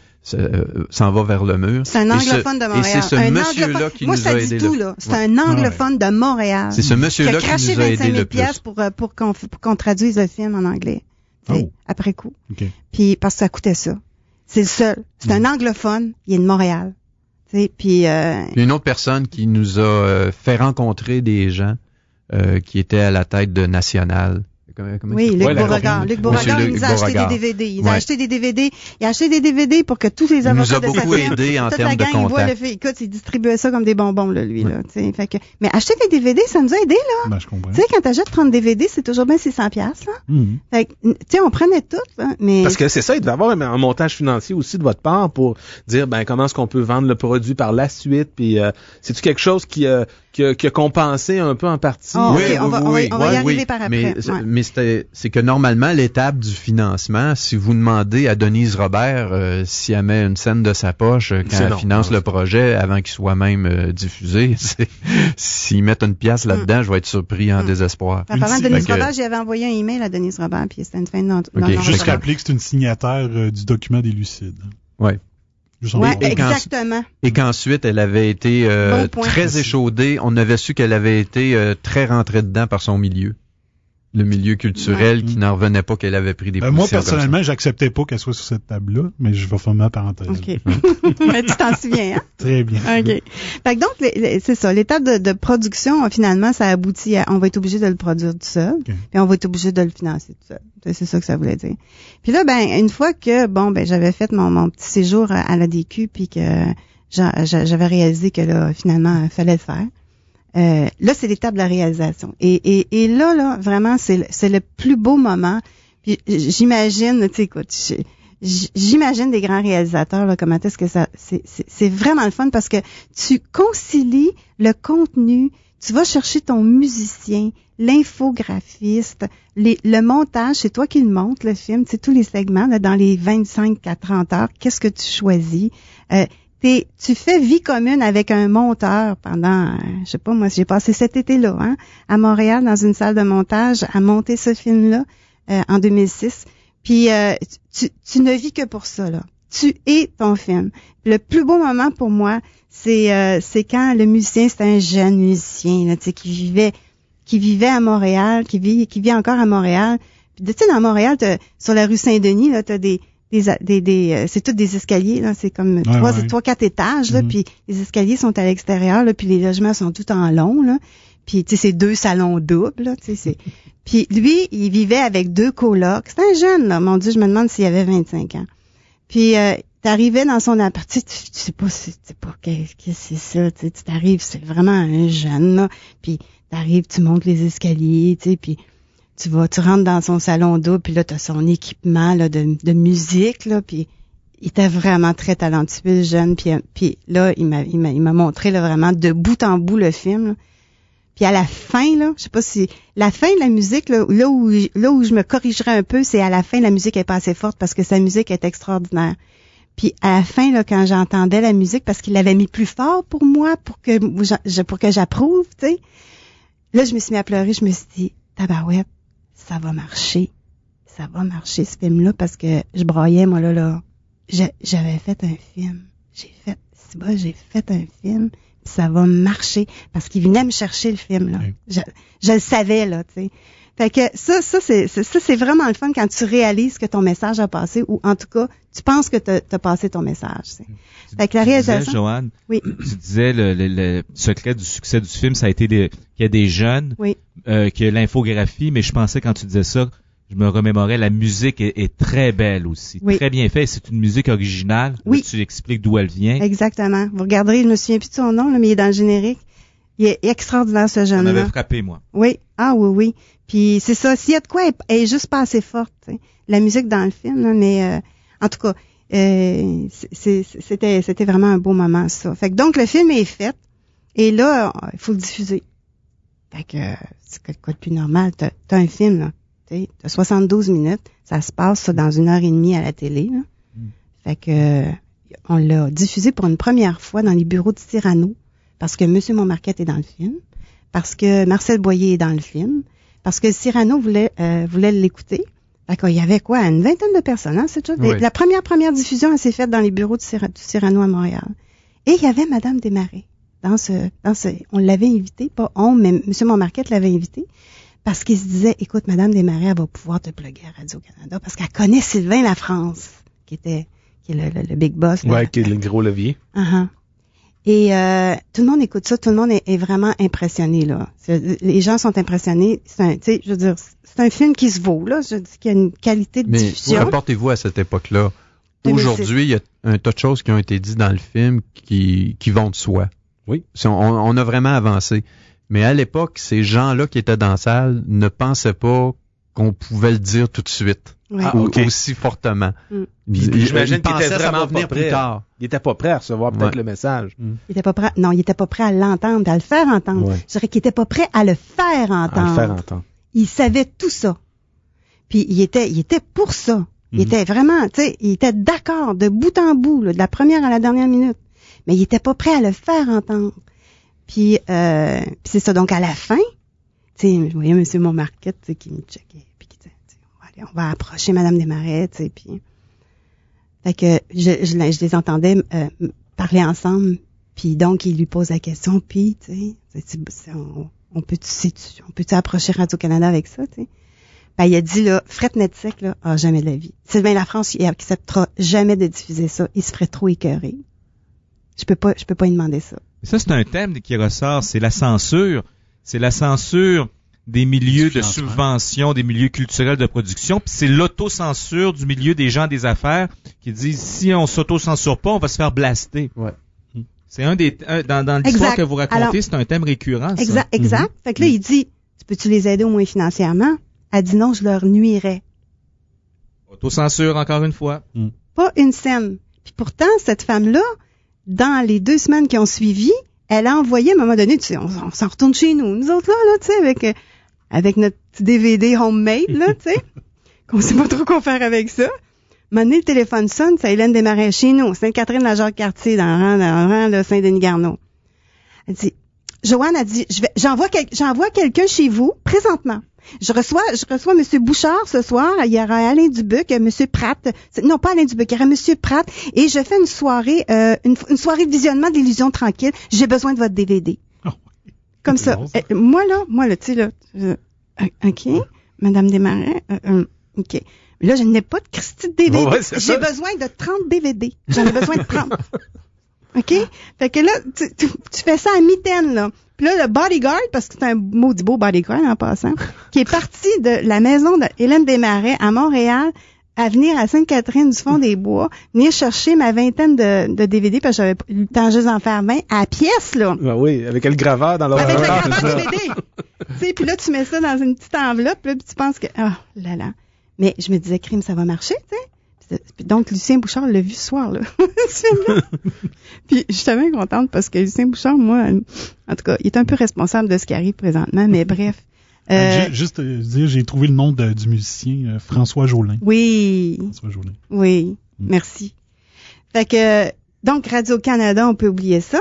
s'en va vers le mur. C'est un anglophone de Montréal. Et c'est ce monsieur-là qui nous a aidé. Moi, ça dit tout, là. C'est un anglophone de Montréal. C'est ce monsieur-là qui nous a aidé le plus. Qui a craché 25 000 $ pour qu'on traduise le film en anglais. Après coup. Okay. Puis, parce que ça coûtait ça. C'est le seul. C'est un anglophone. Il est de Montréal. Puis une autre personne qui nous a fait rencontrer des gens qui étaient à la tête de National. Oui, Luc Beauregard. Luc Beauregard, il nous a acheté des DVD. Il a acheté des DVD. Il a acheté des DVD pour que tous les avocats de sa firme... Il nous a beaucoup aidé en termes de contact. Écoute, il distribuait ça comme des bonbons, là, lui, là. Fait que, mais acheter des DVD, ça nous a aidé, là. Ben, je comprends. Tu sais, quand t'achètes 30 DVD, c'est toujours bien 600$, là. Mm-hmm. Fait que, tu sais, on prenait tout, là, mais... Parce que c'est ça, il devait y avoir un montage financier aussi de votre part pour dire, ben, comment est-ce qu'on peut vendre le produit par la suite, puis c'est-tu quelque chose qui a compensé un peu en partie? Oh, oui, on va y arriver par après. Mais c'est que normalement, l'étape du financement, si vous demandez à Denise Robert si elle met une scène de sa poche quand elle finance le projet avant qu'il soit même diffusé, s'ils mettent une pièce là-dedans, je vais être surpris en désespoir. En parlant de Denise Robert, j'avais envoyé un email à Denise Robert, puis c'était une fin de Juste rappeler que c'est une signataire du document des Lucides. Oui. Oui, exactement. Et qu'ensuite, elle avait été très échaudée. On avait su qu'elle avait été très rentrée dedans par son milieu. le milieu culturel qui n'en revenait pas qu'elle avait pris des positions. Moi, personnellement, j'acceptais pas qu'elle soit sur cette table-là, mais je vais fermer la parenthèse. OK. Mais tu t'en souviens, hein? Très bien. OK. Fait que donc, c'est ça. L'étape de production, finalement, ça aboutit à, on va être obligé de le produire tout seul. Okay. Puis on va être obligé de le financer tout seul. C'est ça que ça voulait dire. Puis là, une fois que, j'avais fait mon petit séjour à la DQ, puis que j'avais réalisé que là, finalement, il fallait le faire. Là, c'est l'étape de la réalisation. Et là, vraiment, c'est le plus beau moment. Puis j'imagine, tu sais, écoute, j'imagine des grands réalisateurs, là, comment est-ce que ça, c'est vraiment le fun parce que tu concilies le contenu, tu vas chercher ton musicien, l'infographiste, le montage, c'est toi qui le montes, le film, tu sais, tous les segments, là, dans les 25 à 30 heures, qu'est-ce que tu choisis? Tu fais vie commune avec un monteur pendant, je sais pas moi, j'ai passé cet été-là, hein, à Montréal, dans une salle de montage, à monter ce film-là, en 2006. Puis, tu ne vis que pour ça, là. Tu es ton film. Le plus beau moment pour moi, c'est quand le musicien, c'est un jeune musicien, là, tu sais, qui vivait à Montréal, qui vit encore à Montréal. Puis, tu sais, dans Montréal, sur la rue Saint-Denis, là, t'as c'est tous des escaliers, là, c'est comme 3-4 étages, là, puis les escaliers sont à l'extérieur, là, puis les logements sont tout en long, là. Puis, tu sais, c'est 2 salons doubles, là, tu sais, Puis lui, il vivait avec 2 colocs. C'est un jeune, là, mon Dieu, je me demande s'il avait 25 ans. Puis, t'arrivais dans son appart, tu sais pas qu'est-ce que c'est ça, tu t'arrives, c'est vraiment un jeune, là. Puis, t'arrives, tu montes les escaliers, tu sais, puis tu rentres dans son salon double, puis là, t'as son équipement, là, de musique, là, puis il était vraiment très talentueux, jeune, puis là, il m'a montré, là, vraiment, de bout en bout, le film, là. Puis à la fin, là, je sais pas si la fin de la musique, là où je me corrigerais un peu, c'est à la fin, la musique est pas assez forte parce que sa musique est extraordinaire. Puis à la fin, là, quand j'entendais la musique, parce qu'il l'avait mis plus fort pour moi, pour que j'approuve, tu sais. Là, je me suis mis à pleurer, je me suis dit, tabarouette, ça va marcher, ce film-là, parce que je broyais, moi, là. J'avais fait un film. J'ai fait un film. Ça va marcher parce qu'il venait me chercher le film là. Oui. Je le savais là, tu sais. Fait que ça c'est vraiment le fun quand tu réalises que ton message a passé ou en tout cas tu penses que t'as passé ton message. Fait que la réalisation. Tu disais, Joanne, oui. Tu disais le secret du succès du film, ça a été qu'il y a des jeunes, oui. Qu'il y a l'infographie, mais je pensais quand tu disais ça. Je me remémorais, la musique est très belle aussi, oui. Très bien faite. C'est une musique originale. Oui. Là, tu expliques d'où elle vient. Exactement. Vous regarderez, je me souviens plus de son nom, là, mais il est dans le générique. Il est extraordinaire, ce jeune-là. Ça m'avait frappé, moi. Oui. Ah oui. Puis c'est ça. S'il y a de quoi, elle est juste pas assez forte. T'sais. La musique dans le film, là, mais en tout cas, c'était vraiment un beau moment, ça. Fait que donc le film est fait, et là, il faut le diffuser. Fait que c'est quoi de plus normal. T'as un film, là. T'as 72 minutes, ça se passe ça, dans 1h30 à la télé. Là. Fait que on l'a diffusé pour une première fois dans les bureaux de Cyrano, parce que M. Montmarquette est dans le film, parce que Marcel Boyer est dans le film, parce que Cyrano voulait l'écouter. Fait qu'il y avait quoi, une vingtaine de personnes, hein, c'est tout. Oui. La première diffusion, elle s'est faite dans les bureaux de Cyrano à Montréal. Et il y avait Madame Desmarais. On l'avait invité, pas on, mais M. Montmarquette l'avait invité. Parce qu'il se disait, écoute, Madame Desmarais, elle va pouvoir te plugger à Radio-Canada parce qu'elle connaît Sylvain Lafrance, qui est le big boss. Ouais, qui est le gros levier. Uh-huh. Et tout le monde écoute ça, tout le monde est vraiment impressionné, là. Les gens sont impressionnés. C'est un film qui se vaut, là. Je dis qu'il y a une qualité de diffusion. Mais rapportez-vous à cette époque-là. Aujourd'hui, il y a un tas de choses qui ont été dites dans le film qui vont de soi. Oui. On a vraiment avancé. Mais à l'époque, ces gens-là qui étaient dans la salle ne pensaient pas qu'on pouvait le dire tout de suite. Oui. Aussi fortement. J'imagine qu'il était vraiment pas venir prêt. Plus tard. Il était pas prêt à recevoir peut-être le message. Il était pas prêt. Non, il était pas prêt à l'entendre, à le faire entendre. Ouais. Je dirais qu'il était pas prêt à le faire entendre. Il savait tout ça. Puis il était pour ça. Il était vraiment, tu sais, il était d'accord de bout en bout, là, de la première à la dernière minute. Mais il était pas prêt à le faire entendre. Puis c'est ça. Donc à la fin, tu sais, je voyais M. Montmarquette, tu sais, qui me checkait, puis qui disait, on va approcher Madame Desmarais, tu sais, puis fait que je les entendais parler ensemble, puis donc il lui pose la question, puis tu sais, on peut-tu approcher Radio-Canada avec ça, tu sais. Ben, il a dit, là, fret net sec, là, jamais de la vie. Sylvain Lafrance, il acceptera jamais de diffuser ça. Il se ferait trop écœurer. Je peux pas lui demander ça. Ça, c'est un thème qui ressort, c'est la censure. C'est la censure des milieux de subvention, des milieux culturels de production, puis c'est l'autocensure du milieu des gens des affaires qui disent, si on s'autocensure pas, on va se faire blaster. Ouais. C'est dans l'histoire que vous racontez, c'est un thème récurrent, ça. Exact. Fait que là, il dit, peux-tu les aider au moins financièrement? Elle dit non, je leur nuirais. Autocensure, encore une fois. Pas une scène. Puis pourtant, cette femme-là, dans les 2 semaines qui ont suivi, elle a envoyé, à un moment donné, tu sais, on s'en retourne chez nous. Nous autres, là, tu sais, avec notre petit DVD homemade, là, tu sais, qu'on sait pas trop quoi faire avec ça. Maintenant, le téléphone sonne, c'est Hélène Desmarais chez nous, Sainte-Catherine-la-Jacques-Cartier, dans le rang de Saint-Denis-Garneau. Elle dit, Joanne a dit, j'envoie quelqu'un chez vous, présentement. Je reçois M. Bouchard ce soir. Il y aura Alain Dubuc, M. Pratt. Non, pas Alain Dubuc, il y aura M. Pratt. Et je fais une soirée, une soirée de visionnement de l'illusion tranquille. J'ai besoin de votre DVD. Oh, comme ça. Moi, là, tu sais, là, OK, Madame Desmarais, OK. Mais là, je n'ai pas de Christy de DVD. Ouais, j'ai besoin de 30 DVD. J'en ai besoin de 30. OK? Fait que là, tu fais ça à mitaine, là. Puis là, le bodyguard, parce que c'est un maudit beau bodyguard en passant, qui est parti de la maison de Hélène Desmarais à Montréal à venir à Sainte-Catherine-du-Fond-des-Bois, venir chercher ma vingtaine de DVD, parce que j'avais eu le temps juste d'en faire 20, à la pièce, là. Ben oui, avec le graveur dans l'autre. Avec le graveur DVD. Tu sais, puis là, tu mets ça dans une petite enveloppe, là, puis tu penses que, là. Mais je me disais, crime, ça va marcher, tu sais. Donc, Lucien Bouchard l'a vu ce soir, là, ce film-là. Puis, j'étais bien contente parce que Lucien Bouchard, moi, en tout cas, il est un peu responsable de ce qui arrive présentement, mais bref. Juste dire, j'ai trouvé le nom du musicien François Jolin. Oui. François Jolin. Oui, merci. Fait que, donc, Radio-Canada, on peut oublier ça.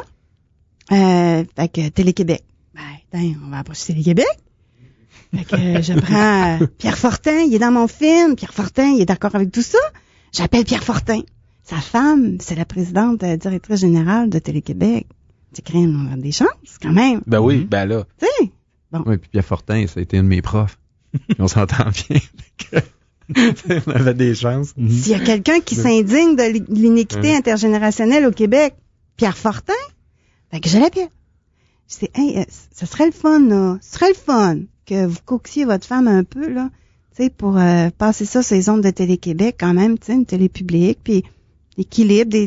Fait que Télé-Québec. On va approcher Télé-Québec. Fait que je prends Pierre Fortin, il est dans mon film. Pierre Fortin, il est d'accord avec tout ça. J'appelle Pierre Fortin. Sa femme, c'est la présidente directrice générale de Télé-Québec. C'est quand même, on a des chances, quand même. Ben oui, ben là. Tu sais. Bon. Oui, puis Pierre Fortin, ça a été un de mes profs. On s'entend bien. On avait des chances. S'il y a quelqu'un qui s'indigne de l'iniquité intergénérationnelle au Québec, Pierre Fortin, fait que je l'appelle. Je dis, hey, ça serait le fun, là. Ce serait le fun que vous coaxiez votre femme un peu, là. Tu sais, pour passer ça sur les ondes de Télé-Québec, quand même, tu sais, une télé publique, puis l'équilibre,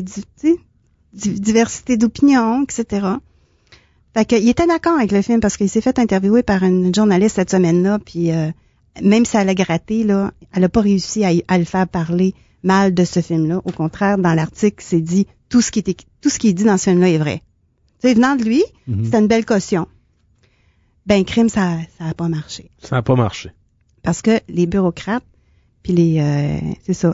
diversité d'opinion, etc. Fait que, il était d'accord avec le film parce qu'il s'est fait interviewer par une journaliste cette semaine-là, puis même si elle a gratté, là, elle a pas réussi à le faire parler mal de ce film-là. Au contraire, dans l'article, c'est dit tout ce qui est dit dans ce film-là est vrai. Tu sais, venant de lui, c'était une belle caution. Ben, crime, ça a pas marché. Ça a pas marché. Parce que les bureaucrates, puis c'est ça,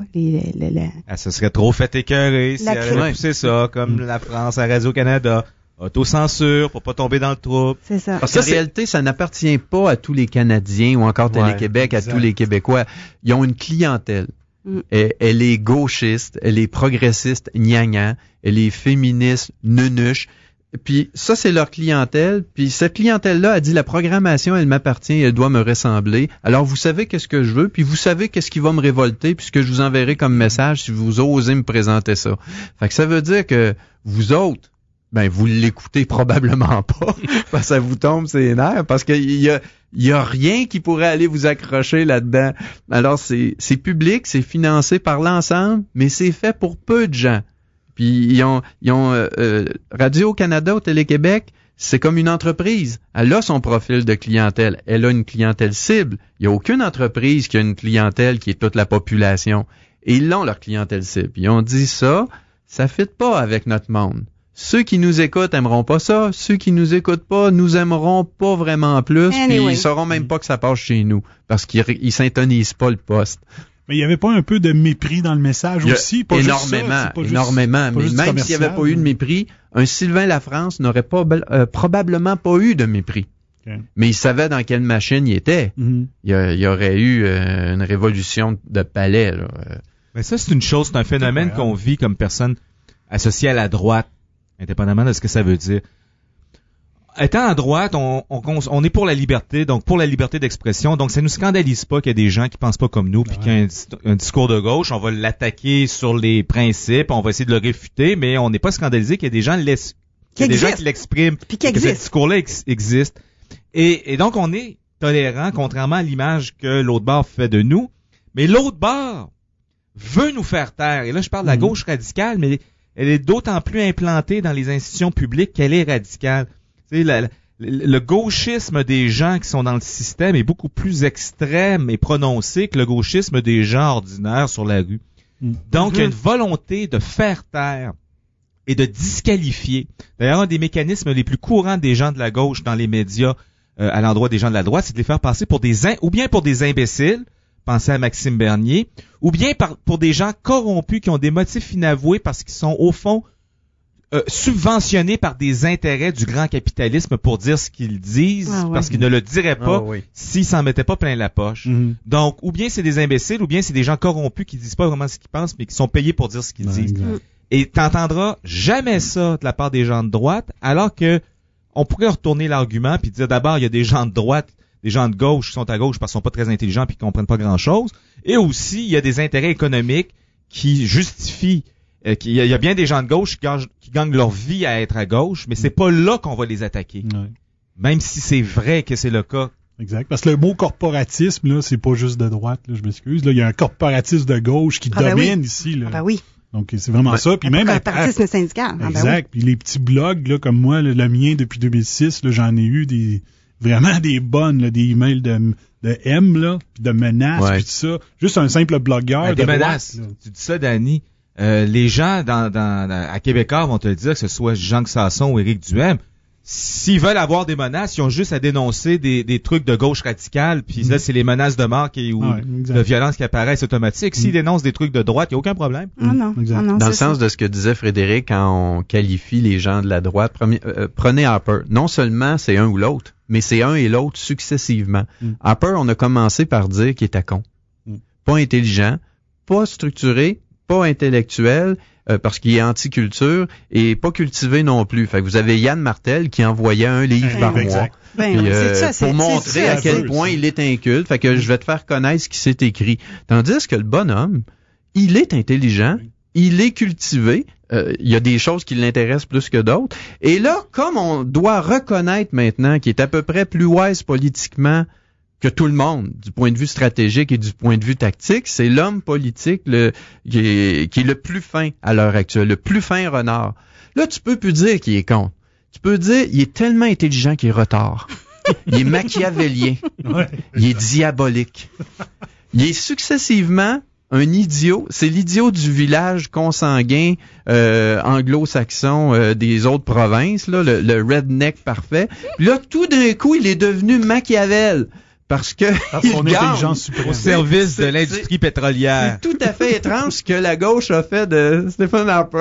ça serait trop fait écœurer si elle avait poussé ça, comme la France à Radio-Canada. Autocensure pour pas tomber dans le trouble. C'est ça. Parce qu'en réalité, ça n'appartient pas à tous les Canadiens ou encore Télé-Québec, à tous les Québécois. Ils ont une clientèle. Elle est gauchiste, elle est progressiste, gnangnan, elle est féministe, nunuche. Puis ça, c'est leur clientèle. Puis cette clientèle-là a dit, la programmation, elle m'appartient, elle doit me ressembler. Alors, vous savez qu'est-ce que je veux, puis vous savez qu'est-ce qui va me révolter, puis ce que je vous enverrai comme message si vous osez me présenter ça. Fait que ça veut dire que vous autres, ben, vous l'écoutez probablement pas, parce que ça vous tombe ses nerfs, parce qu'il y a rien qui pourrait aller vous accrocher là-dedans. Alors, c'est public, c'est financé par l'ensemble, mais c'est fait pour peu de gens. Puis ils ont Radio-Canada au Télé-Québec, c'est comme une entreprise. Elle a son profil de clientèle. Elle a une clientèle cible. Il n'y a aucune entreprise qui a une clientèle qui est toute la population. Et ils ont leur clientèle cible. Ils ont dit ça fit pas avec notre monde. Ceux qui nous écoutent aimeront pas ça. Ceux qui nous écoutent pas nous aimeront pas vraiment plus. Puis ils sauront même pas que ça passe chez nous. Parce qu'ils syntonisent pas le poste. Mais il y avait pas un peu de mépris dans le message aussi? Pas énormément. Mais même s'il n'y avait pas eu de mépris, un Sylvain Lafrance n'aurait pas probablement pas eu de mépris. Okay. Mais il savait dans quelle machine il était. Il y aurait eu une révolution de palais. Là. Mais ça, c'est une chose, c'est un phénomène qu'on vit comme personne associée à la droite, indépendamment de ce que ça veut dire. étant à droite, on est pour la liberté, donc pour la liberté d'expression. Donc, ça nous scandalise pas qu'il y a des gens qui pensent pas comme nous, puis qu'il y a un discours de gauche. On va l'attaquer sur les principes, on va essayer de le réfuter, mais on n'est pas scandalisé qu'il y a des gens qui l'expriment, puis que ce discours-là existe. Et donc, on est tolérant, contrairement à l'image que l'autre bord fait de nous. Mais l'autre bord veut nous faire taire. Et là, je parle de la gauche radicale, mais elle est d'autant plus implantée dans les institutions publiques qu'elle est radicale. Tu sais, le gauchisme des gens qui sont dans le système est beaucoup plus extrême et prononcé que le gauchisme des gens ordinaires sur la rue. Donc, il y a une volonté de faire taire et de disqualifier. D'ailleurs, un des mécanismes les plus courants des gens de la gauche dans les médias à l'endroit des gens de la droite, c'est de les faire passer pour ou bien pour des imbéciles, pensez à Maxime Bernier, ou bien pour des gens corrompus qui ont des motifs inavoués parce qu'ils sont, au fond, subventionnés par des intérêts du grand capitalisme pour dire ce qu'ils disent, parce qu'ils ne le diraient pas s'ils s'en mettaient pas plein la poche. Donc, ou bien c'est des imbéciles, ou bien c'est des gens corrompus qui disent pas vraiment ce qu'ils pensent, mais qui sont payés pour dire ce qu'ils disent. Et t'entendras jamais ça de la part des gens de droite, alors que on pourrait retourner l'argument puis dire d'abord, il y a des gens de droite, des gens de gauche qui sont à gauche parce qu'ils sont pas très intelligents puis qui comprennent pas grand-chose. Et aussi, il y a des intérêts économiques qui justifient il y a bien des gens de gauche qui gagnent leur vie à être à gauche, mais c'est pas là qu'on va les attaquer. Même si c'est vrai que c'est le cas. Exact. Parce que le mot corporatisme, là, c'est pas juste de droite, là, je m'excuse. Là, il y a un corporatisme de gauche qui domine ici, là. Oui. Donc, c'est vraiment ça. Puis même un corporatisme syndical. Exact. Puis les petits blogs, là, comme moi, le mien depuis 2006, là, j'en ai eu vraiment des bonnes, là, des emails de M, là, puis de menaces, puis tout ça. Juste un simple blogueur de menaces. Droite, tu dis ça, Danny. Les gens à Québécois vont te le dire, que ce soit Jean Sasson ou Éric Duhem, s'ils veulent avoir des menaces, ils ont juste à dénoncer des trucs de gauche radicale, puis là, c'est les menaces de mort ou de violence qui apparaissent automatiques. S'ils dénoncent des trucs de droite, il n'y a aucun problème. Non, dans le sens de ce que disait Frédéric, quand on qualifie les gens de la droite, prenez Harper. Non seulement c'est un ou l'autre, mais c'est un et l'autre successivement. Harper, on a commencé par dire qu'il était con. Pas intelligent, pas structuré, pas intellectuel, parce qu'il est anti-culture, et pas cultivé non plus. Fait que vous avez Yann Martel qui envoyait un livre par mois. Pour montrer à quel point il est inculte. Fait que je vais te faire connaître ce qui s'est écrit. Tandis que le bonhomme, il est intelligent, il est cultivé, il y a des choses qui l'intéressent plus que d'autres. Et là, comme on doit reconnaître maintenant qu'il est à peu près plus wise politiquement que tout le monde, du point de vue stratégique et du point de vue tactique, c'est l'homme politique qui est le plus fin à l'heure actuelle, le plus fin renard. Là, tu peux plus dire qu'il est con. Tu peux dire, il est tellement intelligent qu'il est retard. Il est machiavélien. Il est diabolique. Il est successivement un idiot. C'est l'idiot du village consanguin anglo-saxon des autres provinces, là, le redneck parfait. Puis là, tout d'un coup, il est devenu Machiavel. Parce que son intelligence suprême au service de l'industrie pétrolière. C'est tout à fait étrange ce que la gauche a fait de Stephen Harper.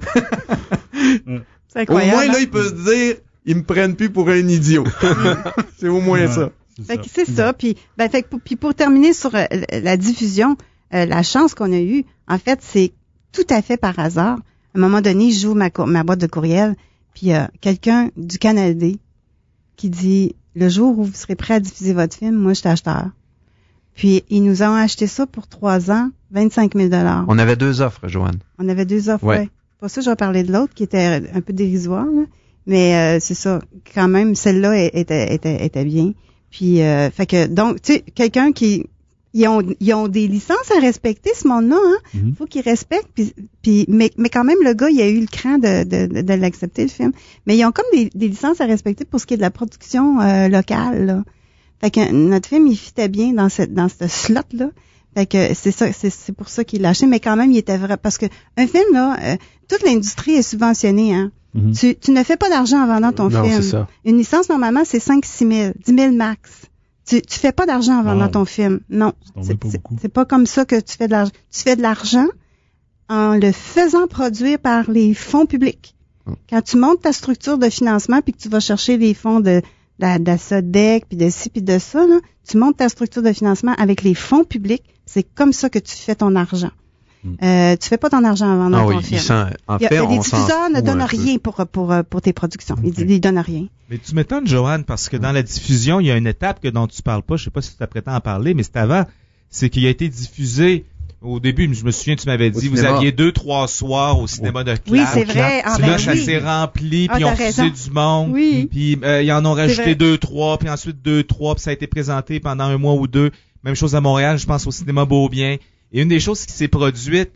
C'est incroyable. Au moins, là, il peut se dire, ils me prennent plus pour un idiot. C'est au moins ça. C'est ça. Puis pour terminer sur la diffusion, la chance qu'on a eue, en fait, c'est tout à fait par hasard. À un moment donné, j'ouvre ma boîte de courriel, puis quelqu'un du Canada qui dit: le jour où vous serez prêt à diffuser votre film, moi, je suis acheteur. Puis, ils nous ont acheté ça pour 3 ans, 25 000 $. On avait 2 offres, Joanne. On avait 2 offres, ouais. Pas ça, je vais parler de l'autre qui était un peu dérisoire, là. Mais c'est ça. Quand même, celle-là était bien. Puis, fait que, donc, tu sais, quelqu'un qui... Ils ont des licences à respecter, ce monde-là, hein. Faut qu'ils respectent. Mais quand même, le gars, il a eu le cran de l'accepter, le film. Mais ils ont comme des licences à respecter pour ce qui est de la production locale, là. Fait que notre film, il fitait bien dans ce slot-là. Fait que c'est ça, c'est pour ça qu'il l'a acheté. Mais quand même, il était vrai. Parce que un film, là, toute l'industrie est subventionnée, hein. Tu ne fais pas d'argent en vendant ton film. C'est ça. Une licence, normalement, c'est 5-6 000, 10 000 max. Tu fais pas d'argent en vendant ton film. Non. C'est pas comme ça que tu fais de l'argent. Tu fais de l'argent en le faisant produire par les fonds publics. Quand tu montes ta structure de financement puis que tu vas chercher les fonds de la SODEC puis de ci puis de ça, là, tu montes ta structure de financement avec les fonds publics. C'est comme ça que tu fais ton argent. Tu fais pas ton argent en vendant ton film. Les diffuseurs ne donnent rien pour tes productions. Ils donnent rien. Mais tu m'étonnes, Joanne, parce que dans la diffusion, il y a une étape dont tu parles pas. Je sais pas si tu t'apprêtais à en parler, mais c'est avant. C'est qu'il a été diffusé. Au début, je me souviens, tu m'avais dit, vous aviez 2-3 soirs au cinéma de Clap. Oui, c'est vrai. Là, ça s'est rempli, puis ils ont refusé du monde. Oui. Puis ils en ont rajouté 2-3, puis ensuite 2-3, puis ça a été présenté pendant un mois ou deux. Même chose à Montréal, je pense au cinéma Beaubien. Et une des choses qui s'est produite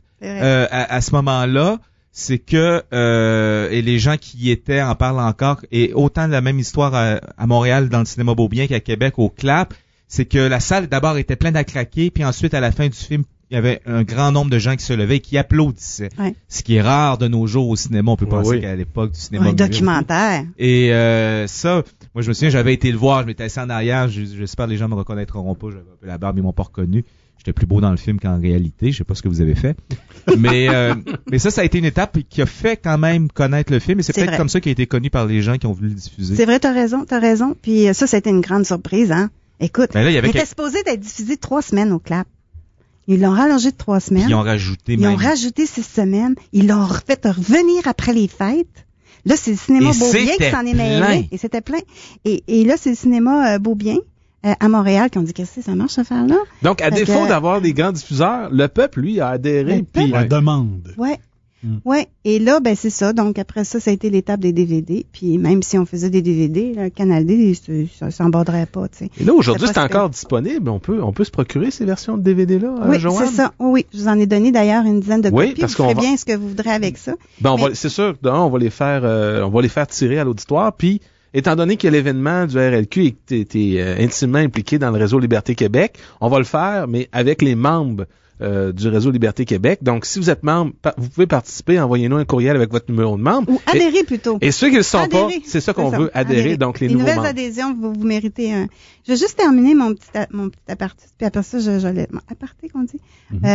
à ce moment-là, c'est que et les gens qui y étaient en parlent encore, et autant de la même histoire à Montréal dans le cinéma Beaubien qu'à Québec au Clap, c'est que la salle d'abord était pleine à craquer, puis ensuite à la fin du film, il y avait un grand nombre de gens qui se levaient et qui applaudissaient. Ouais. Ce qui est rare de nos jours au cinéma. On peut penser qu'à l'époque du cinéma. Un documentaire. Et ça, moi je me souviens, j'avais été le voir, je m'étais assis en arrière, j'espère que les gens me reconnaîtront pas, j'avais un peu la barbe, ils m'ont pas reconnu. J'étais plus beau dans le film qu'en réalité, je sais pas ce que vous avez fait. Mais ça a été une étape qui a fait quand même connaître le film, et c'est peut-être comme ça qu'il a été connu par les gens qui ont voulu le diffuser. C'est vrai, t'as raison. Puis ça a été une grande surprise, hein. Écoute, il était supposé d'être diffusé 3 semaines au Clap. Ils l'ont rallongé de 3 semaines. Puis ils ont rajouté 6 semaines. Ils l'ont fait revenir après les fêtes. Là, c'est le cinéma Beaubien qui s'en est mêlé. Et c'était plein. Et là, c'est le cinéma Beaubien à Montréal qui ont dit que ça marche, cette affaire-là. Donc, à défaut d'avoir des grands diffuseurs, le peuple, lui, a adhéré. Puis la demande. Ouais. Ouais. Et là, ben c'est ça. Donc après ça a été l'étape des DVD. Puis même si on faisait des DVD, là, Canal D, ça s'en borderait pas, tu sais. Et là, aujourd'hui, c'est encore disponible. On peut se procurer ces versions de DVD-là, oui, Joanne? C'est ça. Oui, je vous en ai donné d'ailleurs une dizaine de copies. Parce vous ferez bien ce que vous voudrez avec ça. Ben, c'est sûr. On va les faire tirer à l'auditoire. Puis, étant donné que l'événement du RLQ est intimement impliqué dans le réseau Liberté Québec, on va le faire, mais avec les membres du réseau Liberté Québec. Donc, si vous êtes membre, vous pouvez participer, envoyez-nous un courriel avec votre numéro de membre. Ou adhérer plutôt. Et ceux qui ne le sont pas, c'est ça qu'on veut, adhérer. Donc, les nouveaux membres. Nouvelles adhésions, vous méritez un... Je vais juste terminer mon petit aparté, puis après ça, aparté qu'on dit.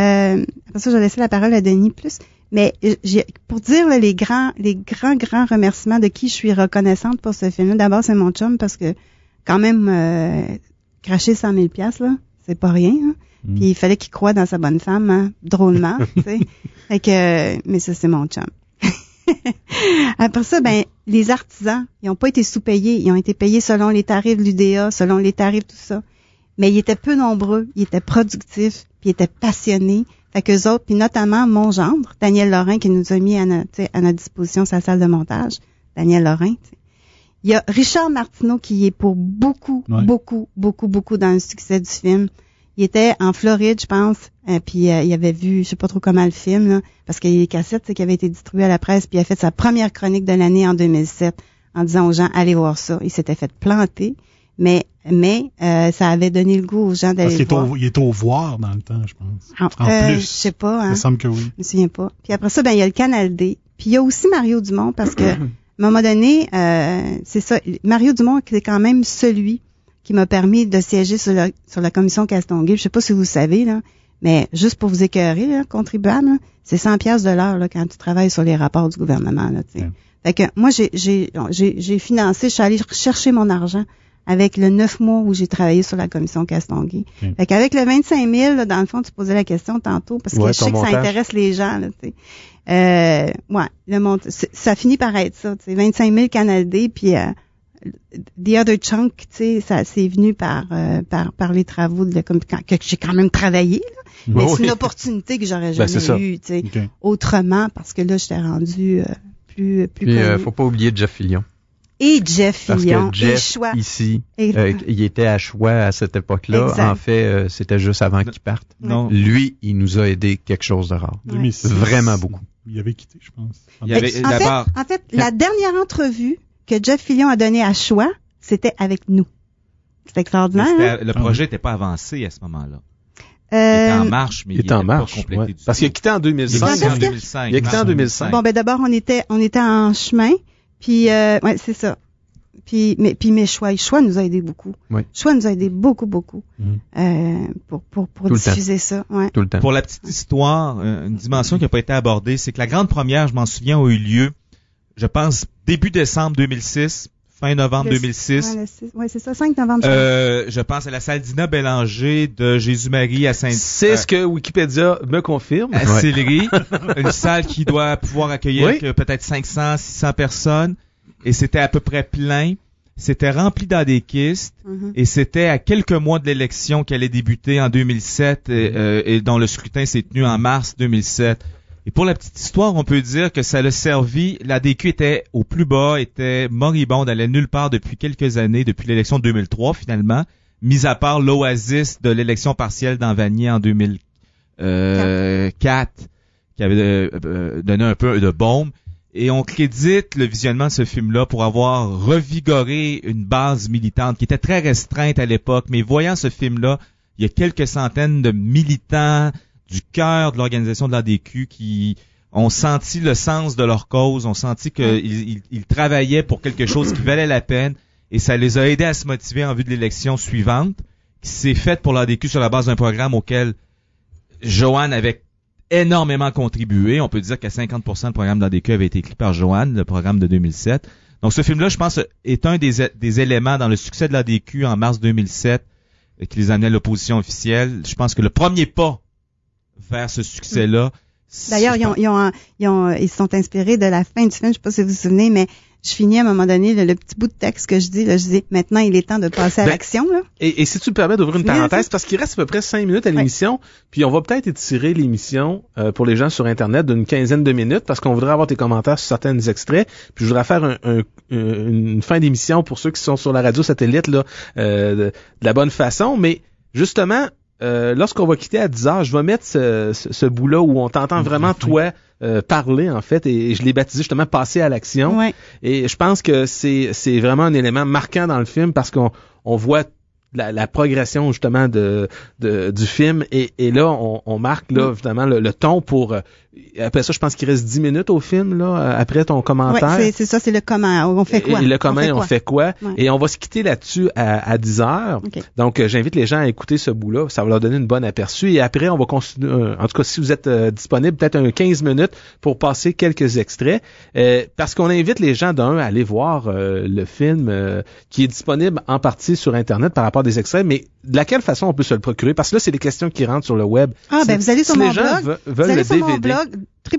Après ça, je vais laisser la parole à Denis plus. Mais pour dire là, les grands remerciements de qui je suis reconnaissante pour ce film-là. D'abord, c'est mon chum, parce que quand même, cracher 100 000 $, là, c'est pas rien, hein. Puis il fallait qu'il croie dans sa bonne femme, hein, drôlement, tu sais. Fait que, mais ça, c'est mon chum. Après ça, ben, les artisans, ils ont pas été sous-payés. Ils ont été payés selon les tarifs de l'UDA, selon les tarifs, tout ça. Mais ils étaient peu nombreux, ils étaient productifs, puis ils étaient passionnés. Fait qu'eux autres, puis notamment mon gendre, Daniel Lorrain, qui nous a mis à notre disposition sa salle de montage. Daniel Lorrain, t'sais. Il y a Richard Martineau qui est pour beaucoup dans le succès du film. Il était en Floride, je pense, puis il avait vu, je sais pas trop comment le film, là, parce qu'il y a les cassettes qui avaient été distribuées à la presse, puis il a fait sa première chronique de l'année en 2007 en disant aux gens, allez voir ça. Il s'était fait planter, mais ça avait donné le goût aux gens d'aller le voir. Il était au voir dans le temps, je pense. En plus. Je sais pas. Hein. Il me semble que oui. Je me souviens pas. Puis après ça, ben il y a le Canal D. Puis il y a aussi Mario Dumont, parce que à un moment donné, c'est ça, Mario Dumont, c'est quand même celui qui m'a permis de siéger sur la commission Castonguay. Je sais pas si vous savez, là, mais juste pour vous écœurer, là, contribuable, là, c'est 100 $ de l'heure, là, quand tu travailles sur les rapports du gouvernement, là, tu sais. Fait que, moi, j'ai financé, je suis allée chercher mon argent avec le 9 mois où j'ai travaillé sur la commission Castonguay. Fait qu'avec le 25 000, là, dans le fond, tu posais la question tantôt, parce que je sais que ça intéresse les gens, là, tu sais. Ça finit par être ça, tu sais, 25 000 Canal D, puis The Other Chunk, tu sais, ça c'est venu par les travaux que j'ai quand même travaillé, là. Mais c'est une opportunité que j'aurais jamais eue, tu sais, autrement, parce que là j'étais rendu plus faut pas oublier Jeff Fillion. Et Jeff Fillion, parce que Jeff, ici, il était à Choix à cette époque-là. Exact. En fait, c'était juste avant qu'il parte. Non. Lui, il nous a aidé quelque chose de rare. Ouais. Vraiment beaucoup. Il avait quitté, je pense. En fait, la dernière entrevue que Jeff Fillion a donné à Choix, c'était avec nous. C'était extraordinaire. Le projet n'était pas avancé à ce moment-là. Il était en marche, mais il était pas complété du tout. Parce qu'il a quitté en 2005. Il a quitté en 2005. Bon, ben d'abord, on était en chemin, puis ouais, c'est ça. Puis Choix nous a aidé beaucoup. Oui. Choix nous a aidé beaucoup pour diffuser ça. Ouais. Tout le temps. Pour la petite histoire, une dimension qui n'a pas été abordée, c'est que la grande première, je m'en souviens, a eu lieu, je pense, début décembre 2006, fin novembre 2006. Oui, c'est ça, 5 novembre. Je pense à la salle Dina Bélanger de Jésus-Marie à Saint-Denis. C'est ce que Wikipédia me confirme. À Sillery. Une salle qui doit pouvoir accueillir peut-être 500, 600 personnes. Et c'était à peu près plein. C'était rempli d'adéquistes. Et c'était à quelques mois de l'élection qui allait débuter en 2007 et dont le scrutin s'est tenu en mars 2007. Et pour la petite histoire, on peut dire que ça l'a servi. l'ADQ était au plus bas, était moribonde, allait nulle part depuis quelques années, depuis l'élection de 2003 finalement, mis à part l'oasis de l'élection partielle d'Anvanier en 2004, qui avait donné un peu de baume. Et on crédite le visionnement de ce film-là pour avoir revigoré une base militante qui était très restreinte à l'époque. Mais voyant ce film-là, il y a quelques centaines de militants du cœur de l'organisation de l'ADQ qui ont senti le sens de leur cause, ont senti qu'ils travaillaient pour quelque chose qui valait la peine, et ça les a aidés à se motiver en vue de l'élection suivante, qui s'est faite pour l'ADQ sur la base d'un programme auquel Joanne avait énormément contribué. On peut dire qu'à 50% le programme de l'ADQ avait été écrit par Joanne, le programme de 2007. Donc ce film-là, je pense, est un des éléments dans le succès de l'ADQ en mars 2007 qui les amenait à l'opposition officielle. Je pense que le premier pas vers ce succès-là. D'ailleurs, ils se sont inspirés de la fin du film. Je sais pas si vous vous souvenez, mais je finis à un moment donné le petit bout de texte que je dis maintenant il est temps de passer à l'action. Là. Et si tu me permets d'ouvrir une parenthèse, parce qu'il reste à peu près 5 minutes à l'émission, puis on va peut-être étirer l'émission pour les gens sur Internet d'une 15aine de minutes, parce qu'on voudrait avoir tes commentaires sur certains extraits, puis je voudrais faire une fin d'émission pour ceux qui sont sur la radio satellite là, de la bonne façon, mais justement, lorsqu'on va quitter à 10h, je vais mettre ce bout-là où on t'entend vraiment, toi, parler, en fait, et je l'ai baptisé justement « Passer à l'action ». Et je pense que c'est vraiment un élément marquant dans le film parce qu'on voit la progression justement du film et là on marque là évidemment le ton pour après ça je pense qu'il reste 10 minutes au film là après ton commentaire. Oui, c'est ça, c'est le comment, on fait quoi. Et le comment on fait quoi. Et on va se quitter là-dessus à 10h. Okay. Donc j'invite les gens à écouter ce bout-là, ça va leur donner une bonne aperçu et après on va continuer en tout cas si vous êtes disponible peut-être 15 minutes pour passer quelques extraits parce qu'on invite les gens à aller voir le film qui est disponible en partie sur internet par rapport à des extraits, mais de laquelle façon on peut se le procurer? Parce que là, c'est des questions qui rentrent sur le web. Vous allez sur mon blog. Vous allez sur mon blog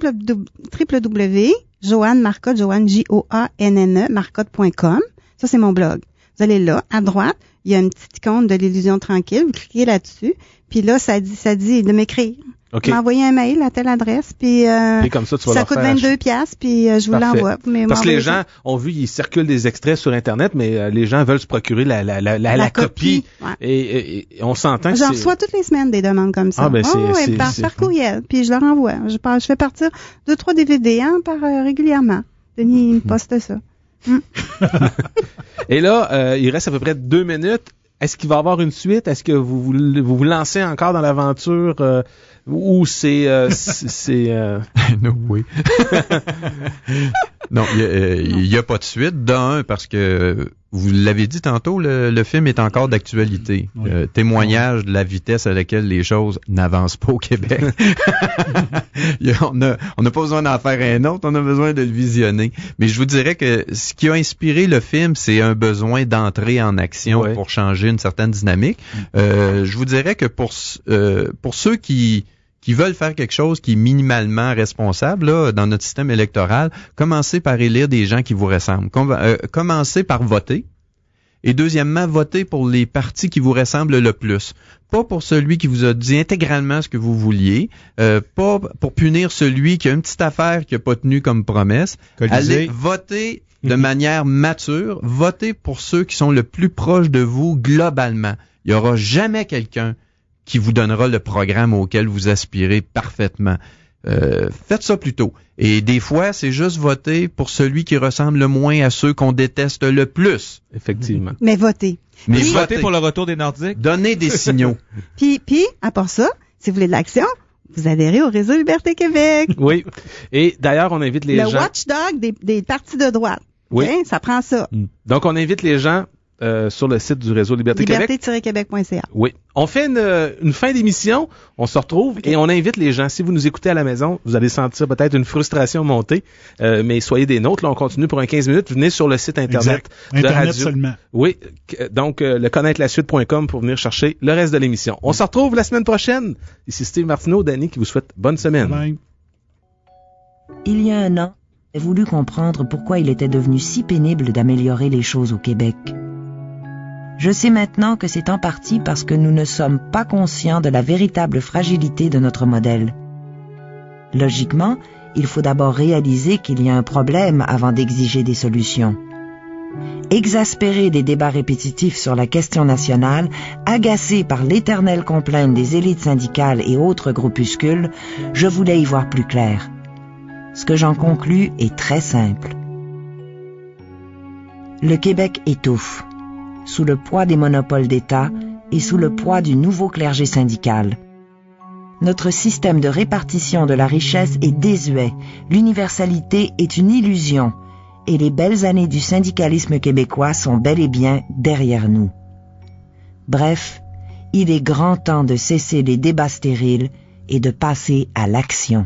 www.joanne-marcotte, Joanne marcotte.com. Ça, c'est mon blog. Vous allez là, à droite, il y a une petite icône de l'illusion tranquille. Vous cliquez là-dessus. Puis là, ça dit de m'écrire. Okay. M'envoyer un mail à telle adresse, puis comme ça coûte 22$, puis je vous l'envoie. Parce que les gens ont vu, ils circulent des extraits sur Internet, mais les gens veulent se procurer la copie. Ouais. Et on s'entend que j'en reçois toutes les semaines des demandes comme ça. Par courriel, puis je leur envoie. Je fais partir 2-3 DVD régulièrement. Denis me poste ça. Et là, il reste à peu près 2 minutes. Est-ce qu'il va y avoir une suite? Est-ce que vous lancez encore dans l'aventure ou c'est no way. Non, il y a pas de suite. D'un, parce que vous l'avez dit tantôt, le film est encore d'actualité. Oui. Témoignage de la vitesse à laquelle les choses n'avancent pas au Québec. On n'a pas besoin d'en faire un autre, on a besoin de le visionner. Mais je vous dirais que ce qui a inspiré le film, c'est un besoin d'entrer en action pour changer une certaine dynamique. Je vous dirais que pour ceux qui veulent faire quelque chose qui est minimalement responsable là, dans notre système électoral, commencez par élire des gens qui vous ressemblent. Commencez par voter. Et deuxièmement, votez pour les partis qui vous ressemblent le plus. Pas pour celui qui vous a dit intégralement ce que vous vouliez, pas pour punir celui qui a une petite affaire qui n'a pas tenu comme promesse. Allez voter de manière mature. Votez pour ceux qui sont le plus proches de vous globalement. Il n'y aura jamais quelqu'un qui vous donnera le programme auquel vous aspirez parfaitement. Faites ça plutôt. Et des fois, c'est juste voter pour celui qui ressemble le moins à ceux qu'on déteste le plus. Effectivement. Mais votez. Mais votez pour le retour des Nordiques. Donnez des signaux. Puis, à part ça, si vous voulez de l'action, vous adhérez au Réseau Liberté Québec. Oui. Et d'ailleurs, on invite les gens... Le watchdog des partis de droite. Oui. Hein, ça prend ça. Donc, on invite les gens sur le site du réseau Liberté Québec. Liberté-québec.ca. Oui. On fait une fin d'émission. On se retrouve et on invite les gens. Si vous nous écoutez à la maison, vous allez sentir peut-être une frustration monter, mais soyez des nôtres. Là, on continue pour un 15 minutes. Venez sur le site Internet de Radio. Seulement. Oui. Donc, le connaître-la-suite.com pour venir chercher le reste de l'émission. On se retrouve la semaine prochaine. Ici Steve Martineau, Danny, qui vous souhaite bonne semaine. Bye. Il y a un an, j'ai voulu comprendre pourquoi il était devenu si pénible d'améliorer les choses au Québec. Je sais maintenant que c'est en partie parce que nous ne sommes pas conscients de la véritable fragilité de notre modèle. Logiquement, il faut d'abord réaliser qu'il y a un problème avant d'exiger des solutions. Exaspéré des débats répétitifs sur la question nationale, agacé par l'éternelle complainte des élites syndicales et autres groupuscules, je voulais y voir plus clair. Ce que j'en conclus est très simple. Le Québec étouffe, sous le poids des monopoles d'État et sous le poids du nouveau clergé syndical. Notre système de répartition de la richesse est désuet, l'universalité est une illusion, et les belles années du syndicalisme québécois sont bel et bien derrière nous. Bref, il est grand temps de cesser les débats stériles et de passer à l'action.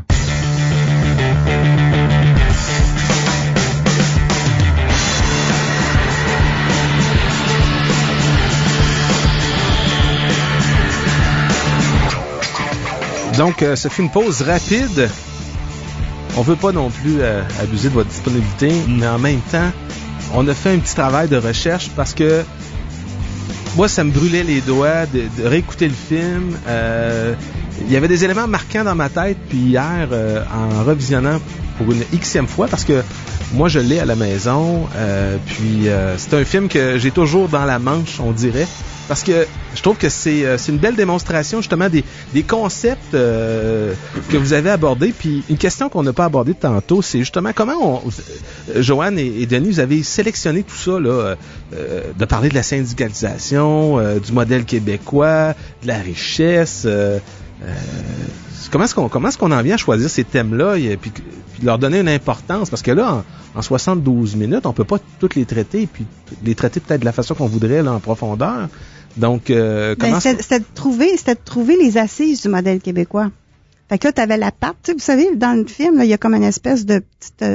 Donc, ce fut une pause rapide. On veut pas non plus abuser de votre disponibilité, mais en même temps, on a fait un petit travail de recherche parce que moi, ça me brûlait les doigts de réécouter le film. Il y avait des éléments marquants dans ma tête, puis hier, en revisionnant pour une xème fois, parce que moi, je l'ai à la maison, puis c'est un film que j'ai toujours dans la manche, on dirait. Parce que je trouve que c'est une belle démonstration justement des concepts que vous avez abordés. Puis une question qu'on n'a pas abordée tantôt, c'est justement comment Joanne et Denis, vous avez sélectionné tout ça là, de parler de la syndicalisation, du modèle québécois, de la richesse. Comment est-ce qu'on en vient à choisir ces thèmes-là et puis leur donner une importance? Parce que là, en 72 minutes, on peut pas toutes les traiter et puis les traiter peut-être de la façon qu'on voudrait là, en profondeur. Donc, c'était de trouver les assises du modèle québécois. Fait que là, t'avais la patte. Tu sais, vous savez, dans le film, là, il y a comme une espèce de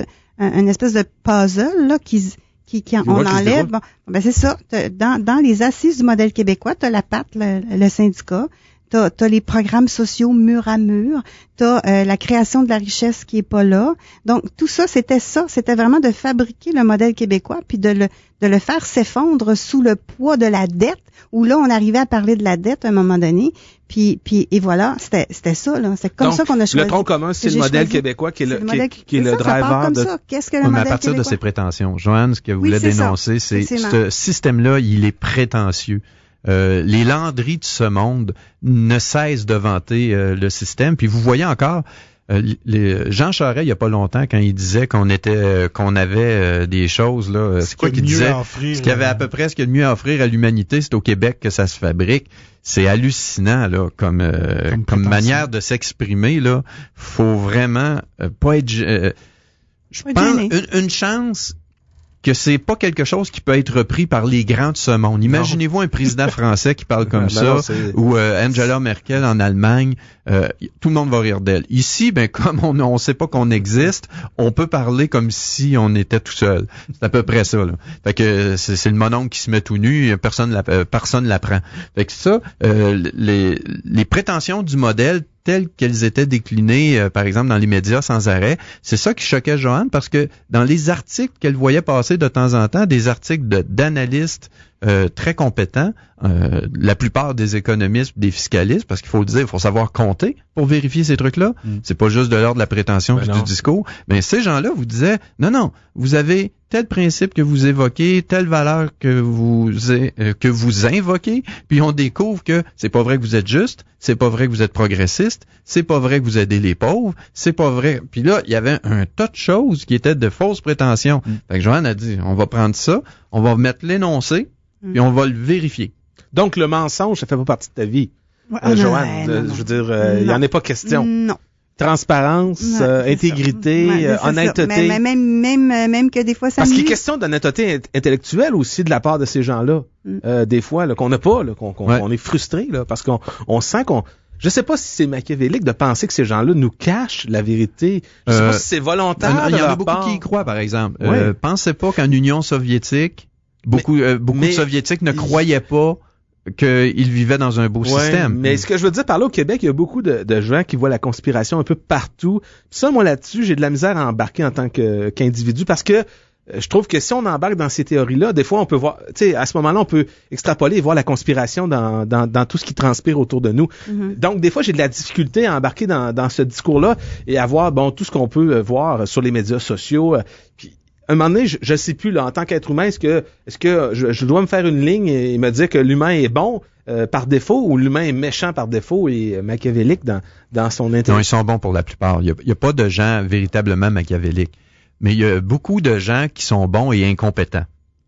puzzle là on enlève. Bon, ben c'est ça. Dans les assises du modèle québécois, t'as la patte, le syndicat. T'as les programmes sociaux mur à mur, t'as la création de la richesse qui est pas là. Donc tout ça, c'était vraiment de fabriquer le modèle québécois puis de le faire s'effondre sous le poids de la dette. Où là, on arrivait à parler de la dette à un moment donné, puis et voilà, c'était ça là. C'est comme donc, ça qu'on a choisi. Le tronc commun, c'est le modèle québécois qui est le driver de. Qu'est-ce que le modèle mais à partir québécois? De ses prétentions, Joanne, ce qu'elle voulait dénoncer, c'est ce système-là, il est prétentieux. Les Landry de ce monde ne cessent de vanter le système. Puis vous voyez encore Jean Charest, il y a pas longtemps, quand il disait qu'on avait des choses là, c'est quoi qu'il disait? Ce qu'il y avait à peu près ce qu'il y a de mieux à offrir à l'humanité, c'est au Québec que ça se fabrique. C'est hallucinant là, comme manière de s'exprimer là. Faut vraiment pas être. Je pense une chance. Que c'est pas quelque chose qui peut être repris par les grands de ce monde. Imaginez-vous un président français qui parle comme ça, ou Angela Merkel en Allemagne, tout le monde va rire d'elle. Ici, ben comme on sait pas qu'on existe, on peut parler comme si on était tout seul. C'est à peu près ça. Là. Fait que c'est le mononcle qui se met tout nu, personne l'apprend. Fait que ça, les prétentions du modèle telles qu'elles étaient déclinées, par exemple, dans les médias sans arrêt. C'est ça qui choquait Joanne, parce que dans les articles qu'elle voyait passer de temps en temps, des articles d'analystes très compétents, la plupart des économistes, des fiscalistes, parce qu'il faut le dire, il faut savoir compter pour vérifier ces trucs-là. C'est pas juste de l'ordre de la prétention puis du discours. Mais ces gens-là vous disaient, non, vous avez tel principe que vous évoquez, telle valeur que vous invoquez, puis on découvre que c'est pas vrai que vous êtes juste, c'est pas vrai que vous êtes progressiste, c'est pas vrai que vous aidez les pauvres, c'est pas vrai. Puis là, il y avait un tas de choses qui étaient de fausses prétentions. Fait que Joanne a dit, on va prendre ça, on va mettre l'énoncé, puis on va le vérifier. Donc, le mensonge, ça fait pas partie de ta vie. Joanne, je veux dire, il n'y en est pas question. Non. transparence, intégrité, honnêteté. Même que des fois ça parce qu'il est question d'honnêteté intellectuelle aussi de la part de ces gens-là. Des fois là, qu'on n'a pas, là, qu'on est frustré là, parce qu'on sent qu'on. Je sais pas si c'est machiavélique de penser que ces gens-là nous cachent la vérité. Je sais pas si c'est volontaire. Il y en a beaucoup qui y croient, par exemple. Pensez pas qu'en Union soviétique, beaucoup de Soviétiques ne croyaient pas qu'ils vivaient dans un beau système. Mais ce que je veux dire par là, au Québec, il y a beaucoup de gens qui voient la conspiration un peu partout. Puis ça, moi, là-dessus, j'ai de la misère à embarquer en tant qu'individu parce que je trouve que si on embarque dans ces théories-là, des fois, on peut voir, tu sais, à ce moment-là, on peut extrapoler et voir la conspiration dans tout ce qui transpire autour de nous. Donc, des fois, j'ai de la difficulté à embarquer dans ce discours-là et à voir, tout ce qu'on peut voir sur les médias sociaux. Puis, un moment donné, je sais plus, là, en tant qu'être humain, est-ce que je dois me faire une ligne et me dire que l'humain est bon par défaut ou l'humain est méchant par défaut et machiavélique dans son intérêt? Non, ils sont bons pour la plupart. Il y a pas de gens véritablement machiavéliques. Mais il y a beaucoup de gens qui sont bons et incompétents.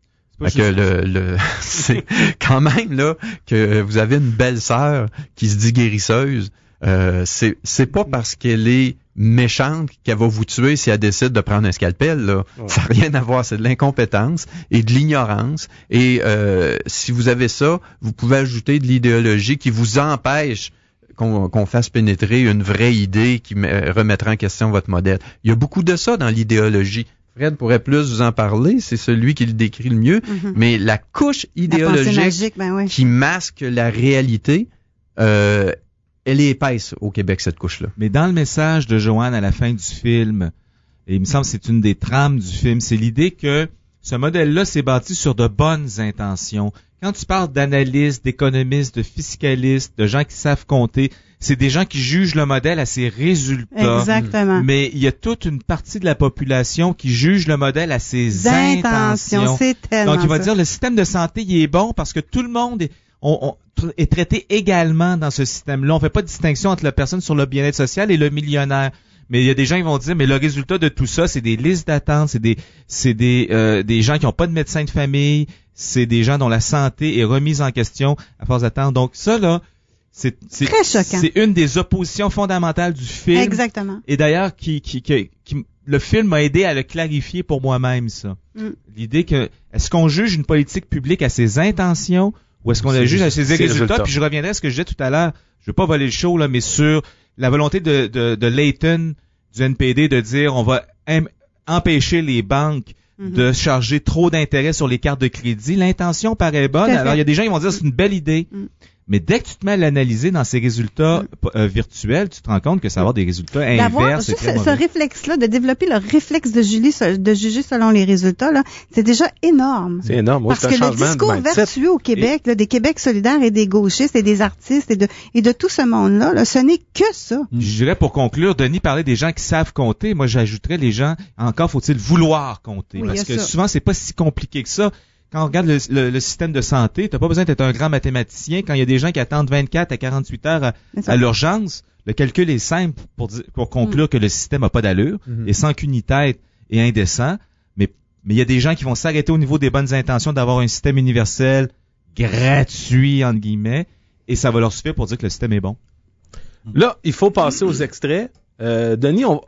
C'est quand même là que vous avez une belle sœur qui se dit guérisseuse. C'est pas parce qu'elle est méchante qu'elle va vous tuer si elle décide de prendre un scalpel. Là. Ouais. Ça n'a rien à voir. C'est de l'incompétence et de l'ignorance. Et si vous avez ça, vous pouvez ajouter de l'idéologie qui vous empêche qu'on fasse pénétrer une vraie idée qui remettra en question votre modèle. Il y a beaucoup de ça dans l'idéologie. Fred pourrait plus vous en parler, c'est celui qui le décrit le mieux, mais la couche idéologique qui masque la réalité, elle est épaisse au Québec, cette couche-là. Mais dans le message de Joanne à la fin du film, et il me semble que c'est une des trames du film, c'est l'idée que ce modèle-là s'est bâti sur de bonnes intentions. Quand tu parles d'analystes, d'économistes, de fiscalistes, de gens qui savent compter, c'est des gens qui jugent le modèle à ses résultats. Exactement. Mais il y a toute une partie de la population qui juge le modèle à ses intentions. C'est tellement donc, il va dire, le système de santé, il est bon parce que tout le monde est traité également dans ce système-là. On fait pas de distinction entre la personne sur le bien-être social et le millionnaire. Mais il y a des gens qui vont dire, mais le résultat de tout ça, c'est des listes d'attente, c'est des gens qui n'ont pas de médecin de famille, c'est des gens dont la santé est remise en question à force d'attendre. Donc ça, là, c'est très choquant. C'est une des oppositions fondamentales du film. Exactement. Et d'ailleurs, le film m'a aidé à le clarifier pour moi-même, ça. L'idée que, est-ce qu'on juge une politique publique à ses intentions ou est-ce qu'on la juge à ses résultats? Puis je reviendrai à ce que je disais tout à l'heure. Je veux pas voler le show, là, mais sur la volonté de Layton, du NPD, de dire on va empêcher les banques de charger trop d'intérêts sur les cartes de crédit. L'intention paraît bonne. Alors, il y a des gens qui vont dire c'est une belle idée. Mais dès que tu te mets à l'analyser dans ces résultats virtuels, tu te rends compte que ça va avoir des résultats inverses. Ce réflexe-là, de développer le réflexe de juger selon les résultats, là, c'est déjà énorme. C'est énorme. Parce que le discours vertueux au Québec, là, des Québec solidaires et des gauchistes et des artistes et de tout ce monde-là, là, ce n'est que ça. Je dirais pour conclure, Denis parlait des gens qui savent compter. Moi, j'ajouterais les gens, encore faut-il vouloir compter. Oui, parce que souvent, c'est pas si compliqué que ça. Quand on regarde le système de santé, t'as pas besoin d'être un grand mathématicien. Quand il y a des gens qui attendent 24 à 48 heures à l'urgence, le calcul est simple pour conclure que le système a pas d'allure et sans qu'une tête est indécent. Mais il y a des gens qui vont s'arrêter au niveau des bonnes intentions d'avoir un système universel gratuit, entre guillemets, et ça va leur suffire pour dire que le système est bon. Là, il faut passer aux extraits. Danny, on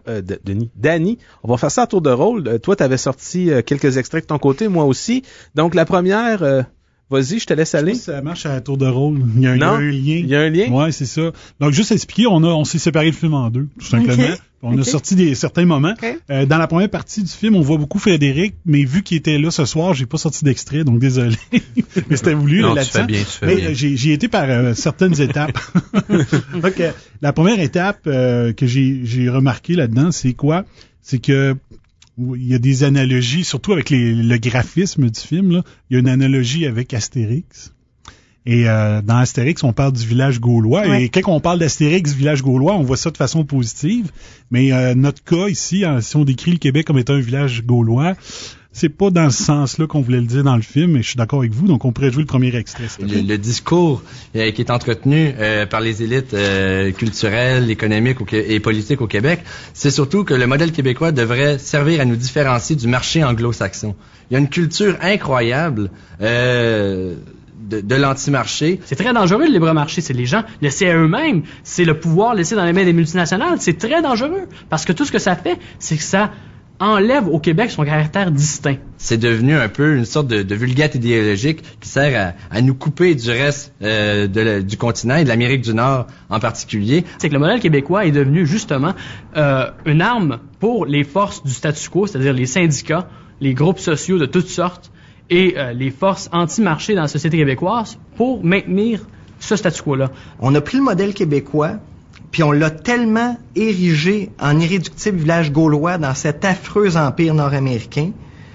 va faire ça à tour de rôle. Toi, tu avais sorti quelques extraits de ton côté, moi aussi. Donc, la première, vas-y, je te laisse aller. Je sais pas si ça marche à tour de rôle. Il y a un lien. Il y a un lien? Ouais, c'est ça. Donc, juste expliquer, on s'est séparé le film en deux, tout simplement. Okay. On a sorti certains moments. Okay. Dans la première partie du film, on voit beaucoup Frédéric, mais vu qu'il était là ce soir, j'ai pas sorti d'extrait, donc désolé. Mais c'était voulu. Non, là, tu fais bien. J'ai été par certaines étapes. Donc, la première étape que j'ai remarqué là-dedans, c'est quoi? C'est que il y a des analogies, surtout avec le graphisme du film, là. Il y a une analogie avec Astérix. Et dans Astérix, on parle du village gaulois. Ouais. Et quand on parle d'Astérix, village gaulois, on voit ça de façon positive. Mais notre cas ici, si on décrit le Québec comme étant un village gaulois, c'est pas dans ce sens-là qu'on voulait le dire dans le film, mais je suis d'accord avec vous, donc on pourrait jouer le premier extrait. Le discours qui est entretenu par les élites culturelles, économiques et politiques au Québec, c'est surtout que le modèle québécois devrait servir à nous différencier du marché anglo-saxon. Il y a une culture incroyable de l'anti-marché. C'est très dangereux, le libre marché. C'est les gens laissés à eux-mêmes. C'est le pouvoir laissé dans les mains des multinationales. C'est très dangereux. Parce que tout ce que ça fait, c'est que ça enlève au Québec son caractère distinct. C'est devenu un peu une sorte de vulgate idéologique qui sert à nous couper du reste du continent et de l'Amérique du Nord en particulier. C'est que le modèle québécois est devenu justement une arme pour les forces du statu quo, c'est-à-dire les syndicats, les groupes sociaux de toutes sortes et les forces anti-marché dans la société québécoise pour maintenir ce statu quo-là. On a pris le modèle québécois puis on l'a tellement érigé en irréductible village gaulois dans cet affreux empire nord-américain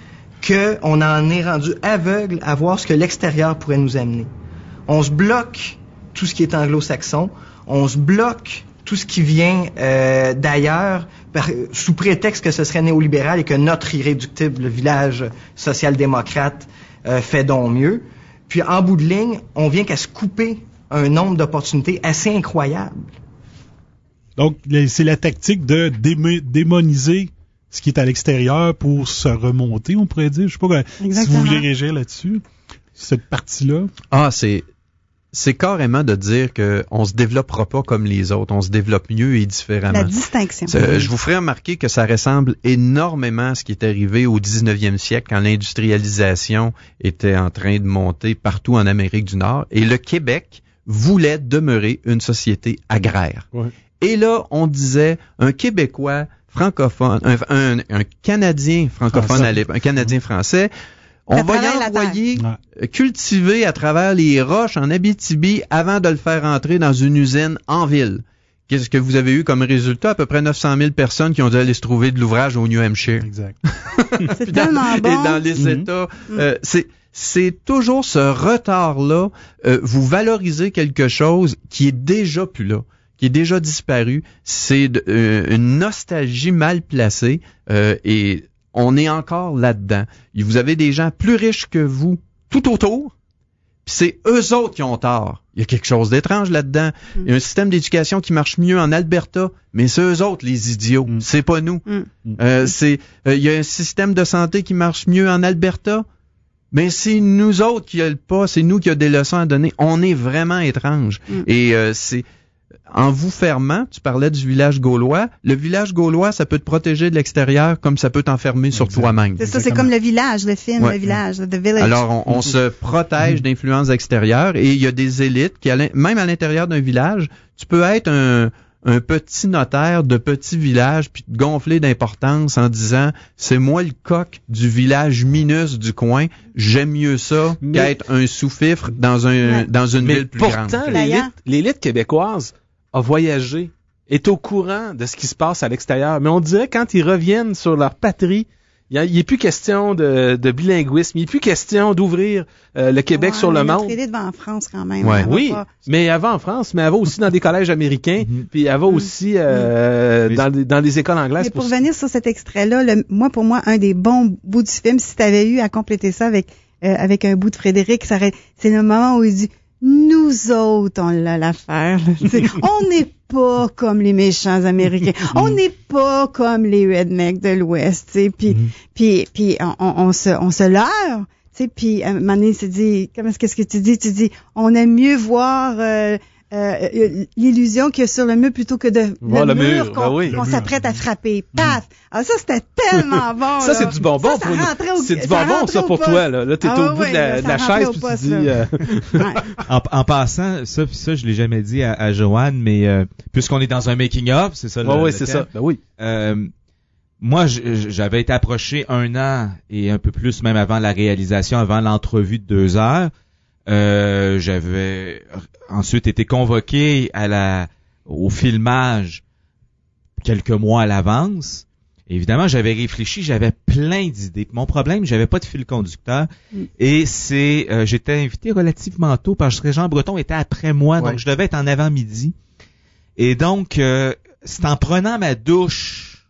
qu'on en est rendu aveugle à voir ce que l'extérieur pourrait nous amener. On se bloque tout ce qui est anglo-saxon, on se bloque tout ce qui vient d'ailleurs sous prétexte que ce serait néolibéral et que notre irréductible village social-démocrate fait donc mieux. Puis en bout de ligne, on vient qu'à se couper un nombre d'opportunités assez incroyables. Donc, c'est la tactique de démoniser ce qui est à l'extérieur pour se remonter, on pourrait dire. Je sais pas si vous voulez réagir là-dessus, cette partie-là. Ah, c'est carrément de dire qu'on se développera pas comme les autres, on se développe mieux et différemment. La distinction. Je vous ferai remarquer que ça ressemble énormément à ce qui est arrivé au 19e siècle quand l'industrialisation était en train de monter partout en Amérique du Nord et le Québec voulait demeurer une société agraire. Ouais. Et là, on disait un Québécois francophone, un Canadien francophone, un Canadien français, on va l'envoyer cultiver à travers les roches en Abitibi avant de le faire entrer dans une usine en ville. Qu'est-ce que vous avez eu comme résultat? À peu près 900 000 personnes qui ont dû aller se trouver de l'ouvrage au New Hampshire. Exact. C'est tellement bon. Et dans les États, c'est toujours ce retard-là. Vous valorisez quelque chose qui est déjà plus là, qui est déjà disparu. C'est une nostalgie mal placée et on est encore là-dedans. Vous avez des gens plus riches que vous tout autour, puis c'est eux autres qui ont tort. Il y a quelque chose d'étrange là-dedans. Il y a un système d'éducation qui marche mieux en Alberta, mais c'est eux autres les idiots, c'est pas nous. Il y a un système de santé qui marche mieux en Alberta, mais c'est nous autres qui a le pas, c'est nous qui a des leçons à donner. On est vraiment étrange. Et c'est en vous fermant, tu parlais du village gaulois. Le village gaulois, ça peut te protéger de l'extérieur comme ça peut t'enfermer sur toi-même. C'est ça, c'est comme le village, le film, le village, The Village. Alors, on se protège d'influences extérieures et il y a des élites qui, même à l'intérieur d'un village, tu peux être un petit notaire de petit village puis te gonfler d'importance en disant c'est moi le coq du village minus du coin, j'aime mieux ça qu'être un sous-fifre dans une ville plus grande. Pourtant, l'élite québécoise a voyagé, est au courant de ce qui se passe à l'extérieur, mais on dirait quand ils reviennent sur leur patrie, il n'est plus question de bilinguisme, il n'est plus question d'ouvrir le Québec sur le monde. Elle va en France quand même. Oui, mais elle va en France, mais elle va aussi dans des collèges américains, puis elle va aussi dans des écoles anglaises. Mais pour revenir sur cet extrait-là, pour moi, un des bons bouts du film, si tu avais eu à compléter ça avec un bout de Frédéric, c'est le moment où il dit « Nous autres, on l'a l'affaire. » On n'est pas comme les méchants Américains. On n'est pas comme les rednecks de l'Ouest, puis on se leurre, puis à un moment donné, il se dit, qu'est-ce que tu dis? Tu dis, on aime mieux voir l'illusion qu'il y a sur le mur plutôt que le mur qu'on s'apprête à frapper. Paf! Alors ça, c'était tellement bon. Ça, c'est du bonbon pour nous. C'est du bonbon, ça, pour toi, là. Là, t'es au bout de la chaise, puis tu dis... En passant, ça, je l'ai jamais dit à Joanne, mais puisqu'on est dans un making-of, c'est ça le c'est thème. ça. Ben oui. Moi, j'avais été approché 1 an et un peu plus même avant la réalisation, avant l'entrevue de 2 heures. J'avais ensuite été convoqué au filmage quelques mois à l'avance. Évidemment, j'avais réfléchi, j'avais plein d'idées. Mon problème, j'avais pas de fil conducteur. Et j'étais invité relativement tôt parce que Jean Breton était après moi, donc je devais être en avant-midi. Et donc, c'est en prenant ma douche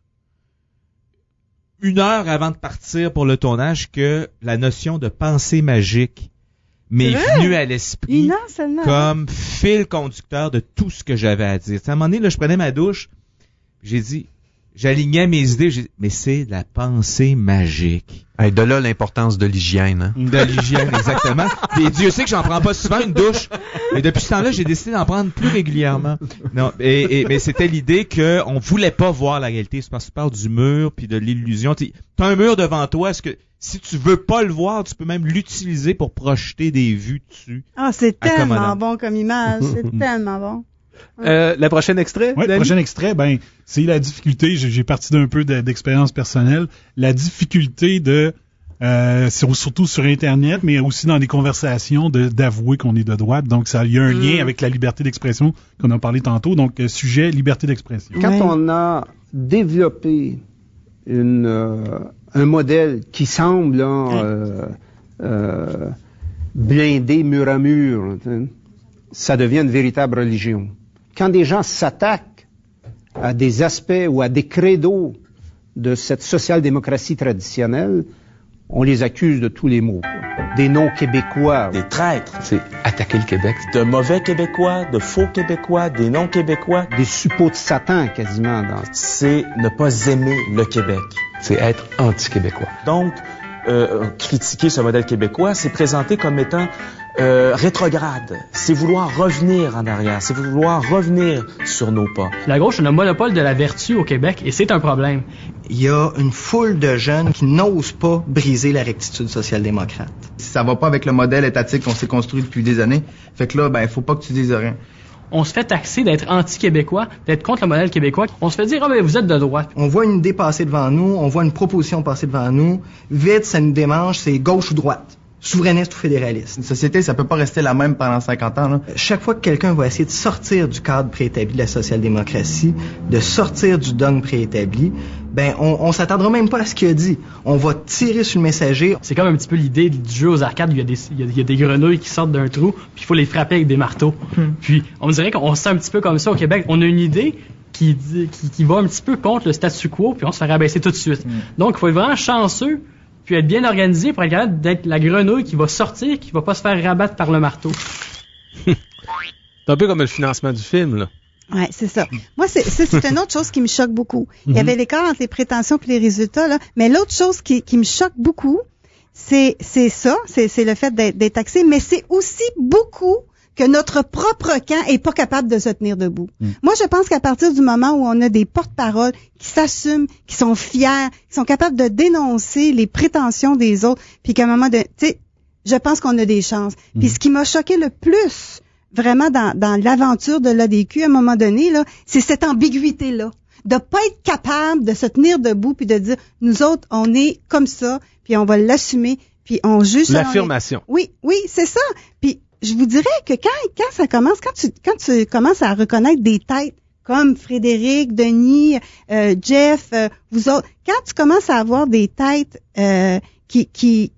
1 heure avant de partir pour le tournage que la notion de pensée magique m'est venue à l'esprit comme fil conducteur de tout ce que j'avais à dire. À un moment donné, là, je prenais ma douche, j'ai dit, j'alignais mes idées, mais c'est de la pensée magique. Hey, de là l'importance de l'hygiène. Hein? De l'hygiène, exactement. Et Dieu sait que j'en prends pas souvent une douche. Mais depuis ce temps-là, j'ai décidé d'en prendre plus régulièrement. Non, mais c'était l'idée que on voulait pas voir la réalité. C'est parce que tu parles du mur puis de l'illusion. T'as un mur devant toi. Est-ce que si tu veux pas le voir, tu peux même l'utiliser pour projeter des vues dessus? Ah, c'est tellement bon comme image. C'est tellement bon. Le prochain extrait? Oui, le prochain extrait, c'est la difficulté, j'ai parti d'un peu d'expérience personnelle, la difficulté surtout sur Internet, mais aussi dans des conversations, d'avouer qu'on est de droite. Donc, il y a un lien avec la liberté d'expression qu'on a parlé tantôt. Donc, sujet, liberté d'expression. Quand on a développé un modèle qui semble blindé mur à mur, ça devient une véritable religion. Quand des gens s'attaquent à des aspects ou à des credos de cette social-démocratie traditionnelle, on les accuse de tous les maux. Des non-Québécois. Des traîtres, c'est attaquer le Québec. De mauvais Québécois, de faux Québécois, des non-Québécois. Des suppôts de Satan, quasiment. C'est ne pas aimer le Québec. C'est être anti-Québécois. Donc, critiquer ce modèle québécois, c'est présenter comme étant rétrograde. C'est vouloir revenir en arrière. C'est vouloir revenir sur nos pas. La gauche a le monopole de la vertu au Québec et c'est un problème. Il y a une foule de jeunes qui n'osent pas briser la rectitude social-démocrate. Ça va pas avec le modèle étatique qu'on s'est construit depuis des années. Fait que là, faut pas que tu dises rien. On se fait taxer d'être anti-québécois, d'être contre le modèle québécois. On se fait dire, vous êtes de droite. On voit une idée passer devant nous, on voit une proposition passer devant nous. Vite, ça nous démange, c'est gauche ou droite. Souverainiste ou fédéraliste. Une société, ça peut pas rester la même pendant 50 ans, là. Chaque fois que quelqu'un va essayer de sortir du cadre préétabli de la social-démocratie, de sortir du dogme préétabli, on s'attendra même pas à ce qu'il a dit. On va tirer sur le messager. C'est comme un petit peu l'idée du jeu aux arcades où il y a des grenouilles qui sortent d'un trou, puis il faut les frapper avec des marteaux. Puis on dirait qu'on se sent un petit peu comme ça au Québec. On a une idée qui va un petit peu contre le statu quo, puis on se fait rabaisser tout de suite. Donc il faut être vraiment chanceux puis être bien organisé pour être capable d'être la grenouille qui va sortir, qui va pas se faire rabattre par le marteau. C'est un peu comme le financement du film, là. Ouais, c'est ça. Moi, c'est une autre chose qui me choque beaucoup. Il y avait l'écart entre les prétentions et les résultats, là. Mais l'autre chose qui me choque beaucoup, c'est le fait d'être taxé, mais c'est aussi beaucoup que notre propre camp est pas capable de se tenir debout. Moi, je pense qu'à partir du moment où on a des porte-paroles qui s'assument, qui sont fiers, qui sont capables de dénoncer les prétentions des autres, puis qu'à un moment de, je pense qu'on a des chances. Puis ce qui m'a choqué le plus, vraiment dans l'aventure de l'ADQ, à un moment donné, là, c'est cette ambiguïté-là. De pas être capable de se tenir debout puis de dire, nous autres, on est comme ça, puis on va l'assumer, puis on juge. L'affirmation. Oui, c'est ça. Puis je vous dirais que quand ça commence, quand tu commences à reconnaître des têtes comme Frédéric, Denis, Jeff, vous autres, quand tu commences à avoir des têtes qui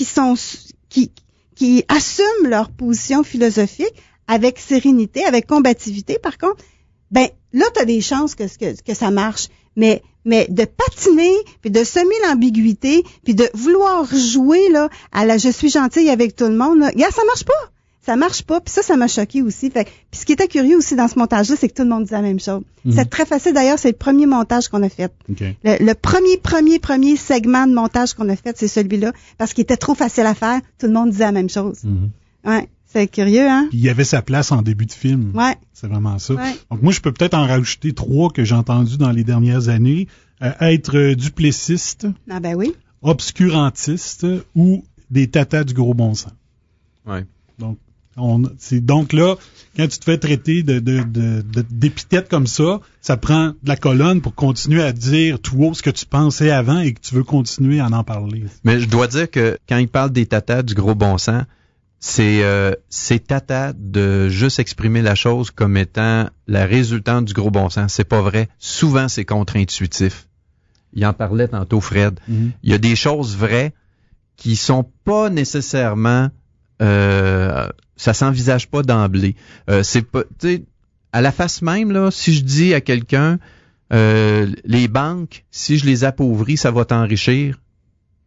assument leur position philosophique avec sérénité, avec combativité, par contre, là t'as des chances que ça marche. Mais de patiner, puis de semer l'ambiguïté, puis de vouloir jouer là à la je suis gentille avec tout le monde, là, ça marche pas. Ça marche pas, puis ça m'a choqué aussi. Puis ce qui était curieux aussi dans ce montage-là, c'est que tout le monde disait la même chose. C'est très facile, d'ailleurs, c'est le premier montage qu'on a fait. Okay. Le premier segment de montage qu'on a fait, c'est celui-là, parce qu'il était trop facile à faire, tout le monde disait la même chose. Ouais, c'est curieux, hein? Puis il y avait sa place en début de film. Ouais. C'est vraiment ça. Ouais. Donc moi, je peux peut-être en rajouter 3 que j'ai entendus dans les dernières années. Être duplessiste. Ah ben oui. Obscurantiste ou des tatas du gros bon sens. Ouais. Donc là, quand tu te fais traiter d'épithètes comme ça prend de la colonne pour continuer à dire tout haut ce que tu pensais avant et que tu veux continuer à en parler. Mais je dois dire que quand il parle des tatas du gros bon sens, c'est tata de juste exprimer la chose comme étant la résultante du gros bon sens. C'est pas vrai. Souvent, c'est contre-intuitif. Il en parlait tantôt, Fred. Il y a des choses vraies qui sont pas nécessairement ça s'envisage pas d'emblée. C'est pas, tu sais, à la face même là, si je dis à quelqu'un les banques, si je les appauvris, ça va t'enrichir.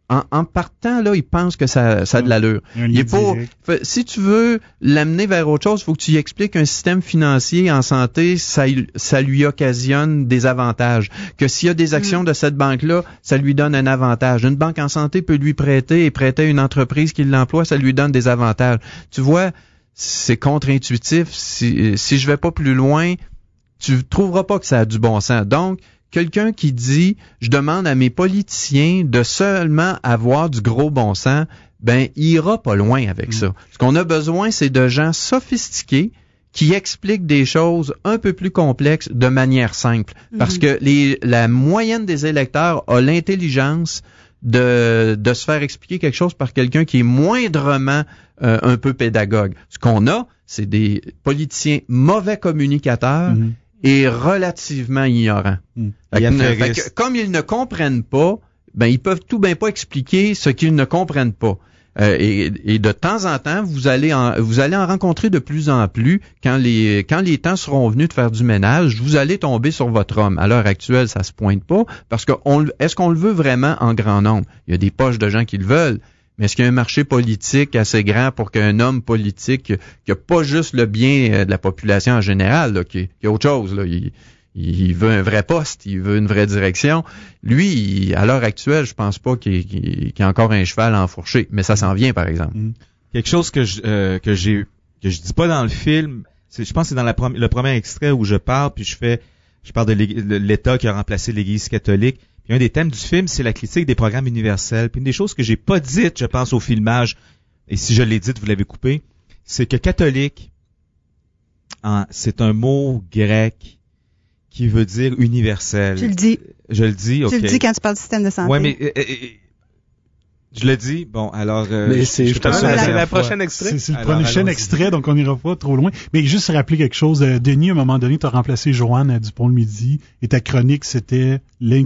en partant, là, il pense que ça a de l'allure. Si tu veux l'amener vers autre chose, il faut que tu lui expliques qu'un système financier en santé, ça lui occasionne des avantages. Que s'il y a des actions de cette banque-là, ça lui donne un avantage. Une banque en santé peut lui prêter et prêter à une entreprise qui l'emploie, ça lui donne des avantages. Tu vois, c'est contre-intuitif. Si je vais pas plus loin, tu trouveras pas que ça a du bon sens. Donc, quelqu'un qui dit « Je demande à mes politiciens de seulement avoir du gros bon sens », ben, il ira pas loin avec ça. Ce qu'on a besoin, c'est de gens sophistiqués qui expliquent des choses un peu plus complexes de manière simple. Parce que la moyenne des électeurs a l'intelligence de se faire expliquer quelque chose par quelqu'un qui est moindrement un peu pédagogue. Ce qu'on a, c'est des politiciens mauvais communicateurs et relativement ignorants. Comme ils ne comprennent pas, ben ils peuvent tout bien pas expliquer ce qu'ils ne comprennent pas. Et de temps en temps, vous allez en rencontrer de plus en plus quand les temps seront venus de faire du ménage, vous allez tomber sur votre homme. À l'heure actuelle, ça se pointe pas parce que est-ce qu'on le veut vraiment en grand nombre? Il y a des poches de gens qui le veulent. Mais est-ce qu'il y a un marché politique assez grand pour qu'un homme politique qui a pas juste le bien de la population en général, là, qui a autre chose, là, il veut un vrai poste, il veut une vraie direction. Lui, à l'heure actuelle, je pense pas qu'il y a encore un cheval à enfourcher, mais ça s'en vient, par exemple. Quelque chose que je dis pas dans le film, je pense que c'est dans le premier extrait où je parle, puis je parle de l'État qui a remplacé l'Église catholique. Puis un des thèmes du film, c'est la critique des programmes universels. Puis une des choses que j'ai pas dites, je pense, au filmage, et si je l'ai dite, vous l'avez coupé, c'est que catholique, c'est un mot grec qui veut dire universel. Tu le dis. Je le dis, ok. Tu le dis quand tu parles du système de santé. Ouais, mais je le dis. Bon, alors mais c'est la prochaine extrait. C'est le prochain extrait, donc on n'ira pas trop loin. Mais juste rappeler quelque chose. Denis, à un moment donné, tu as remplacé Joanne à Dupont-le-Midi et ta chronique, c'était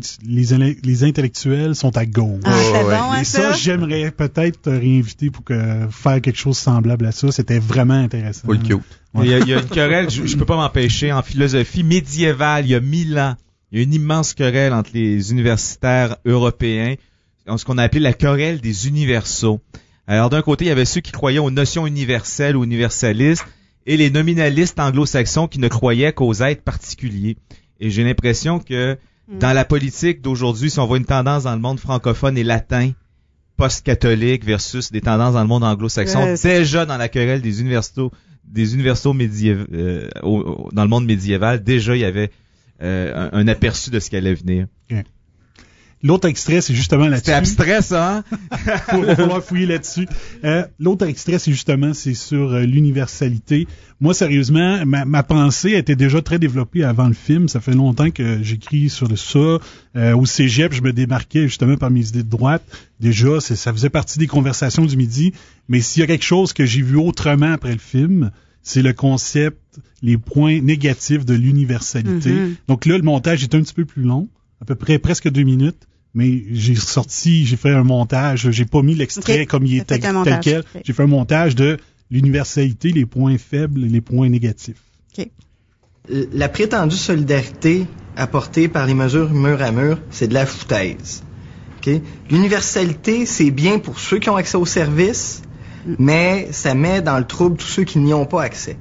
les intellectuels sont à gauche. Ah, c'est bon, et ça, j'aimerais peut-être te réinviter pour faire quelque chose semblable à ça. C'était vraiment intéressant. Faut le cute. Ouais. Il y a une querelle, je peux pas m'empêcher, en philosophie médiévale, il y a 1000 ans, il y a une immense querelle entre les universitaires européens, ce qu'on a appelé la querelle des universaux. Alors d'un côté, il y avait ceux qui croyaient aux notions universelles ou universalistes et les nominalistes anglo-saxons qui ne croyaient qu'aux êtres particuliers. Et j'ai l'impression que dans la politique d'aujourd'hui, si on voit une tendance dans le monde francophone et latin, post-catholique versus des tendances dans le monde anglo-saxon, déjà dans la querelle des universaux médiévaux, dans le monde médiéval, déjà il y avait un aperçu de ce qui allait venir. Okay. L'autre extrait, c'est justement là-dessus. C'est abstrait, ça, hein? Il va falloir fouiller là-dessus. L'autre extrait, c'est sur l'universalité. Moi, sérieusement, ma pensée était déjà très développée avant le film. Ça fait longtemps que j'écris sur ça. Au cégep, je me démarquais justement par mes idées de droite. Déjà, ça faisait partie des conversations du midi. Mais s'il y a quelque chose que j'ai vu autrement après le film, c'est le concept, les points négatifs de l'universalité. Donc là, le montage est un petit peu plus long, à peu près presque 2 minutes. Mais j'ai fait un montage, j'ai pas mis l'extrait comme il était tel quel. Okay. J'ai fait un montage de l'universalité, les points faibles et les points négatifs. Okay. La prétendue solidarité apportée par les mesures mur à mur, c'est de la foutaise. Okay? L'universalité, c'est bien pour ceux qui ont accès aux services, mais ça met dans le trouble tous ceux qui n'y ont pas accès.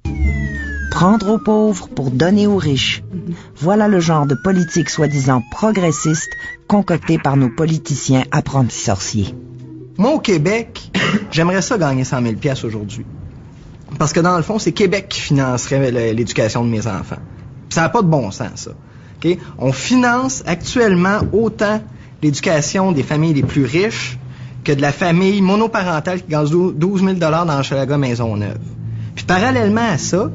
Prendre aux pauvres pour donner aux riches. Voilà le genre de politique soi-disant progressiste concoctée par nos politiciens apprentis sorciers. Moi, au Québec, j'aimerais ça gagner 100 000 $ aujourd'hui. Parce que dans le fond, c'est Québec qui financerait l'éducation de mes enfants. Ça n'a pas de bon sens, ça. Okay? On finance actuellement autant l'éducation des familles les plus riches que de la famille monoparentale qui gagne 12 000 $ dans Hochelaga Maisonneuve. Puis parallèlement à ça,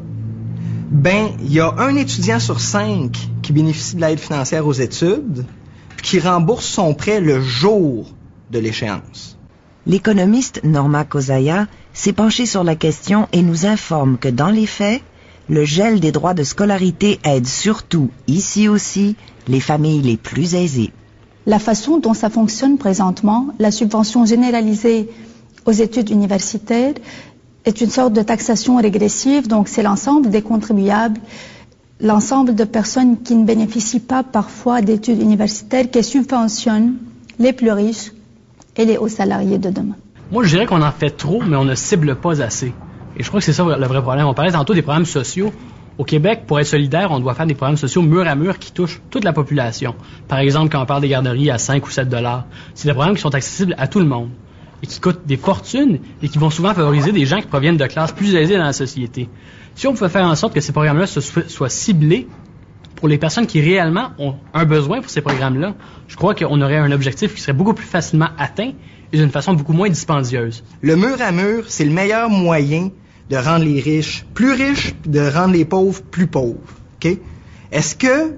il y a un étudiant sur 5 qui bénéficie de l'aide financière aux études, puis qui rembourse son prêt le jour de l'échéance. L'économiste Norma Kozaya s'est penchée sur la question et nous informe que dans les faits, le gel des droits de scolarité aide surtout, ici aussi, les familles les plus aisées. La façon dont ça fonctionne présentement, la subvention généralisée aux études universitaires, est une sorte de taxation régressive, donc c'est l'ensemble des contribuables, l'ensemble de personnes qui ne bénéficient pas parfois d'études universitaires qui subventionnent les plus riches et les hauts salariés de demain. Moi, je dirais qu'on en fait trop, mais on ne cible pas assez. Et je crois que c'est ça le vrai problème. On parlait tantôt des programmes sociaux. Au Québec, pour être solidaire, on doit faire des programmes sociaux mur à mur qui touchent toute la population. Par exemple, quand on parle des garderies à 5 ou 7 $, c'est des programmes qui sont accessibles à tout le monde et qui coûtent des fortunes et qui vont souvent favoriser des gens qui proviennent de classes plus aisées dans la société. Si on pouvait faire en sorte que ces programmes-là soient ciblés pour les personnes qui réellement ont un besoin pour ces programmes-là, je crois qu'on aurait un objectif qui serait beaucoup plus facilement atteint et d'une façon beaucoup moins dispendieuse. Le mur à mur, c'est le meilleur moyen de rendre les riches plus riches, puis de rendre les pauvres plus pauvres. OK? Est-ce que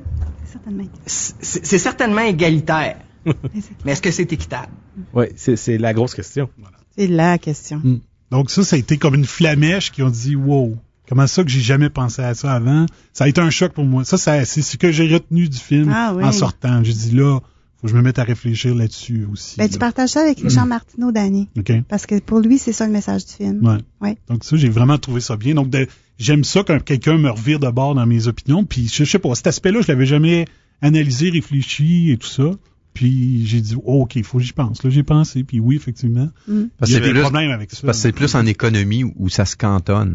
c'est certainement égalitaire, mais est-ce que c'est équitable? Oui, c'est la grosse question. Voilà. C'est la question. Donc ça a été comme une flamèche qui ont dit « Wow, comment ça que j'ai jamais pensé à ça avant? » Ça a été un choc pour moi. Ça c'est ce que j'ai retenu du film en sortant. J'ai dit là, faut que je me mette à réfléchir là-dessus aussi. Ben, tu partages ça avec Richard Martineau, Danny. Okay. Parce que pour lui, c'est ça le message du film. Ouais. Donc ça, j'ai vraiment trouvé ça bien. Donc j'aime ça quand quelqu'un me revire de bord dans mes opinions. Puis je sais pas, cet aspect-là, je l'avais jamais analysé, réfléchi et tout ça. Puis j'ai dit, OK, il faut que j'y pense. Là, j'ai pensé. Puis oui, effectivement. Parce il y a des problèmes avec ça. Parce que c'est plus en économie où ça se cantonne.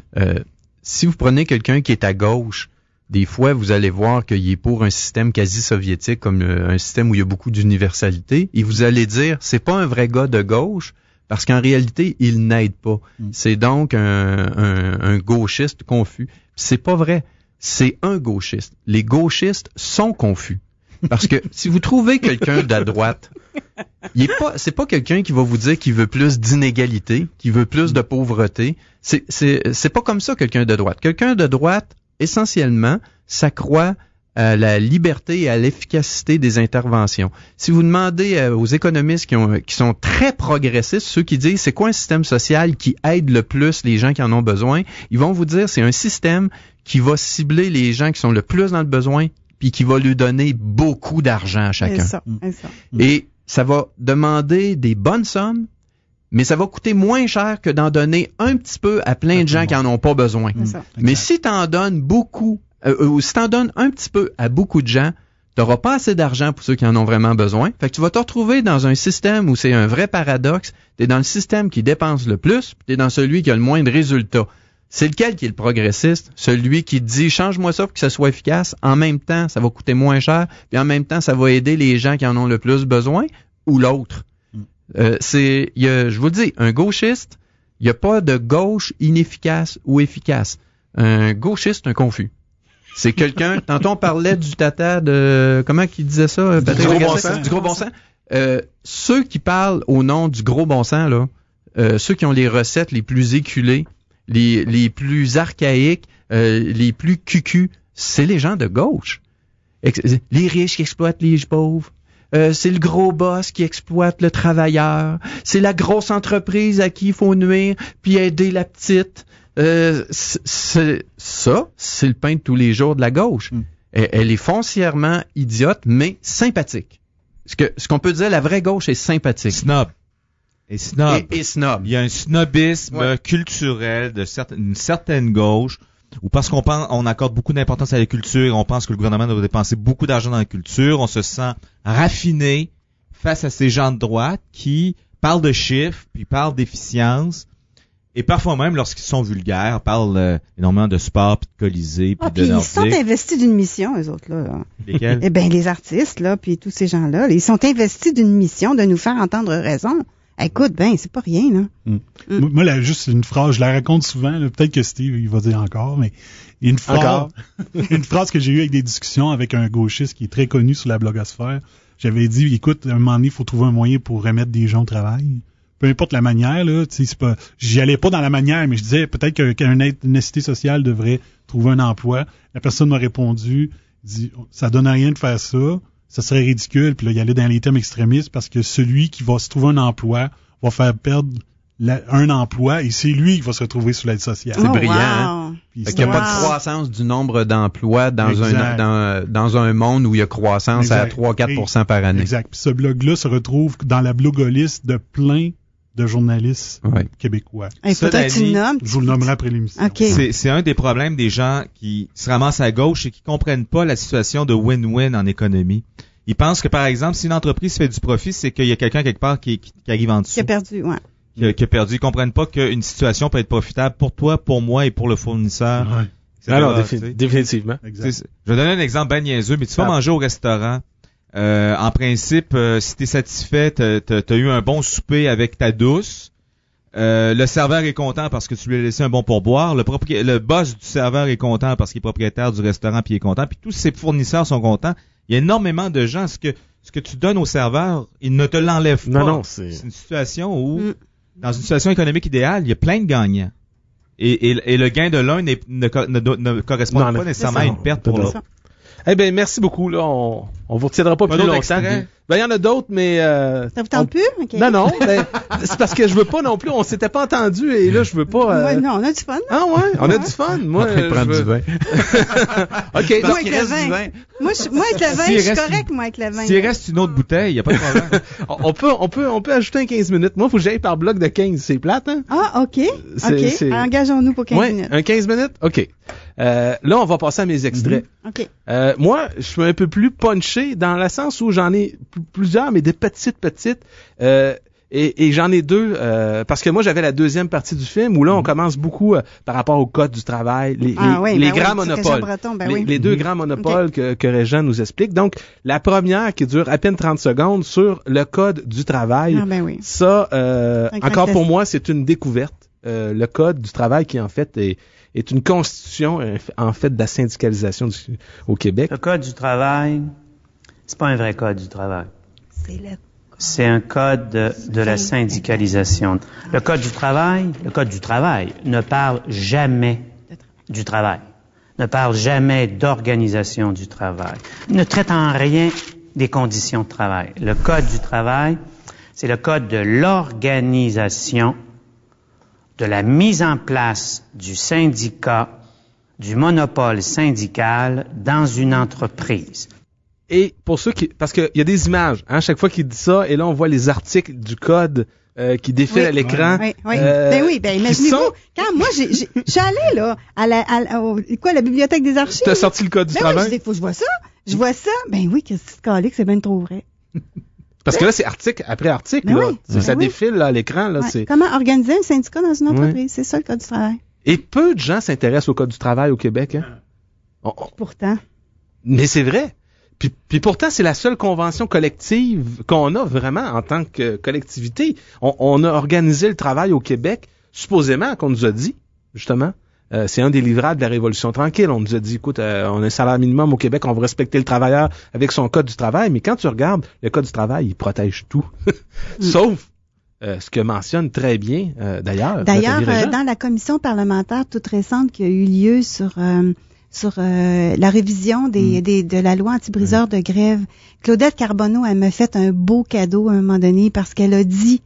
Si vous prenez quelqu'un qui est à gauche, des fois, vous allez voir qu'il est pour un système quasi soviétique, comme un système où il y a beaucoup d'universalité, et vous allez dire, c'est pas un vrai gars de gauche, parce qu'en réalité, il n'aide pas. C'est donc un gauchiste confus. C'est pas vrai. C'est un gauchiste. Les gauchistes sont confus. Parce que si vous trouvez quelqu'un de droite, c'est pas quelqu'un qui va vous dire qu'il veut plus d'inégalité, qu'il veut plus de pauvreté. C'est pas comme ça, quelqu'un de droite. Quelqu'un de droite, essentiellement, ça croit à la liberté et à l'efficacité des interventions. Si vous demandez aux économistes qui sont très progressistes, ceux qui disent c'est quoi un système social qui aide le plus les gens qui en ont besoin, ils vont vous dire c'est un système qui va cibler les gens qui sont le plus dans le besoin puis qui va lui donner beaucoup d'argent à chacun. C'est ça. Et ça va demander des bonnes sommes, mais ça va coûter moins cher que d'en donner un petit peu à plein de gens qui en ont pas besoin. Mais si t'en donnes beaucoup, si t'en donnes un petit peu à beaucoup de gens, t'auras pas assez d'argent pour ceux qui en ont vraiment besoin. Fait que tu vas te retrouver dans un système où c'est un vrai paradoxe. T'es dans le système qui dépense le plus, puis t'es dans celui qui a le moins de résultats. C'est lequel qui est le progressiste? Celui qui dit, change-moi ça pour que ça soit efficace. En même temps, ça va coûter moins cher, puis en même temps, ça va aider les gens qui en ont le plus besoin, ou l'autre? Je vous le dis, un gauchiste, il n'y a pas de gauche inefficace ou efficace. Un gauchiste, un confus. C'est quelqu'un, tantôt on parlait du tata de, comment qu'il disait ça? Du gros bon sens. Du gros bon sens. Ceux qui parlent au nom du gros bon sens, là, ceux qui ont les recettes les plus éculées, les plus archaïques, les plus cucus, c'est les gens de gauche. Les riches qui exploitent les pauvres. C'est le gros boss qui exploite le travailleur. C'est la grosse entreprise à qui il faut nuire puis aider la petite. C'est le pain de tous les jours de la gauche. Elle est foncièrement idiote, mais sympathique. Ce qu'on peut dire, la vraie gauche est sympathique. Snob. Et snob. Et snob. Il y a un snobisme culturel d'une certaine gauche, ou parce on accorde beaucoup d'importance à la culture et on pense que le gouvernement doit dépenser beaucoup d'argent dans la culture, on se sent raffiné face à ces gens de droite qui parlent de chiffres, puis parlent d'efficience, et parfois même, lorsqu'ils sont vulgaires, parlent énormément de sport, puis de Colisée, puis de Nordique. Ils sont investis d'une mission, eux autres, là. Lesquels? Eh bien, les artistes, là, puis tous ces gens-là, ils sont investis d'une mission de nous faire entendre raison. Écoute, c'est pas rien, là. Moi, là, juste une phrase, je la raconte souvent, là, peut-être que Steve, il va dire encore, mais une phrase que j'ai eue avec des discussions avec un gauchiste qui est très connu sur la blogosphère. J'avais dit, écoute, à un moment donné, il faut trouver un moyen pour remettre des gens au travail. Peu importe la manière, là, tu sais, c'est pas, j'y allais pas dans la manière, mais je disais, peut-être qu'une cité sociale devrait trouver un emploi. La personne m'a répondu, dit, ça donne rien de faire ça. Ça serait ridicule, puis là, il allait dans les thèmes extrémistes parce que celui qui va se trouver un emploi va faire perdre un emploi et c'est lui qui va se retrouver sous l'aide sociale. C'est brillant, hein? Fait qu'il n'y a pas de croissance du nombre d'emplois dans un monde où il y a croissance à 3-4% par année. Exact. Puis ce blog-là se retrouve dans la blogoliste de plein de journalistes québécois. Peut-être tu le nommes. Je vous le nommerai après l'émission. Okay. C'est un des problèmes des gens qui se ramassent à gauche et qui comprennent pas la situation de win-win en économie. Ils pensent que, par exemple, si une entreprise fait du profit, c'est qu'il y a quelqu'un quelque part qui arrive en dessous. Qui a perdu, ouais. Qui a perdu. Ils comprennent pas qu'une situation peut être profitable pour toi, pour moi et pour le fournisseur. Ouais. Alors, définitivement. Exact. Je vais donner un exemple ben niaiseux, mais tu vas manger au restaurant. En principe, si t'es satisfait, t'as eu un bon souper avec ta douce. Le serveur est content parce que tu lui as laissé un bon pourboire. Le boss du serveur est content parce qu'il est propriétaire du restaurant puis il est content. Puis tous ses fournisseurs sont contents. Il y a énormément de gens. Ce que tu donnes au serveur, il ne te l'enlève pas. Non, c'est une situation où, dans une situation économique idéale, il y a plein de gagnants. Et le gain de l'un ne correspond pas nécessairement à une perte pour l'autre. Eh bien, merci beaucoup. Là, on vous retiendra pas plus longtemps. Ben, il y en a d'autres, mais... Ça vous tente plus? Okay. Non. Ben, c'est parce que je veux pas non plus. On s'était pas entendu et là, je veux pas... Ouais, non, on a du fun. Ah ouais, on a du fun. Moi, je prendre du vin. OK. Moi, avec le vin. Moi, avec le vin, je suis correct, moi, avec le vin. S'il reste une autre bouteille, il n'y a pas de problème. on peut ajouter un 15 minutes. Moi, il faut que j'aille par bloc de 15. C'est plate, hein? Ah, OK. Engageons-nous pour 15 minutes. Un 15 minutes? OK. Là, on va passer à mes extraits. OK. Moi, je suis un peu plus punché dans le sens où j'en ai plusieurs, mais des petites. Et j'en ai deux, parce que moi, j'avais la deuxième partie du film où là, on commence beaucoup par rapport au code du travail, les grands monopoles. Les deux grands monopoles que Régent nous explique. Donc, la première qui dure à peine 30 secondes sur le code du travail. Ça, encore pour moi, c'est une découverte. Le code du travail qui, en fait, est une constitution, en fait, de la syndicalisation au Québec. Le code du travail, c'est pas un vrai code du travail. C'est un code de la syndicalisation. Le code du travail ne parle jamais du travail, ne parle jamais d'organisation du travail, ne traite en rien des conditions de travail. Le code du travail, c'est le code de l'organisation, de la mise en place du syndicat, du monopole syndical dans une entreprise. Et pour ceux parce qu'il y a des images, hein, chaque fois qu'il dit ça, et là on voit les articles du code qui défilent à l'écran. Imaginez-vous, quand moi je suis allée là à la bibliothèque des archives. T'as sorti le code du travail? Oui, faut que je vois ça. Je vois ça. Ben oui, qu'est-ce que c'est bien trop vrai. Parce que là, c'est article après article. Ça défile là, à l'écran. Là, c'est... Comment organiser un syndicat dans une entreprise? C'est ça le code du travail. Et peu de gens s'intéressent au code du travail au Québec. Hein? Pourtant. Mais c'est vrai. Puis pourtant, c'est la seule convention collective qu'on a vraiment en tant que collectivité. On a organisé le travail au Québec, supposément, qu'on nous a dit, justement. C'est un des livrables de la Révolution tranquille. On nous a dit, écoute, on a un salaire minimum au Québec, on va respecter le travailleur avec son code du travail. Mais quand tu regardes, le code du travail, il protège tout. Sauf ce que mentionne très bien, d'ailleurs. D'ailleurs, dans la commission parlementaire toute récente qui a eu lieu sur la révision de la loi anti-briseur de grève, Claudette Carbonneau, elle m'a fait un beau cadeau à un moment donné parce qu'elle l'a dit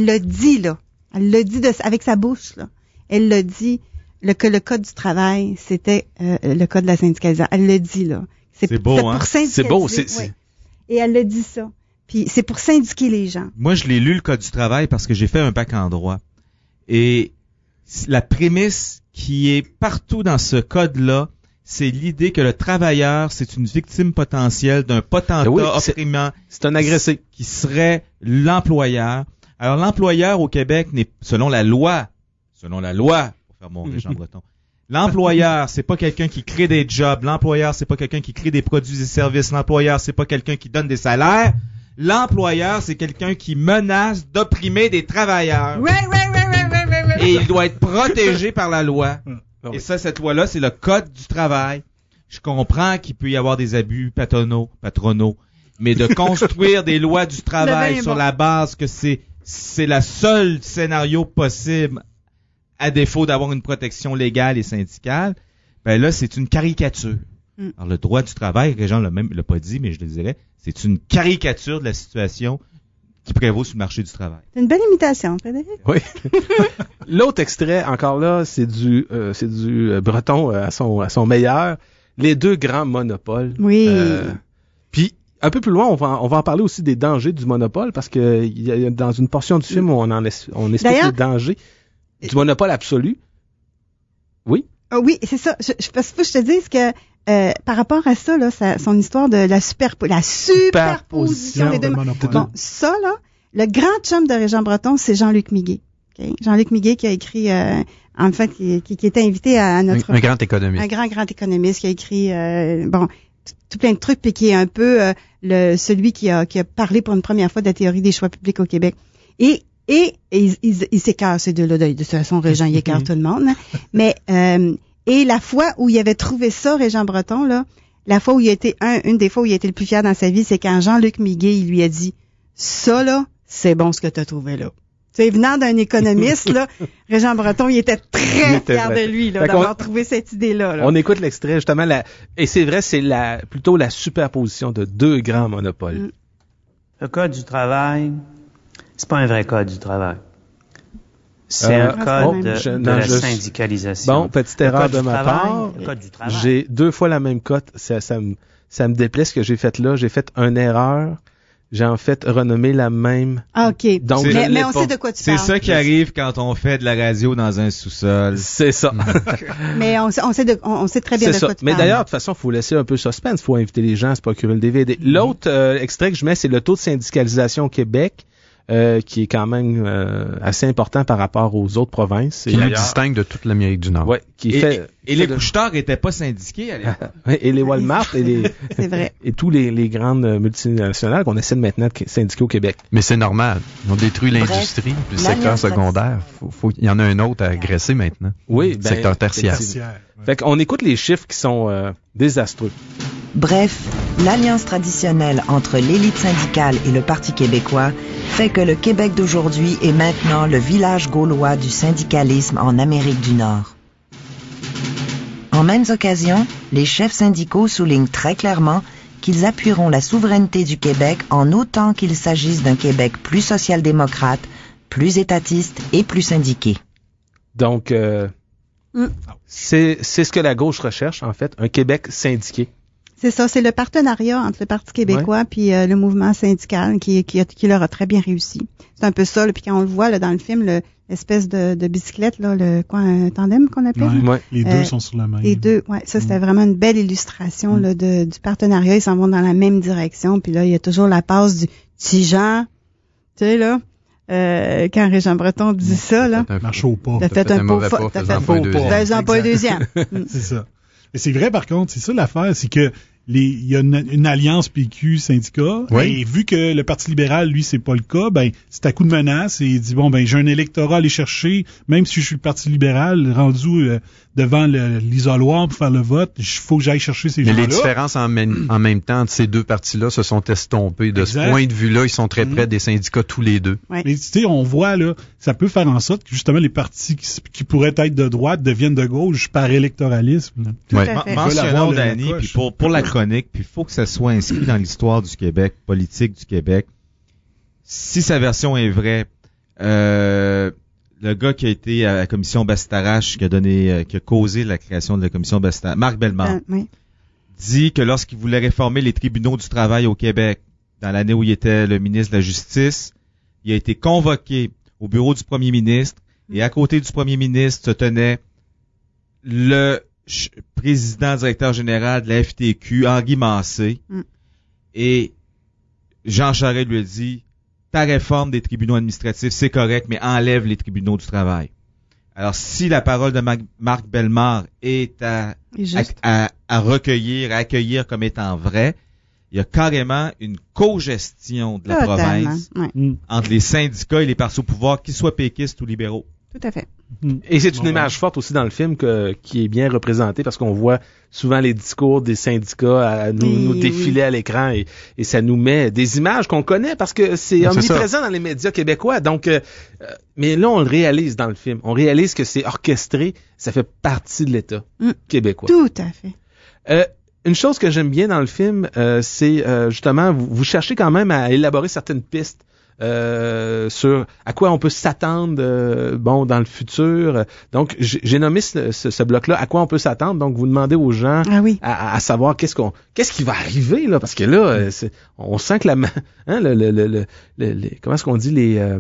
avec sa bouche, là. Elle l'a dit, que le code du travail, c'était le code de la syndicalisation. Elle l'a dit, là. C'est beau, hein? C'est beau, Et elle l'a dit ça. Puis c'est pour syndiquer les gens. Moi, je l'ai lu, le code du travail, parce que j'ai fait un bac en droit. Et la prémisse qui est partout dans ce code-là, c'est l'idée que le travailleur, c'est une victime potentielle d'un potentat opprimant. C'est un agressé. Qui serait l'employeur. Alors, l'employeur au Québec n'est, selon la loi, pour faire mon Régent Breton, l'employeur, c'est pas quelqu'un qui crée des jobs. L'employeur, c'est pas quelqu'un qui crée des produits et services. L'employeur, c'est pas quelqu'un qui donne des salaires. L'employeur, c'est quelqu'un qui menace d'opprimer des travailleurs. Et il doit être protégé par la loi. Et ça, cette loi-là, c'est le code du travail. Je comprends qu'il peut y avoir des abus patronaux, mais de construire des lois du travail sur la base que c'est le seul scénario possible à défaut d'avoir une protection légale et syndicale, ben là, c'est une caricature. Alors, le droit du travail, Régent l'a pas dit, mais je le dirais, c'est une caricature de la situation qui prévaut sur le marché du travail. C'est une belle imitation, Frédéric. Oui. L'autre extrait, encore là, c'est du Breton à son meilleur. Les deux grands monopoles. Oui. Puis, un peu plus loin, on va en parler aussi des dangers du monopole, parce que il y a dans une portion du film où on explique les dangers du monopole absolu. Oui? Oui, c'est ça. Parce que je te dise que par rapport à ça, là, son histoire de la superposition des deux. Bon, ça, là, le grand chum de Régent Breton, c'est Jean-Luc Miguet. Okay? Jean-Luc Miguet qui a écrit, en fait, qui était invité à notre... Un grand économiste. Un grand économiste qui a écrit, tout plein de trucs, puis qui est un peu celui qui a parlé pour une première fois de la théorie des choix publics au Québec. Et il s'écarte ces deux-là. De toute façon, Régent, il écarte tout le monde. Hein. Mais et la fois où il avait trouvé ça, Régent Breton, là, la fois où il a été une des fois où il a été le plus fier dans sa vie, c'est quand Jean-Luc Miguet, il lui a dit, ça, là, c'est bon ce que tu as trouvé là. Tu sais, venant d'un économiste, là, Régent Breton, il était très fier de lui, là, d'avoir trouvé cette idée-là. Là. On écoute l'extrait, justement, et c'est vrai, c'est plutôt la superposition de deux grands monopoles. Le Code du travail, c'est pas un vrai Code du travail. C'est un code de la syndicalisation. Bon, petite erreur de ma part. J'ai 2 fois la même cote. Ça me déplaît ce que j'ai fait là. J'ai fait une erreur. J'ai en fait renommé la même. Ah, OK. Donc, mais on sait de quoi tu parles. C'est ça qui arrive quand on fait de la radio dans un sous-sol. C'est ça. Mais on sait très bien de quoi tu parles. Mais d'ailleurs, de toute façon, il faut laisser un peu suspense. Il faut inviter les gens à se procurer le DVD. L'autre extrait que je mets, c'est le taux de syndicalisation au Québec. Qui est quand même assez important par rapport aux autres provinces. Qui nous distingue de toute l'Amérique du Nord. Ouais, et les couche-tard étaient pas syndiqués à l'époque. Et les Walmart c'est vrai. Et tous les grandes multinationales qu'on essaie de maintenant de syndiquer au Québec. Mais c'est normal. Ils ont détruit l'industrie, puis le secteur secondaire. Il y en a un autre à agresser maintenant. Oui, le secteur tertiaire. Fait qu'on écoute les chiffres qui sont désastreux. Bref, l'alliance traditionnelle entre l'élite syndicale et le Parti québécois fait que le Québec d'aujourd'hui est maintenant le village gaulois du syndicalisme en Amérique du Nord. En maintes occasions, les chefs syndicaux soulignent très clairement qu'ils appuieront la souveraineté du Québec en autant qu'il s'agisse d'un Québec plus social-démocrate, plus étatiste et plus syndiqué. Donc, c'est ce que la gauche recherche, en fait, un Québec syndiqué. C'est ça, c'est le partenariat entre le Parti québécois puis le mouvement syndical qui leur a très bien réussi. C'est un peu ça, là, puis quand on le voit là, dans le film, l'espèce de bicyclette, là, un tandem qu'on appelle. Ouais, les deux sont sur la même. Les deux, ouais, ça c'était vraiment une belle illustration là, du partenariat. Ils s'en vont dans la même direction, puis là il y a toujours la passe du petit Jean, tu sais là. Quand Régent Breton dit ça là, marche au pas. T'as fait un mauvais pas, faisant pas un deuxième. C'est ça. Et c'est vrai, par contre, c'est ça l'affaire, c'est que il y a une alliance PQ-syndicat, et vu que le Parti libéral, lui, c'est pas le cas, ben, c'est à coup de menace, et il dit, bon, ben, j'ai un électorat à aller chercher, même si je suis le Parti libéral, rendu devant l'isoloir pour faire le vote, il faut que j'aille chercher ces gens-là. Mais les différences en même temps entre ces deux partis-là se sont estompées. De ce point de vue-là, ils sont très près des syndicats tous les deux. Ouais. Mais tu sais, on voit, là, ça peut faire en sorte que, justement, les partis qui pourraient être de droite deviennent de gauche par électoralisme. Mentionnons, Danny, puis pour la chronique, puis il faut que ça soit inscrit dans l'histoire du Québec, politique du Québec. Si sa version est vraie, le gars qui a été à la commission Bastarache, qui a causé la création de la commission Bastarache, Marc Bellemare, dit que lorsqu'il voulait réformer les tribunaux du travail au Québec, dans l'année où il était le ministre de la Justice, il a été convoqué au bureau du premier ministre, et à côté du premier ministre se tenait le président directeur général de la FTQ, Henri Massé, et Jean Charest lui a dit, ta réforme des tribunaux administratifs, c'est correct, mais enlève les tribunaux du travail. Alors, si la parole de Marc Bellemare est à recueillir, à accueillir comme étant vraie, il y a carrément une co-gestion de la province entre les syndicats et les partis au pouvoir, qu'ils soient péquistes ou libéraux. Tout à fait. Et c'est une image forte aussi dans le film qui est bien représentée parce qu'on voit souvent les discours des syndicats à nous défiler à l'écran et ça nous met des images qu'on connaît parce que c'est omniprésent dans les médias québécois. Donc, mais là, on le réalise dans le film. On réalise que c'est orchestré. Ça fait partie de l'État québécois. Tout à fait. Une chose que j'aime bien dans le film, c'est justement, vous cherchez quand même à élaborer certaines pistes. Sur à quoi on peut s'attendre dans le futur. Donc j'ai nommé ce bloc-là à quoi on peut s'attendre. Donc vous demandez aux gens à savoir qu'est-ce qui va arriver là parce que là on sent que comment est-ce qu'on dit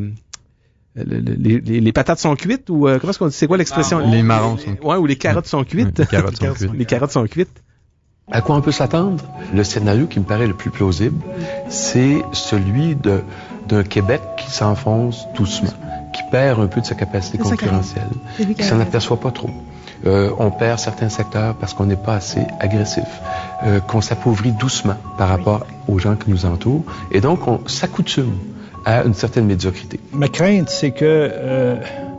les patates sont cuites ou comment est-ce qu'on dit c'est quoi l'expression les marrons sont ou les carottes sont cuites. Les carottes sont cuites. Les carottes sont cuites. À quoi on peut s'attendre? Le scénario qui me paraît le plus plausible, c'est celui d'un Québec qui s'enfonce doucement, qui perd un peu de sa capacité concurrentielle, qui s'en aperçoit pas trop. On perd certains secteurs parce qu'on n'est pas assez agressif, qu'on s'appauvrit doucement par rapport aux gens qui nous entourent, et donc on s'accoutume à une certaine médiocrité. Ma crainte, c'est que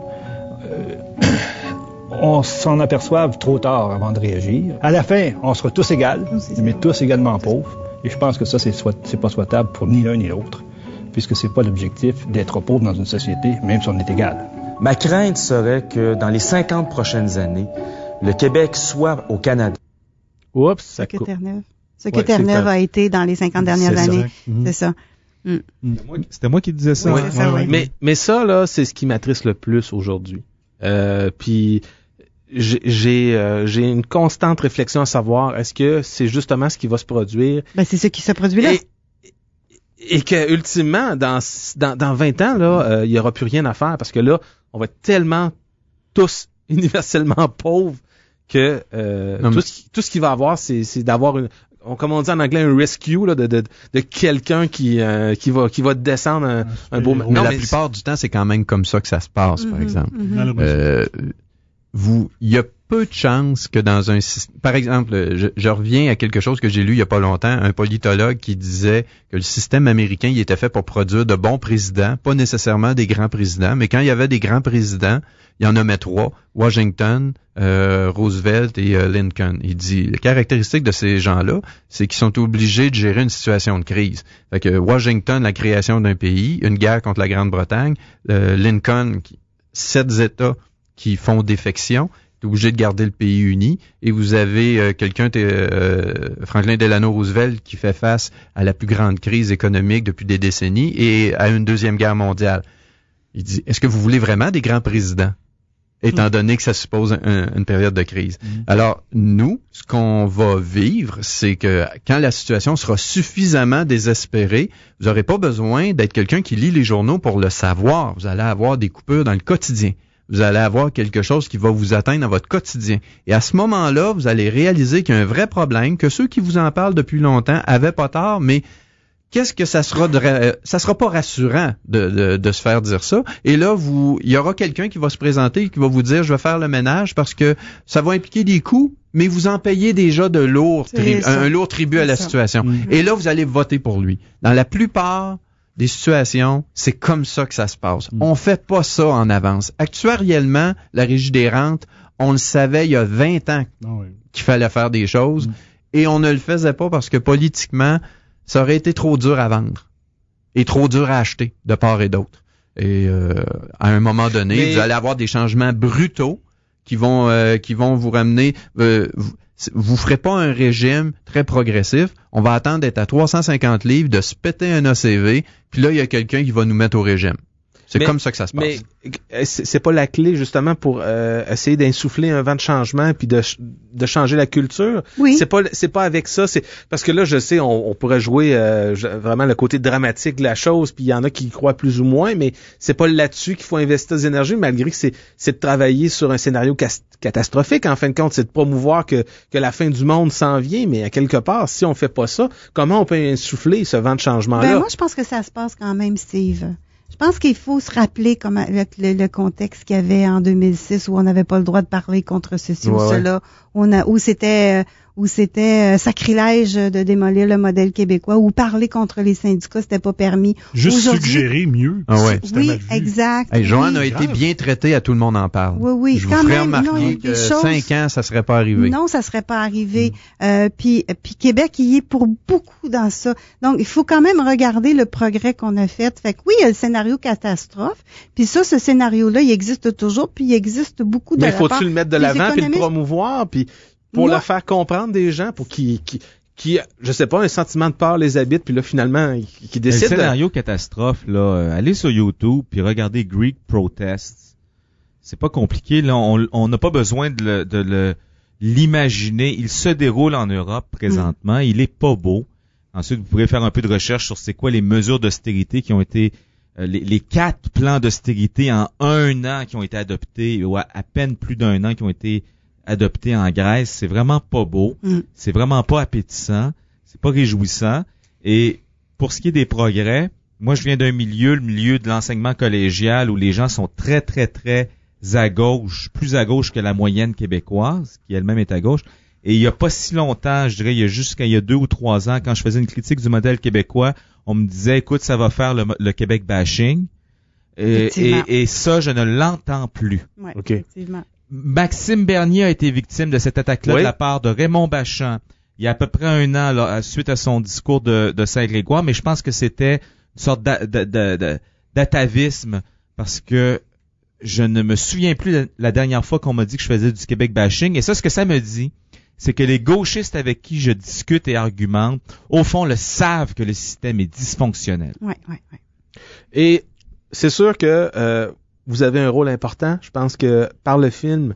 on s'en aperçoive trop tard avant de réagir. À la fin, on sera tous égaux, mais tous également pauvres. Et je pense que ça, c'est pas souhaitable pour ni l'un ni l'autre, puisque c'est pas l'objectif d'être pauvre dans une société, même si on est égal. Ma crainte serait que dans les 50 prochaines années, le Québec soit au Canada. Oups, ça Secrétaire Neuve a été dans les 50 dernières années. C'est ça. C'était moi qui disais ça. Oui, c'est ça, oui. Mais ça, là, c'est ce qui m'attriste le plus aujourd'hui. Puis j'ai une constante réflexion à savoir, est-ce que c'est justement ce qui va se produire? Ben, c'est ce qui se produit là. Et que, ultimement, dans 20 ans, là, il y aura plus rien à faire parce que là, on va être tellement tous universellement pauvres que tout ce qu'il va avoir, c'est d'avoir comme on dit en anglais, un rescue là, de quelqu'un qui va descendre un beau. Mais la plupart du temps, c'est quand même comme ça que ça se passe, par exemple. Il y a peu de chances que dans un système... Par exemple, je reviens à quelque chose que j'ai lu il y a pas longtemps, un politologue qui disait que le système américain, il était fait pour produire de bons présidents, pas nécessairement des grands présidents, mais quand il y avait des grands présidents, il y en nommait 3, Washington, Roosevelt et Lincoln. Il dit, la caractéristique de ces gens-là, c'est qu'ils sont obligés de gérer une situation de crise. Fait que Washington, la création d'un pays, une guerre contre la Grande-Bretagne, Lincoln, 7 États qui font défection, est obligé de garder le pays uni, et vous avez Franklin Delano Roosevelt qui fait face à la plus grande crise économique depuis des décennies et à une deuxième guerre mondiale. Il dit, est-ce que vous voulez vraiment des grands présidents, étant donné que ça suppose une période de crise? Alors, nous, ce qu'on va vivre, c'est que quand la situation sera suffisamment désespérée, vous n'aurez pas besoin d'être quelqu'un qui lit les journaux pour le savoir. Vous allez avoir des coupures dans le quotidien. Vous allez avoir quelque chose qui va vous atteindre dans votre quotidien. Et à ce moment-là, vous allez réaliser qu'il y a un vrai problème, que ceux qui vous en parlent depuis longtemps avaient pas tort, mais qu'est-ce que ça sera ça sera pas rassurant de se faire dire ça. Et là, il y aura quelqu'un qui va se présenter et qui va vous dire, je vais faire le ménage parce que ça va impliquer des coûts, mais vous en payez déjà un lourd tribut à la situation. Et là, vous allez voter pour lui. Dans la plupart des situations, c'est comme ça que ça se passe. On fait pas ça en avance. Actuariellement, la Régie des rentes, on le savait il y a 20 ans qu'il fallait faire des choses et on ne le faisait pas parce que politiquement, ça aurait été trop dur à vendre et trop dur à acheter de part et d'autre. Et à un moment donné, vous allez avoir des changements brutaux qui vont vous ramener... vous ferez pas un régime très progressif. On va attendre d'être à 350 livres, de se péter un ACV, puis là, il y a quelqu'un qui va nous mettre au régime. C'est comme ça que ça se passe. Mais c'est pas la clé, justement, pour essayer d'insuffler un vent de changement puis de changer la culture. Oui. C'est pas avec ça. C'est parce que là, je sais, on pourrait jouer vraiment le côté dramatique de la chose, puis il y en a qui y croient plus ou moins, mais c'est pas là-dessus qu'il faut investir des énergies, malgré que c'est de travailler sur un scénario catastrophique. En fin de compte, c'est de promouvoir que la fin du monde s'en vient, mais à quelque part, si on fait pas ça, comment on peut insuffler ce vent de changement-là? Ben moi, je pense que ça se passe quand même, Steve. Je pense qu'il faut se rappeler comment le contexte qu'il y avait en 2006 où on n'avait pas le droit de parler contre ceci ou cela, où c'était sacrilège de démolir le modèle québécois, ou parler contre les syndicats, c'était pas permis. Juste suggérer mieux. Oui, exact. Hey, Joanne a été bien traitée, à tout le monde en parle. Oui. Je vous ferai remarquer que 5 ans, ça serait pas arrivé. Non, ça serait pas arrivé. Puis Québec, il est pour beaucoup dans ça. Donc, il faut quand même regarder le progrès qu'on a fait. Fait que oui, il y a le scénario catastrophe. Puis ça, ce scénario-là, il existe toujours. Puis il existe beaucoup de... Mais faut-tu le mettre de l'avant puis le promouvoir puis pour le faire comprendre des gens, pour qui je sais pas, un sentiment de peur les habite, puis là, finalement, qui décident... Le scénario catastrophe, là, allez sur YouTube, puis regardez Greek Protests. C'est pas compliqué, là, on n'a pas besoin de l'imaginer. Il se déroule en Europe présentement, il est pas beau. Ensuite, vous pourrez faire un peu de recherche sur c'est quoi les mesures d'austérité qui ont été... les 4 plans d'austérité en 1 an qui ont été adoptés, ou à peine plus d'1 an qui ont été adopté en Grèce. C'est vraiment pas beau. C'est vraiment pas appétissant. C'est pas réjouissant. Et pour ce qui est des progrès, moi, je viens d'un milieu, le milieu de l'enseignement collégial, où les gens sont très, très, très à gauche, plus à gauche que la moyenne québécoise, qui elle-même est à gauche. Et il y a pas si longtemps, je dirais, il y a 2 ou 3 ans, quand je faisais une critique du modèle québécois, on me disait, écoute, ça va faire le Québec bashing. Et ça, je ne l'entends plus. Ouais, effectivement. Maxime Bernier a été victime de cette attaque-là de la part de Raymond Bachand il y a à peu près 1 an, là, suite à son discours de Saint-Grégoire, mais je pense que c'était une sorte d'atavisme, parce que je ne me souviens plus de la dernière fois qu'on m'a dit que je faisais du Québec bashing. Et ça, ce que ça me dit, c'est que les gauchistes avec qui je discute et argumente, au fond, le savent que le système est dysfonctionnel. Ouais. Et c'est sûr que vous avez un rôle important. Je pense que par le film,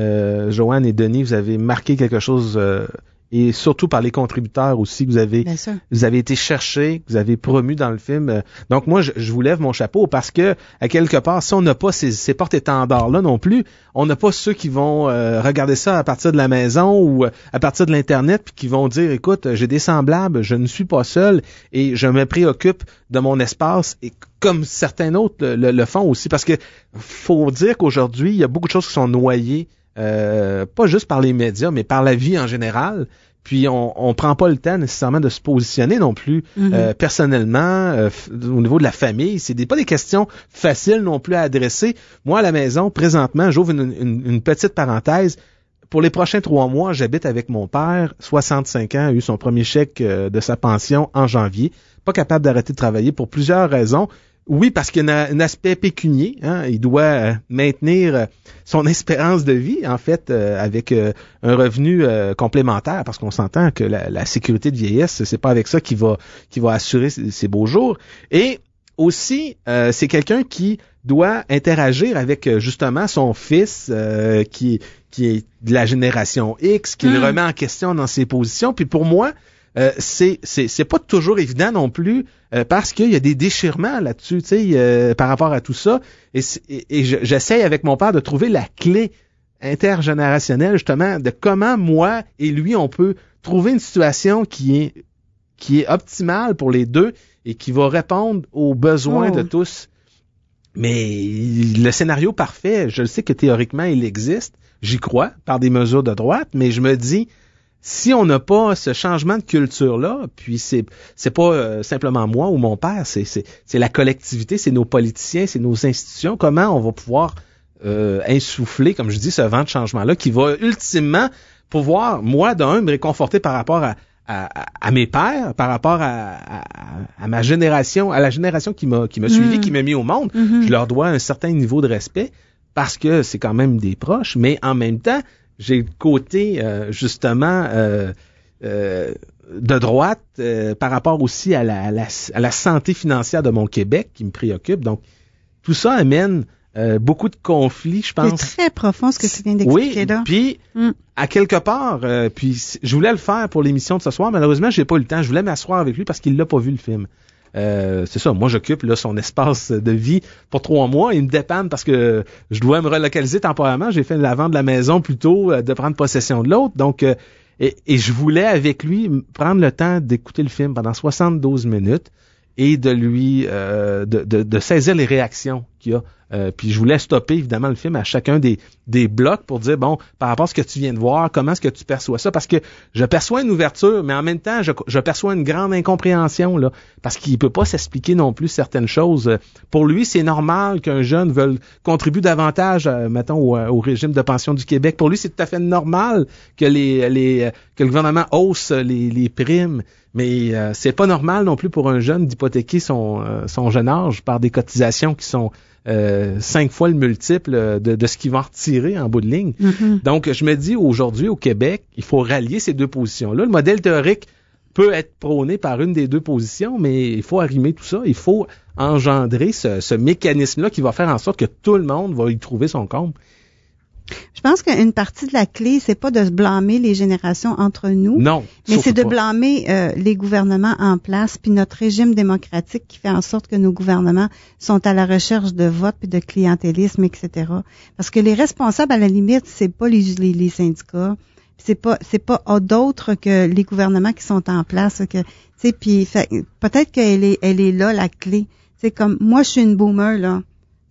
Joanne et Denis, vous avez marqué quelque chose, et surtout par les contributeurs aussi que vous avez été chercher, que vous avez promu dans le film. Donc moi, je vous lève mon chapeau, parce que à quelque part, si on n'a pas ces porte-étendards-là non plus, on n'a pas ceux qui vont regarder ça à partir de la maison ou à partir de l'Internet, puis qui vont dire, écoute, j'ai des semblables, je ne suis pas seul et je me préoccupe de mon espace, et comme certains autres le font aussi, parce que faut dire qu'aujourd'hui, il y a beaucoup de choses qui sont noyées, pas juste par les médias, mais par la vie en général. Puis on prend pas le temps nécessairement de se positionner non plus personnellement au niveau de la famille. C'est pas des questions faciles non plus à adresser. Moi, à la maison, présentement, j'ouvre une petite parenthèse. Pour les prochains 3 mois, j'habite avec mon père, 65 ans, a eu son premier chèque de sa pension en janvier. Pas capable d'arrêter de travailler pour plusieurs raisons. Oui, parce qu'il y a un aspect pécunier. Il doit maintenir son espérance de vie, en fait, avec un revenu complémentaire, parce qu'on s'entend que la sécurité de vieillesse, c'est pas avec ça qu'il va assurer ses beaux jours. Et aussi, c'est quelqu'un qui doit interagir avec justement son fils, qui est de la génération X, qui le remet en question dans ses positions. Puis pour moi, c'est pas toujours évident non plus, parce qu'il y a des déchirements là-dessus, tu sais, par rapport à tout ça. Et j'essaye avec mon père de trouver la clé intergénérationnelle, justement, de comment moi et lui, on peut trouver une situation qui est optimale pour les deux et qui va répondre aux besoins de tous. Mais le scénario parfait, je le sais que théoriquement, il existe. J'y crois, par des mesures de droite, mais je me dis, si on n'a pas ce changement de culture-là, puis c'est pas simplement moi ou mon père, c'est la collectivité, c'est nos politiciens, c'est nos institutions, comment on va pouvoir insuffler, comme je dis, ce vent de changement-là qui va ultimement pouvoir, moi, d'un, me réconforter par rapport à mes pères, par rapport à ma génération, à la génération qui m'a suivi, qui m'a mis au monde. Je leur dois un certain niveau de respect parce que c'est quand même des proches, mais en même temps, j'ai le côté, justement, de droite par rapport aussi à la santé financière de mon Québec qui me préoccupe. Donc, tout ça amène beaucoup de conflits, je pense. C'est très profond ce que tu viens d'expliquer là. Puis, à quelque part, puis je voulais le faire pour l'émission de ce soir. Malheureusement, j'ai pas eu le temps. Je voulais m'asseoir avec lui parce qu'il l'a pas vu le film. C'est ça, moi j'occupe là son espace de vie pour 3 mois. Il me dépanne parce que je dois me relocaliser temporairement. J'ai fait la vente de la maison plutôt de prendre possession de l'autre. Donc, et je voulais avec lui prendre le temps d'écouter le film pendant 72 minutes et de lui de saisir les réactions qu'il y a. Puis je voulais stopper évidemment le film à chacun des blocs pour dire, bon, par rapport à ce que tu viens de voir, comment est-ce que tu perçois ça? Parce que je perçois une ouverture, mais en même temps, je perçois une grande incompréhension, là, parce qu'il peut pas s'expliquer non plus certaines choses. Pour lui, c'est normal qu'un jeune veuille contribuer davantage, mettons, au régime de pension du Québec. Pour lui, c'est tout à fait normal que que le gouvernement hausse les primes. Mais c'est pas normal non plus pour un jeune d'hypothéquer son jeune âge par des cotisations qui sont 5 fois le multiple de ce qu'il va en retirer en bout de ligne. Donc, je me dis, aujourd'hui, au Québec, il faut rallier ces deux positions-là. Le modèle théorique peut être prôné par une des deux positions, mais il faut arrimer tout ça. Il faut engendrer ce mécanisme-là qui va faire en sorte que tout le monde va y trouver son compte. Je pense qu'une partie de la clé, c'est pas de se blâmer les générations entre nous. Non. Mais c'est de blâmer les gouvernements en place, puis notre régime démocratique qui fait en sorte que nos gouvernements sont à la recherche de vote puis de clientélisme, etc. Parce que les responsables, à la limite, c'est pas les syndicats, c'est pas d'autres que les gouvernements qui sont en place. Que, tu sais, puis peut-être qu'elle est là la clé. C'est comme moi, je suis une boomer là.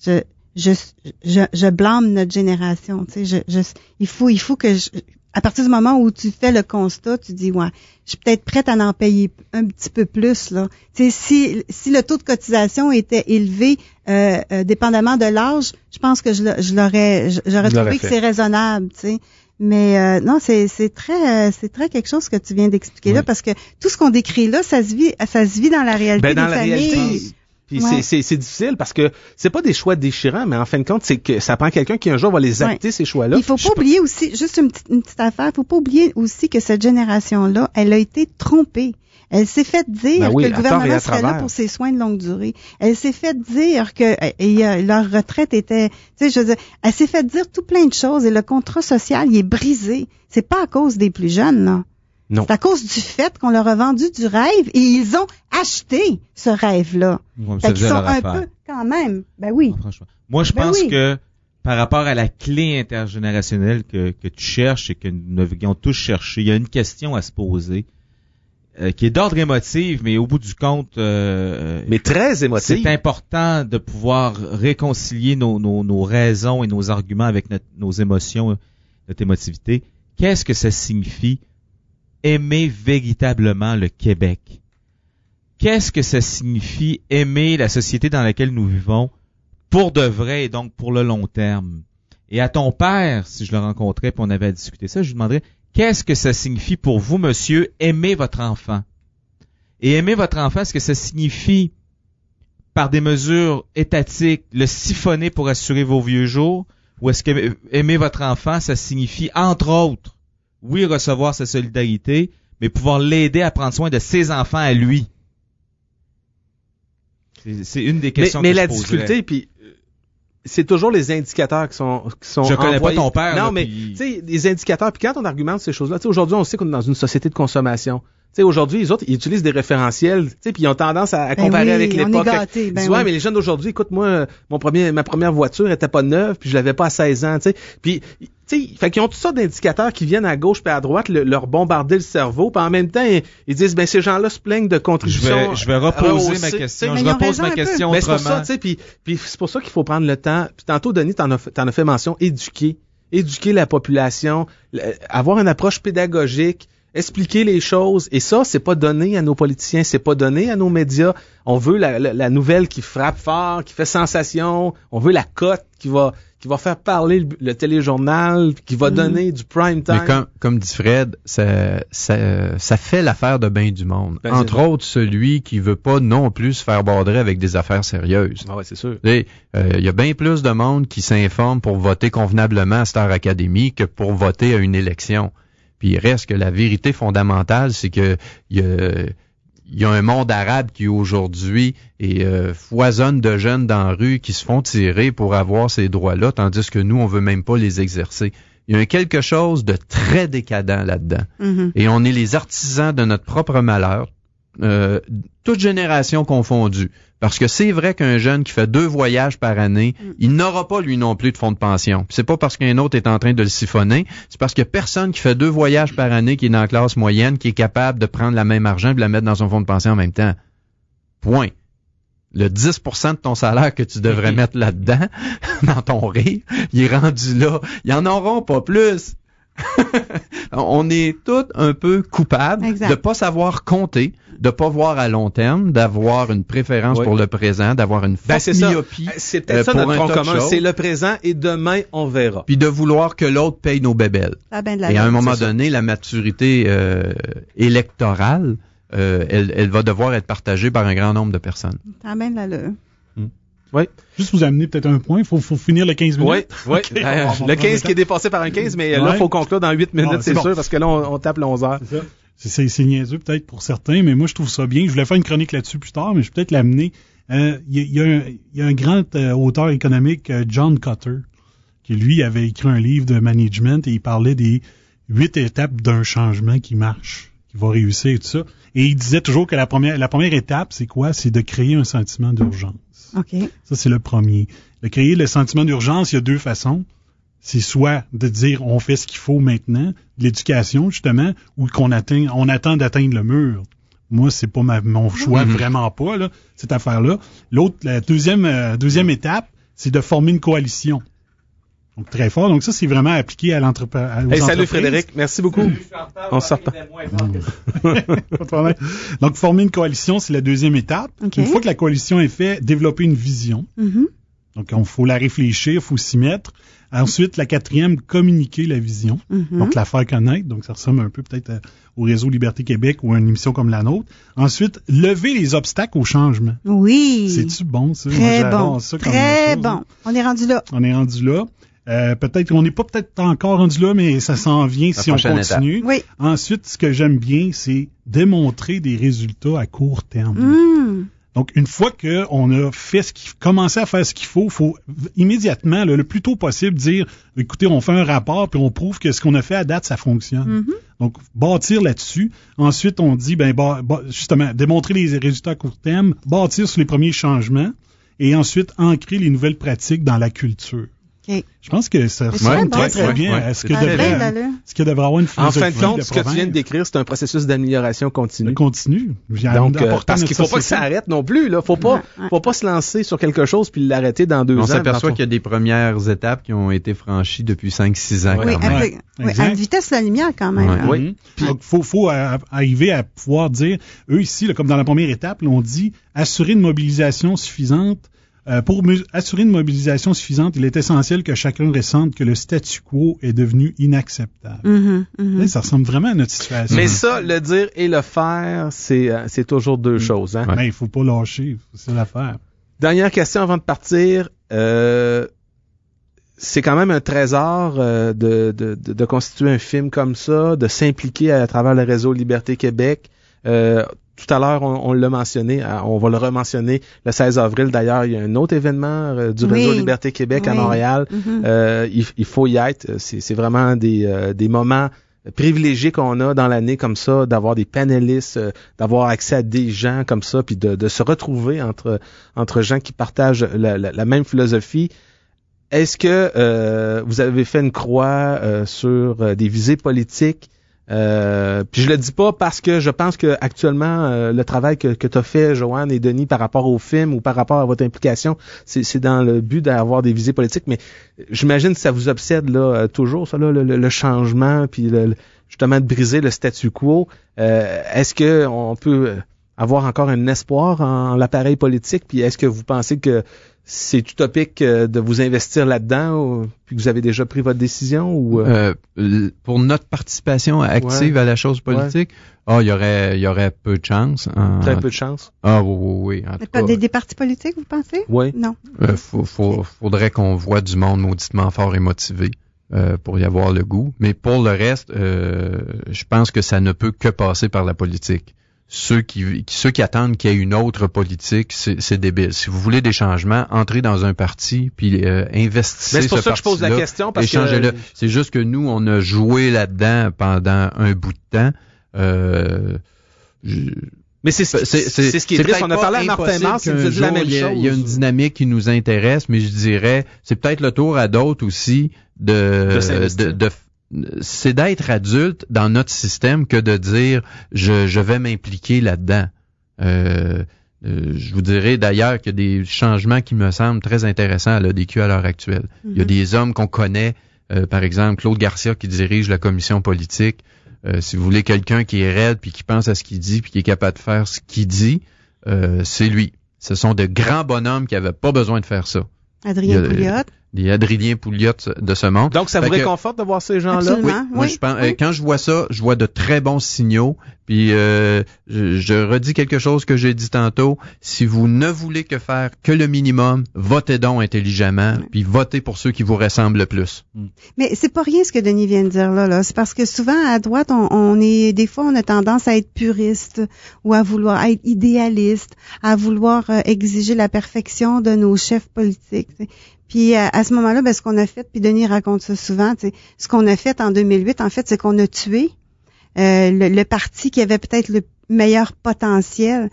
Je blâme notre génération, tu sais, il faut que à partir du moment où tu fais le constat, tu dis ouais, je suis peut-être prête à en payer un petit peu plus là. Tu sais, si le taux de cotisation était élevé dépendamment de l'âge, je pense que j'aurais trouvé que c'est raisonnable, tu sais. Mais non, c'est très quelque chose que tu viens d'expliquer là, parce que tout ce qu'on décrit là, ça se vit dans la réalité des familles. Puis c'est difficile parce que c'est pas des choix déchirants, mais en fin de compte, c'est que ça prend quelqu'un qui un jour va les acter, ces choix-là. Il faut pas oublier aussi, juste une petite affaire, il faut pas oublier aussi que cette génération-là, elle a été trompée. Elle s'est fait dire que le gouvernement serait là pour ses soins de longue durée. Elle s'est fait dire que leur retraite était, tu sais, je veux dire, elle s'est fait dire tout plein de choses et le contrat social, il est brisé. C'est pas à cause des plus jeunes, là. Non. C'est à cause du fait qu'on leur a vendu du rêve et ils ont acheté ce rêve-là. Fait qu'ils sont un peu, quand même. Ben oui. Franchement. Moi, je pense que par rapport à la clé intergénérationnelle que tu cherches et que nous avions tous cherché, il y a une question à se poser qui est d'ordre émotif, mais au bout du compte, mais très émotif. C'est important de pouvoir réconcilier nos raisons et nos arguments avec nos émotions, notre émotivité. Qu'est-ce que ça signifie aimer véritablement le Québec? Qu'est-ce que ça signifie aimer la société dans laquelle nous vivons pour de vrai et donc pour le long terme? Et à ton père, si je le rencontrais puis on avait à discuter ça, je lui demanderais qu'est-ce que ça signifie pour vous, monsieur, aimer votre enfant? Et aimer votre enfant, est-ce que ça signifie par des mesures étatiques le siphonner pour assurer vos vieux jours? Ou est-ce que aimer votre enfant, ça signifie, entre autres, oui, recevoir sa solidarité, mais pouvoir l'aider à prendre soin de ses enfants à lui. C'est une des questions mais que je la poserais. Difficulté, puis c'est toujours les indicateurs qui sont Je connais envoyés. pas ton père. Non, là, mais tu sais, les indicateurs, puis quand on argumente ces choses-là, tu sais, aujourd'hui, on sait qu'on est dans une société de consommation. Tu sais, aujourd'hui, les autres, ils utilisent des référentiels, tu sais, puis ils ont tendance à comparer avec l'époque. Ils disent, ouais, mais les jeunes d'aujourd'hui, écoute, moi, ma première voiture était pas neuve, puis je l'avais pas à 16 ans, tu sais. Puis, tu sais, fait qu'ils ont toutes sortes d'indicateurs qui viennent à gauche puis à droite leur bombarder le cerveau, puis en même temps, ils disent, ben ces gens-là se plaignent de contributions. Je vais reposer ma question. Je repose ma question autrement. autrement. C'est pour ça, tu sais, puis c'est pour ça qu'il faut prendre le temps. Puis tantôt, Denis, t'en as fait mention, éduquer la population, avoir une approche pédagogique, expliquer les choses. Et ça, c'est pas donné à nos politiciens, c'est pas donné à nos médias. On veut la nouvelle qui frappe fort, qui fait sensation. On veut la cote qui va faire parler le téléjournal, qui va donner du prime time. Mais comme dit Fred, ça fait l'affaire de bien du monde. Ben, entre autres, celui qui veut pas non plus se faire border avec des affaires sérieuses. Ah ouais, c'est sûr. Il y a bien plus de monde qui s'informe pour voter convenablement à Star Academy que pour voter à une élection. Puis il reste que la vérité fondamentale, c'est que il y a un monde arabe qui aujourd'hui foisonne de jeunes dans la rue qui se font tirer pour avoir ces droits-là, tandis que nous, on veut même pas les exercer. Il y a quelque chose de très décadent là-dedans. Mm-hmm. Et on est les artisans de notre propre malheur, toute génération confondue. Parce que c'est vrai qu'un jeune qui fait 2 voyages par année, il n'aura pas lui non plus de fonds de pension. Puis c'est pas parce qu'un autre est en train de le siphonner, c'est parce qu'il y a personne qui fait 2 voyages par année qui est dans la classe moyenne, qui est capable de prendre la même argent et de la mettre dans son fonds de pension en même temps. Point. Le 10% de ton salaire que tu devrais mettre là-dedans, dans ton rire, il est rendu là. Ils en auront pas plus. On est tous un peu coupables de pas savoir compter, de pas voir à long terme, d'avoir une préférence pour le présent, d'avoir une forte myopie. C'est peut-être ça notre tronc commun, c'est le présent et demain on verra. Puis de vouloir que l'autre paye nos bébelles. Et à un moment donné, la maturité électorale, elle va devoir être partagée par un grand nombre de personnes. Ça amène l'allure. Oui. Juste vous amener peut-être un point. Faut finir le 15 minutes. Oui. Okay. Le 15 qui est dépassé par un 15, mais là, il faut conclure dans 8 minutes, c'est sûr, parce que là, on tape le 11 heures. C'est niaiseux peut-être pour certains, mais moi, je trouve ça bien. Je voulais faire une chronique là-dessus plus tard, mais je vais peut-être l'amener. Il y a un grand auteur économique, John Kotter, que lui avait écrit un livre de management et il parlait des 8 étapes d'un changement qui marche, qui va réussir et tout ça. Et il disait toujours que la première étape, c'est quoi? C'est de créer un sentiment d'urgence. Okay. Ça, c'est le premier. De créer le sentiment d'urgence, il y a 2 façons. C'est soit de dire on fait ce qu'il faut maintenant, de l'éducation justement, ou on attend d'atteindre le mur. Moi, c'est pas mon choix, vraiment pas, là, cette affaire-là. La deuxième étape, c'est de former une coalition. Donc, très fort. Donc, ça, c'est vraiment appliqué à l'entreprise. Salut Frédéric. Merci beaucoup. On sort pas. Donc, former une coalition, c'est la deuxième étape. Okay. Une fois que la coalition est faite, développer une vision. Donc, il faut la réfléchir, il faut s'y mettre. Ensuite, la 4e, communiquer la vision. Donc, la faire connaître. Donc, ça ressemble un peu peut-être au réseau Liberté Québec ou à une émission comme la nôtre. Ensuite, lever les obstacles au changement. Oui. C'est-tu bon, ça? Très bon. Très bon. On est rendu là. Peut-être, on n'est pas peut-être encore rendu là, mais ça s'en vient si on continue. Oui. Ensuite, ce que j'aime bien, c'est démontrer des résultats à court terme. Donc, une fois qu'on a commencé à faire ce qu'il faut immédiatement, le plus tôt possible, dire, écoutez, on fait un rapport puis on prouve que ce qu'on a fait à date, ça fonctionne. Donc, bâtir là-dessus. Ensuite, on dit, justement, démontrer les résultats à court terme, bâtir sur les premiers changements et ensuite ancrer les nouvelles pratiques dans la culture. Okay. Je pense que ça ressemble très bien à ce que devrait avoir une philosophie. En fin de compte, ce que tu viens de décrire, c'est un processus d'amélioration continue. Donc, parce qu'il faut pas que ça arrête non plus, là. Faut pas se lancer sur quelque chose puis l'arrêter dans 2 ans. On s'aperçoit qu'il y a des premières étapes qui ont été franchies depuis 5-6 ans. À une vitesse de la lumière quand même. Oui. Donc, faut arriver à pouvoir dire, eux ici, là, comme dans la première étape, là, on dit assurer une mobilisation suffisante. Pour assurer une mobilisation suffisante, il est essentiel que chacun ressente que le statu quo est devenu inacceptable. Là, ça ressemble vraiment à notre situation. Mais ça, le dire et le faire, c'est toujours 2 choses. Hein? Ben, il faut pas lâcher, c'est l'affaire. Dernière question avant de partir. C'est quand même un trésor de constituer un film comme ça, de s'impliquer à travers le réseau Liberté Québec. Tout à l'heure, on l'a mentionné, on va le rementionner le 16 avril. D'ailleurs, il y a un autre événement du réseau Liberté Québec à Montréal. Il faut y être. C'est vraiment des moments privilégiés qu'on a dans l'année comme ça, d'avoir des panélistes, d'avoir accès à des gens comme ça, puis de se retrouver entre gens qui partagent la même philosophie. Est-ce que vous avez fait une croix sur des visées politiques? Puis je le dis pas parce que je pense que actuellement le travail que tu as fait, Joanne et Denis, par rapport au film ou par rapport à votre implication, c'est dans le but d'avoir des visées politiques, mais j'imagine que ça vous obsède là toujours, ça là, le changement, puis justement de briser le statu quo. Est-ce que on peut avoir encore un espoir en l'appareil politique, puis est-ce que vous pensez que c'est utopique de vous investir là-dedans, puis que vous avez déjà pris votre décision ou pour notre participation active à la chose politique, il y aurait peu de chance. Très peu de chance. Oui. En tout cas, des partis politiques, vous pensez? Oui. Non. Faudrait qu'on voit du monde mauditement fort et motivé pour y avoir le goût. Mais pour le reste, je pense que ça ne peut que passer par la politique. Ceux qui attendent qu'il y ait une autre politique, c'est débile. Si vous voulez des changements, entrez dans un parti puis investissez ce parti-là. C'est pour ça que je pose la question, parce que c'est juste que nous, on a joué là-dedans pendant un bout de temps. Mais c'est ce qui est triste. On a parlé à Martin Mars, il nous dit la même chose. Il y a une dynamique qui nous intéresse, mais je dirais, c'est peut-être le tour à d'autres aussi c'est d'être adulte dans notre système que de dire je vais m'impliquer là-dedans. Je vous dirais d'ailleurs qu'il y a des changements qui me semblent très intéressants à l'ADQ à l'heure actuelle. Il y a des hommes qu'on connaît, par exemple Claude Garcia qui dirige la commission politique. Si vous voulez quelqu'un qui est raide puis qui pense à ce qu'il dit puis qui est capable de faire ce qu'il dit, c'est lui. Ce sont de grands bonhommes qui n'avaient pas besoin de faire ça. Adrien Pouliot. Des Adrien Pouliot de ce monde. Donc, ça vous réconforte de voir ces gens-là? Oui. Moi, je pense, quand je vois ça, je vois de très bons signaux. Puis, je redis quelque chose que j'ai dit tantôt. Si vous ne voulez que faire que le minimum, votez donc intelligemment, puis votez pour ceux qui vous ressemblent le plus. Mais c'est pas rien ce que Denis vient de dire là. C'est parce que souvent, à droite, des fois, on a tendance à être puriste ou à vouloir être idéaliste, à vouloir exiger la perfection de nos chefs politiques. Puis à ce moment-là, ce qu'on a fait, puis Denis raconte ça souvent, ce qu'on a fait en 2008, en fait, c'est qu'on a tué le parti qui avait peut-être le meilleur potentiel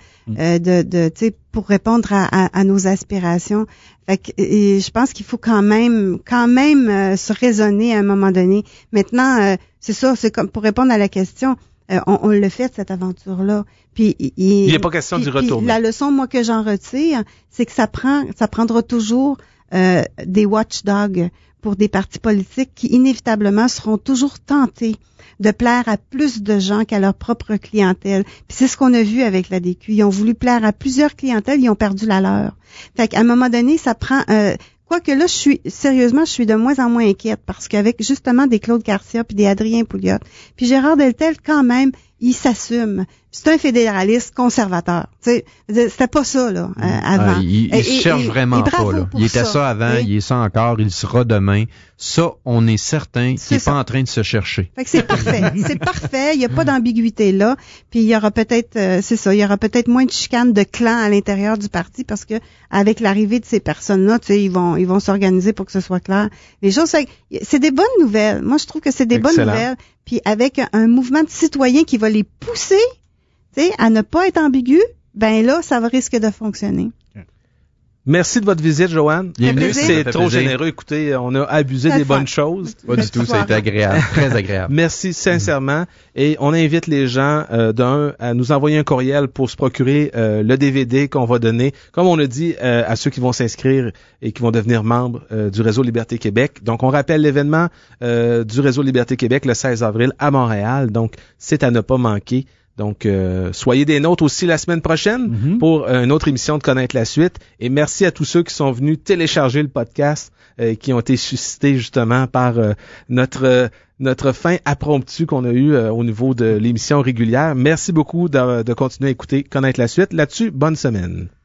pour répondre à nos aspirations. Fait que je pense qu'il faut quand même se raisonner à un moment donné. Maintenant, c'est ça, c'est comme pour répondre à la question, on le fait cette aventure-là. Puis il n'est pas question d'y retourner. La leçon moi que j'en retire, c'est que ça prendra toujours des watchdogs pour des partis politiques qui inévitablement seront toujours tentés de plaire à plus de gens qu'à leur propre clientèle. Puis c'est ce qu'on a vu avec l'ADQ. Ils ont voulu plaire à plusieurs clientèles, ils ont perdu la leur. Fait qu'à un moment donné, ça prend... Quoique là, je suis de moins en moins inquiète parce qu'avec justement des Claude Garcia puis des Adrien Pouliot, puis Gérard Deltel, quand même, il s'assume. C'est un fédéraliste conservateur. C'était pas ça là avant. Il se cherche vraiment pas là. Il était ça avant, il est ça encore, il sera demain. Ça, on est certain qu'il est pas en train de se chercher. Fait que c'est parfait. C'est parfait. Il y a pas d'ambiguïté là. Puis il y aura peut-être, il y aura peut-être moins de chicanes de clans à l'intérieur du parti parce que avec l'arrivée de ces personnes-là, ils vont s'organiser pour que ce soit clair. Les choses, c'est des bonnes nouvelles. Moi, je trouve que c'est des bonnes nouvelles. Puis avec un mouvement de citoyens qui va les pousser à ne pas être ambigu, là, ça va risquer de fonctionner. Merci de votre visite, Joanne. Bienvenue, c'est trop généreux. Écoutez, on a abusé des bonnes choses. Pas du tout, ça a été agréable, très agréable. Merci sincèrement. Et on invite les gens, à nous envoyer un courriel pour se procurer le DVD qu'on va donner, comme on a dit, à ceux qui vont s'inscrire et qui vont devenir membres du Réseau Liberté Québec. Donc, on rappelle l'événement du Réseau Liberté Québec le 16 avril à Montréal. Donc, c'est à ne pas manquer. Donc, soyez des nôtres aussi la semaine prochaine pour une autre émission de Connaître la suite. Et merci à tous ceux qui sont venus télécharger le podcast, qui ont été suscités justement par notre fin impromptue qu'on a eue au niveau de l'émission régulière. Merci beaucoup de continuer à écouter Connaître la suite. Là-dessus, bonne semaine.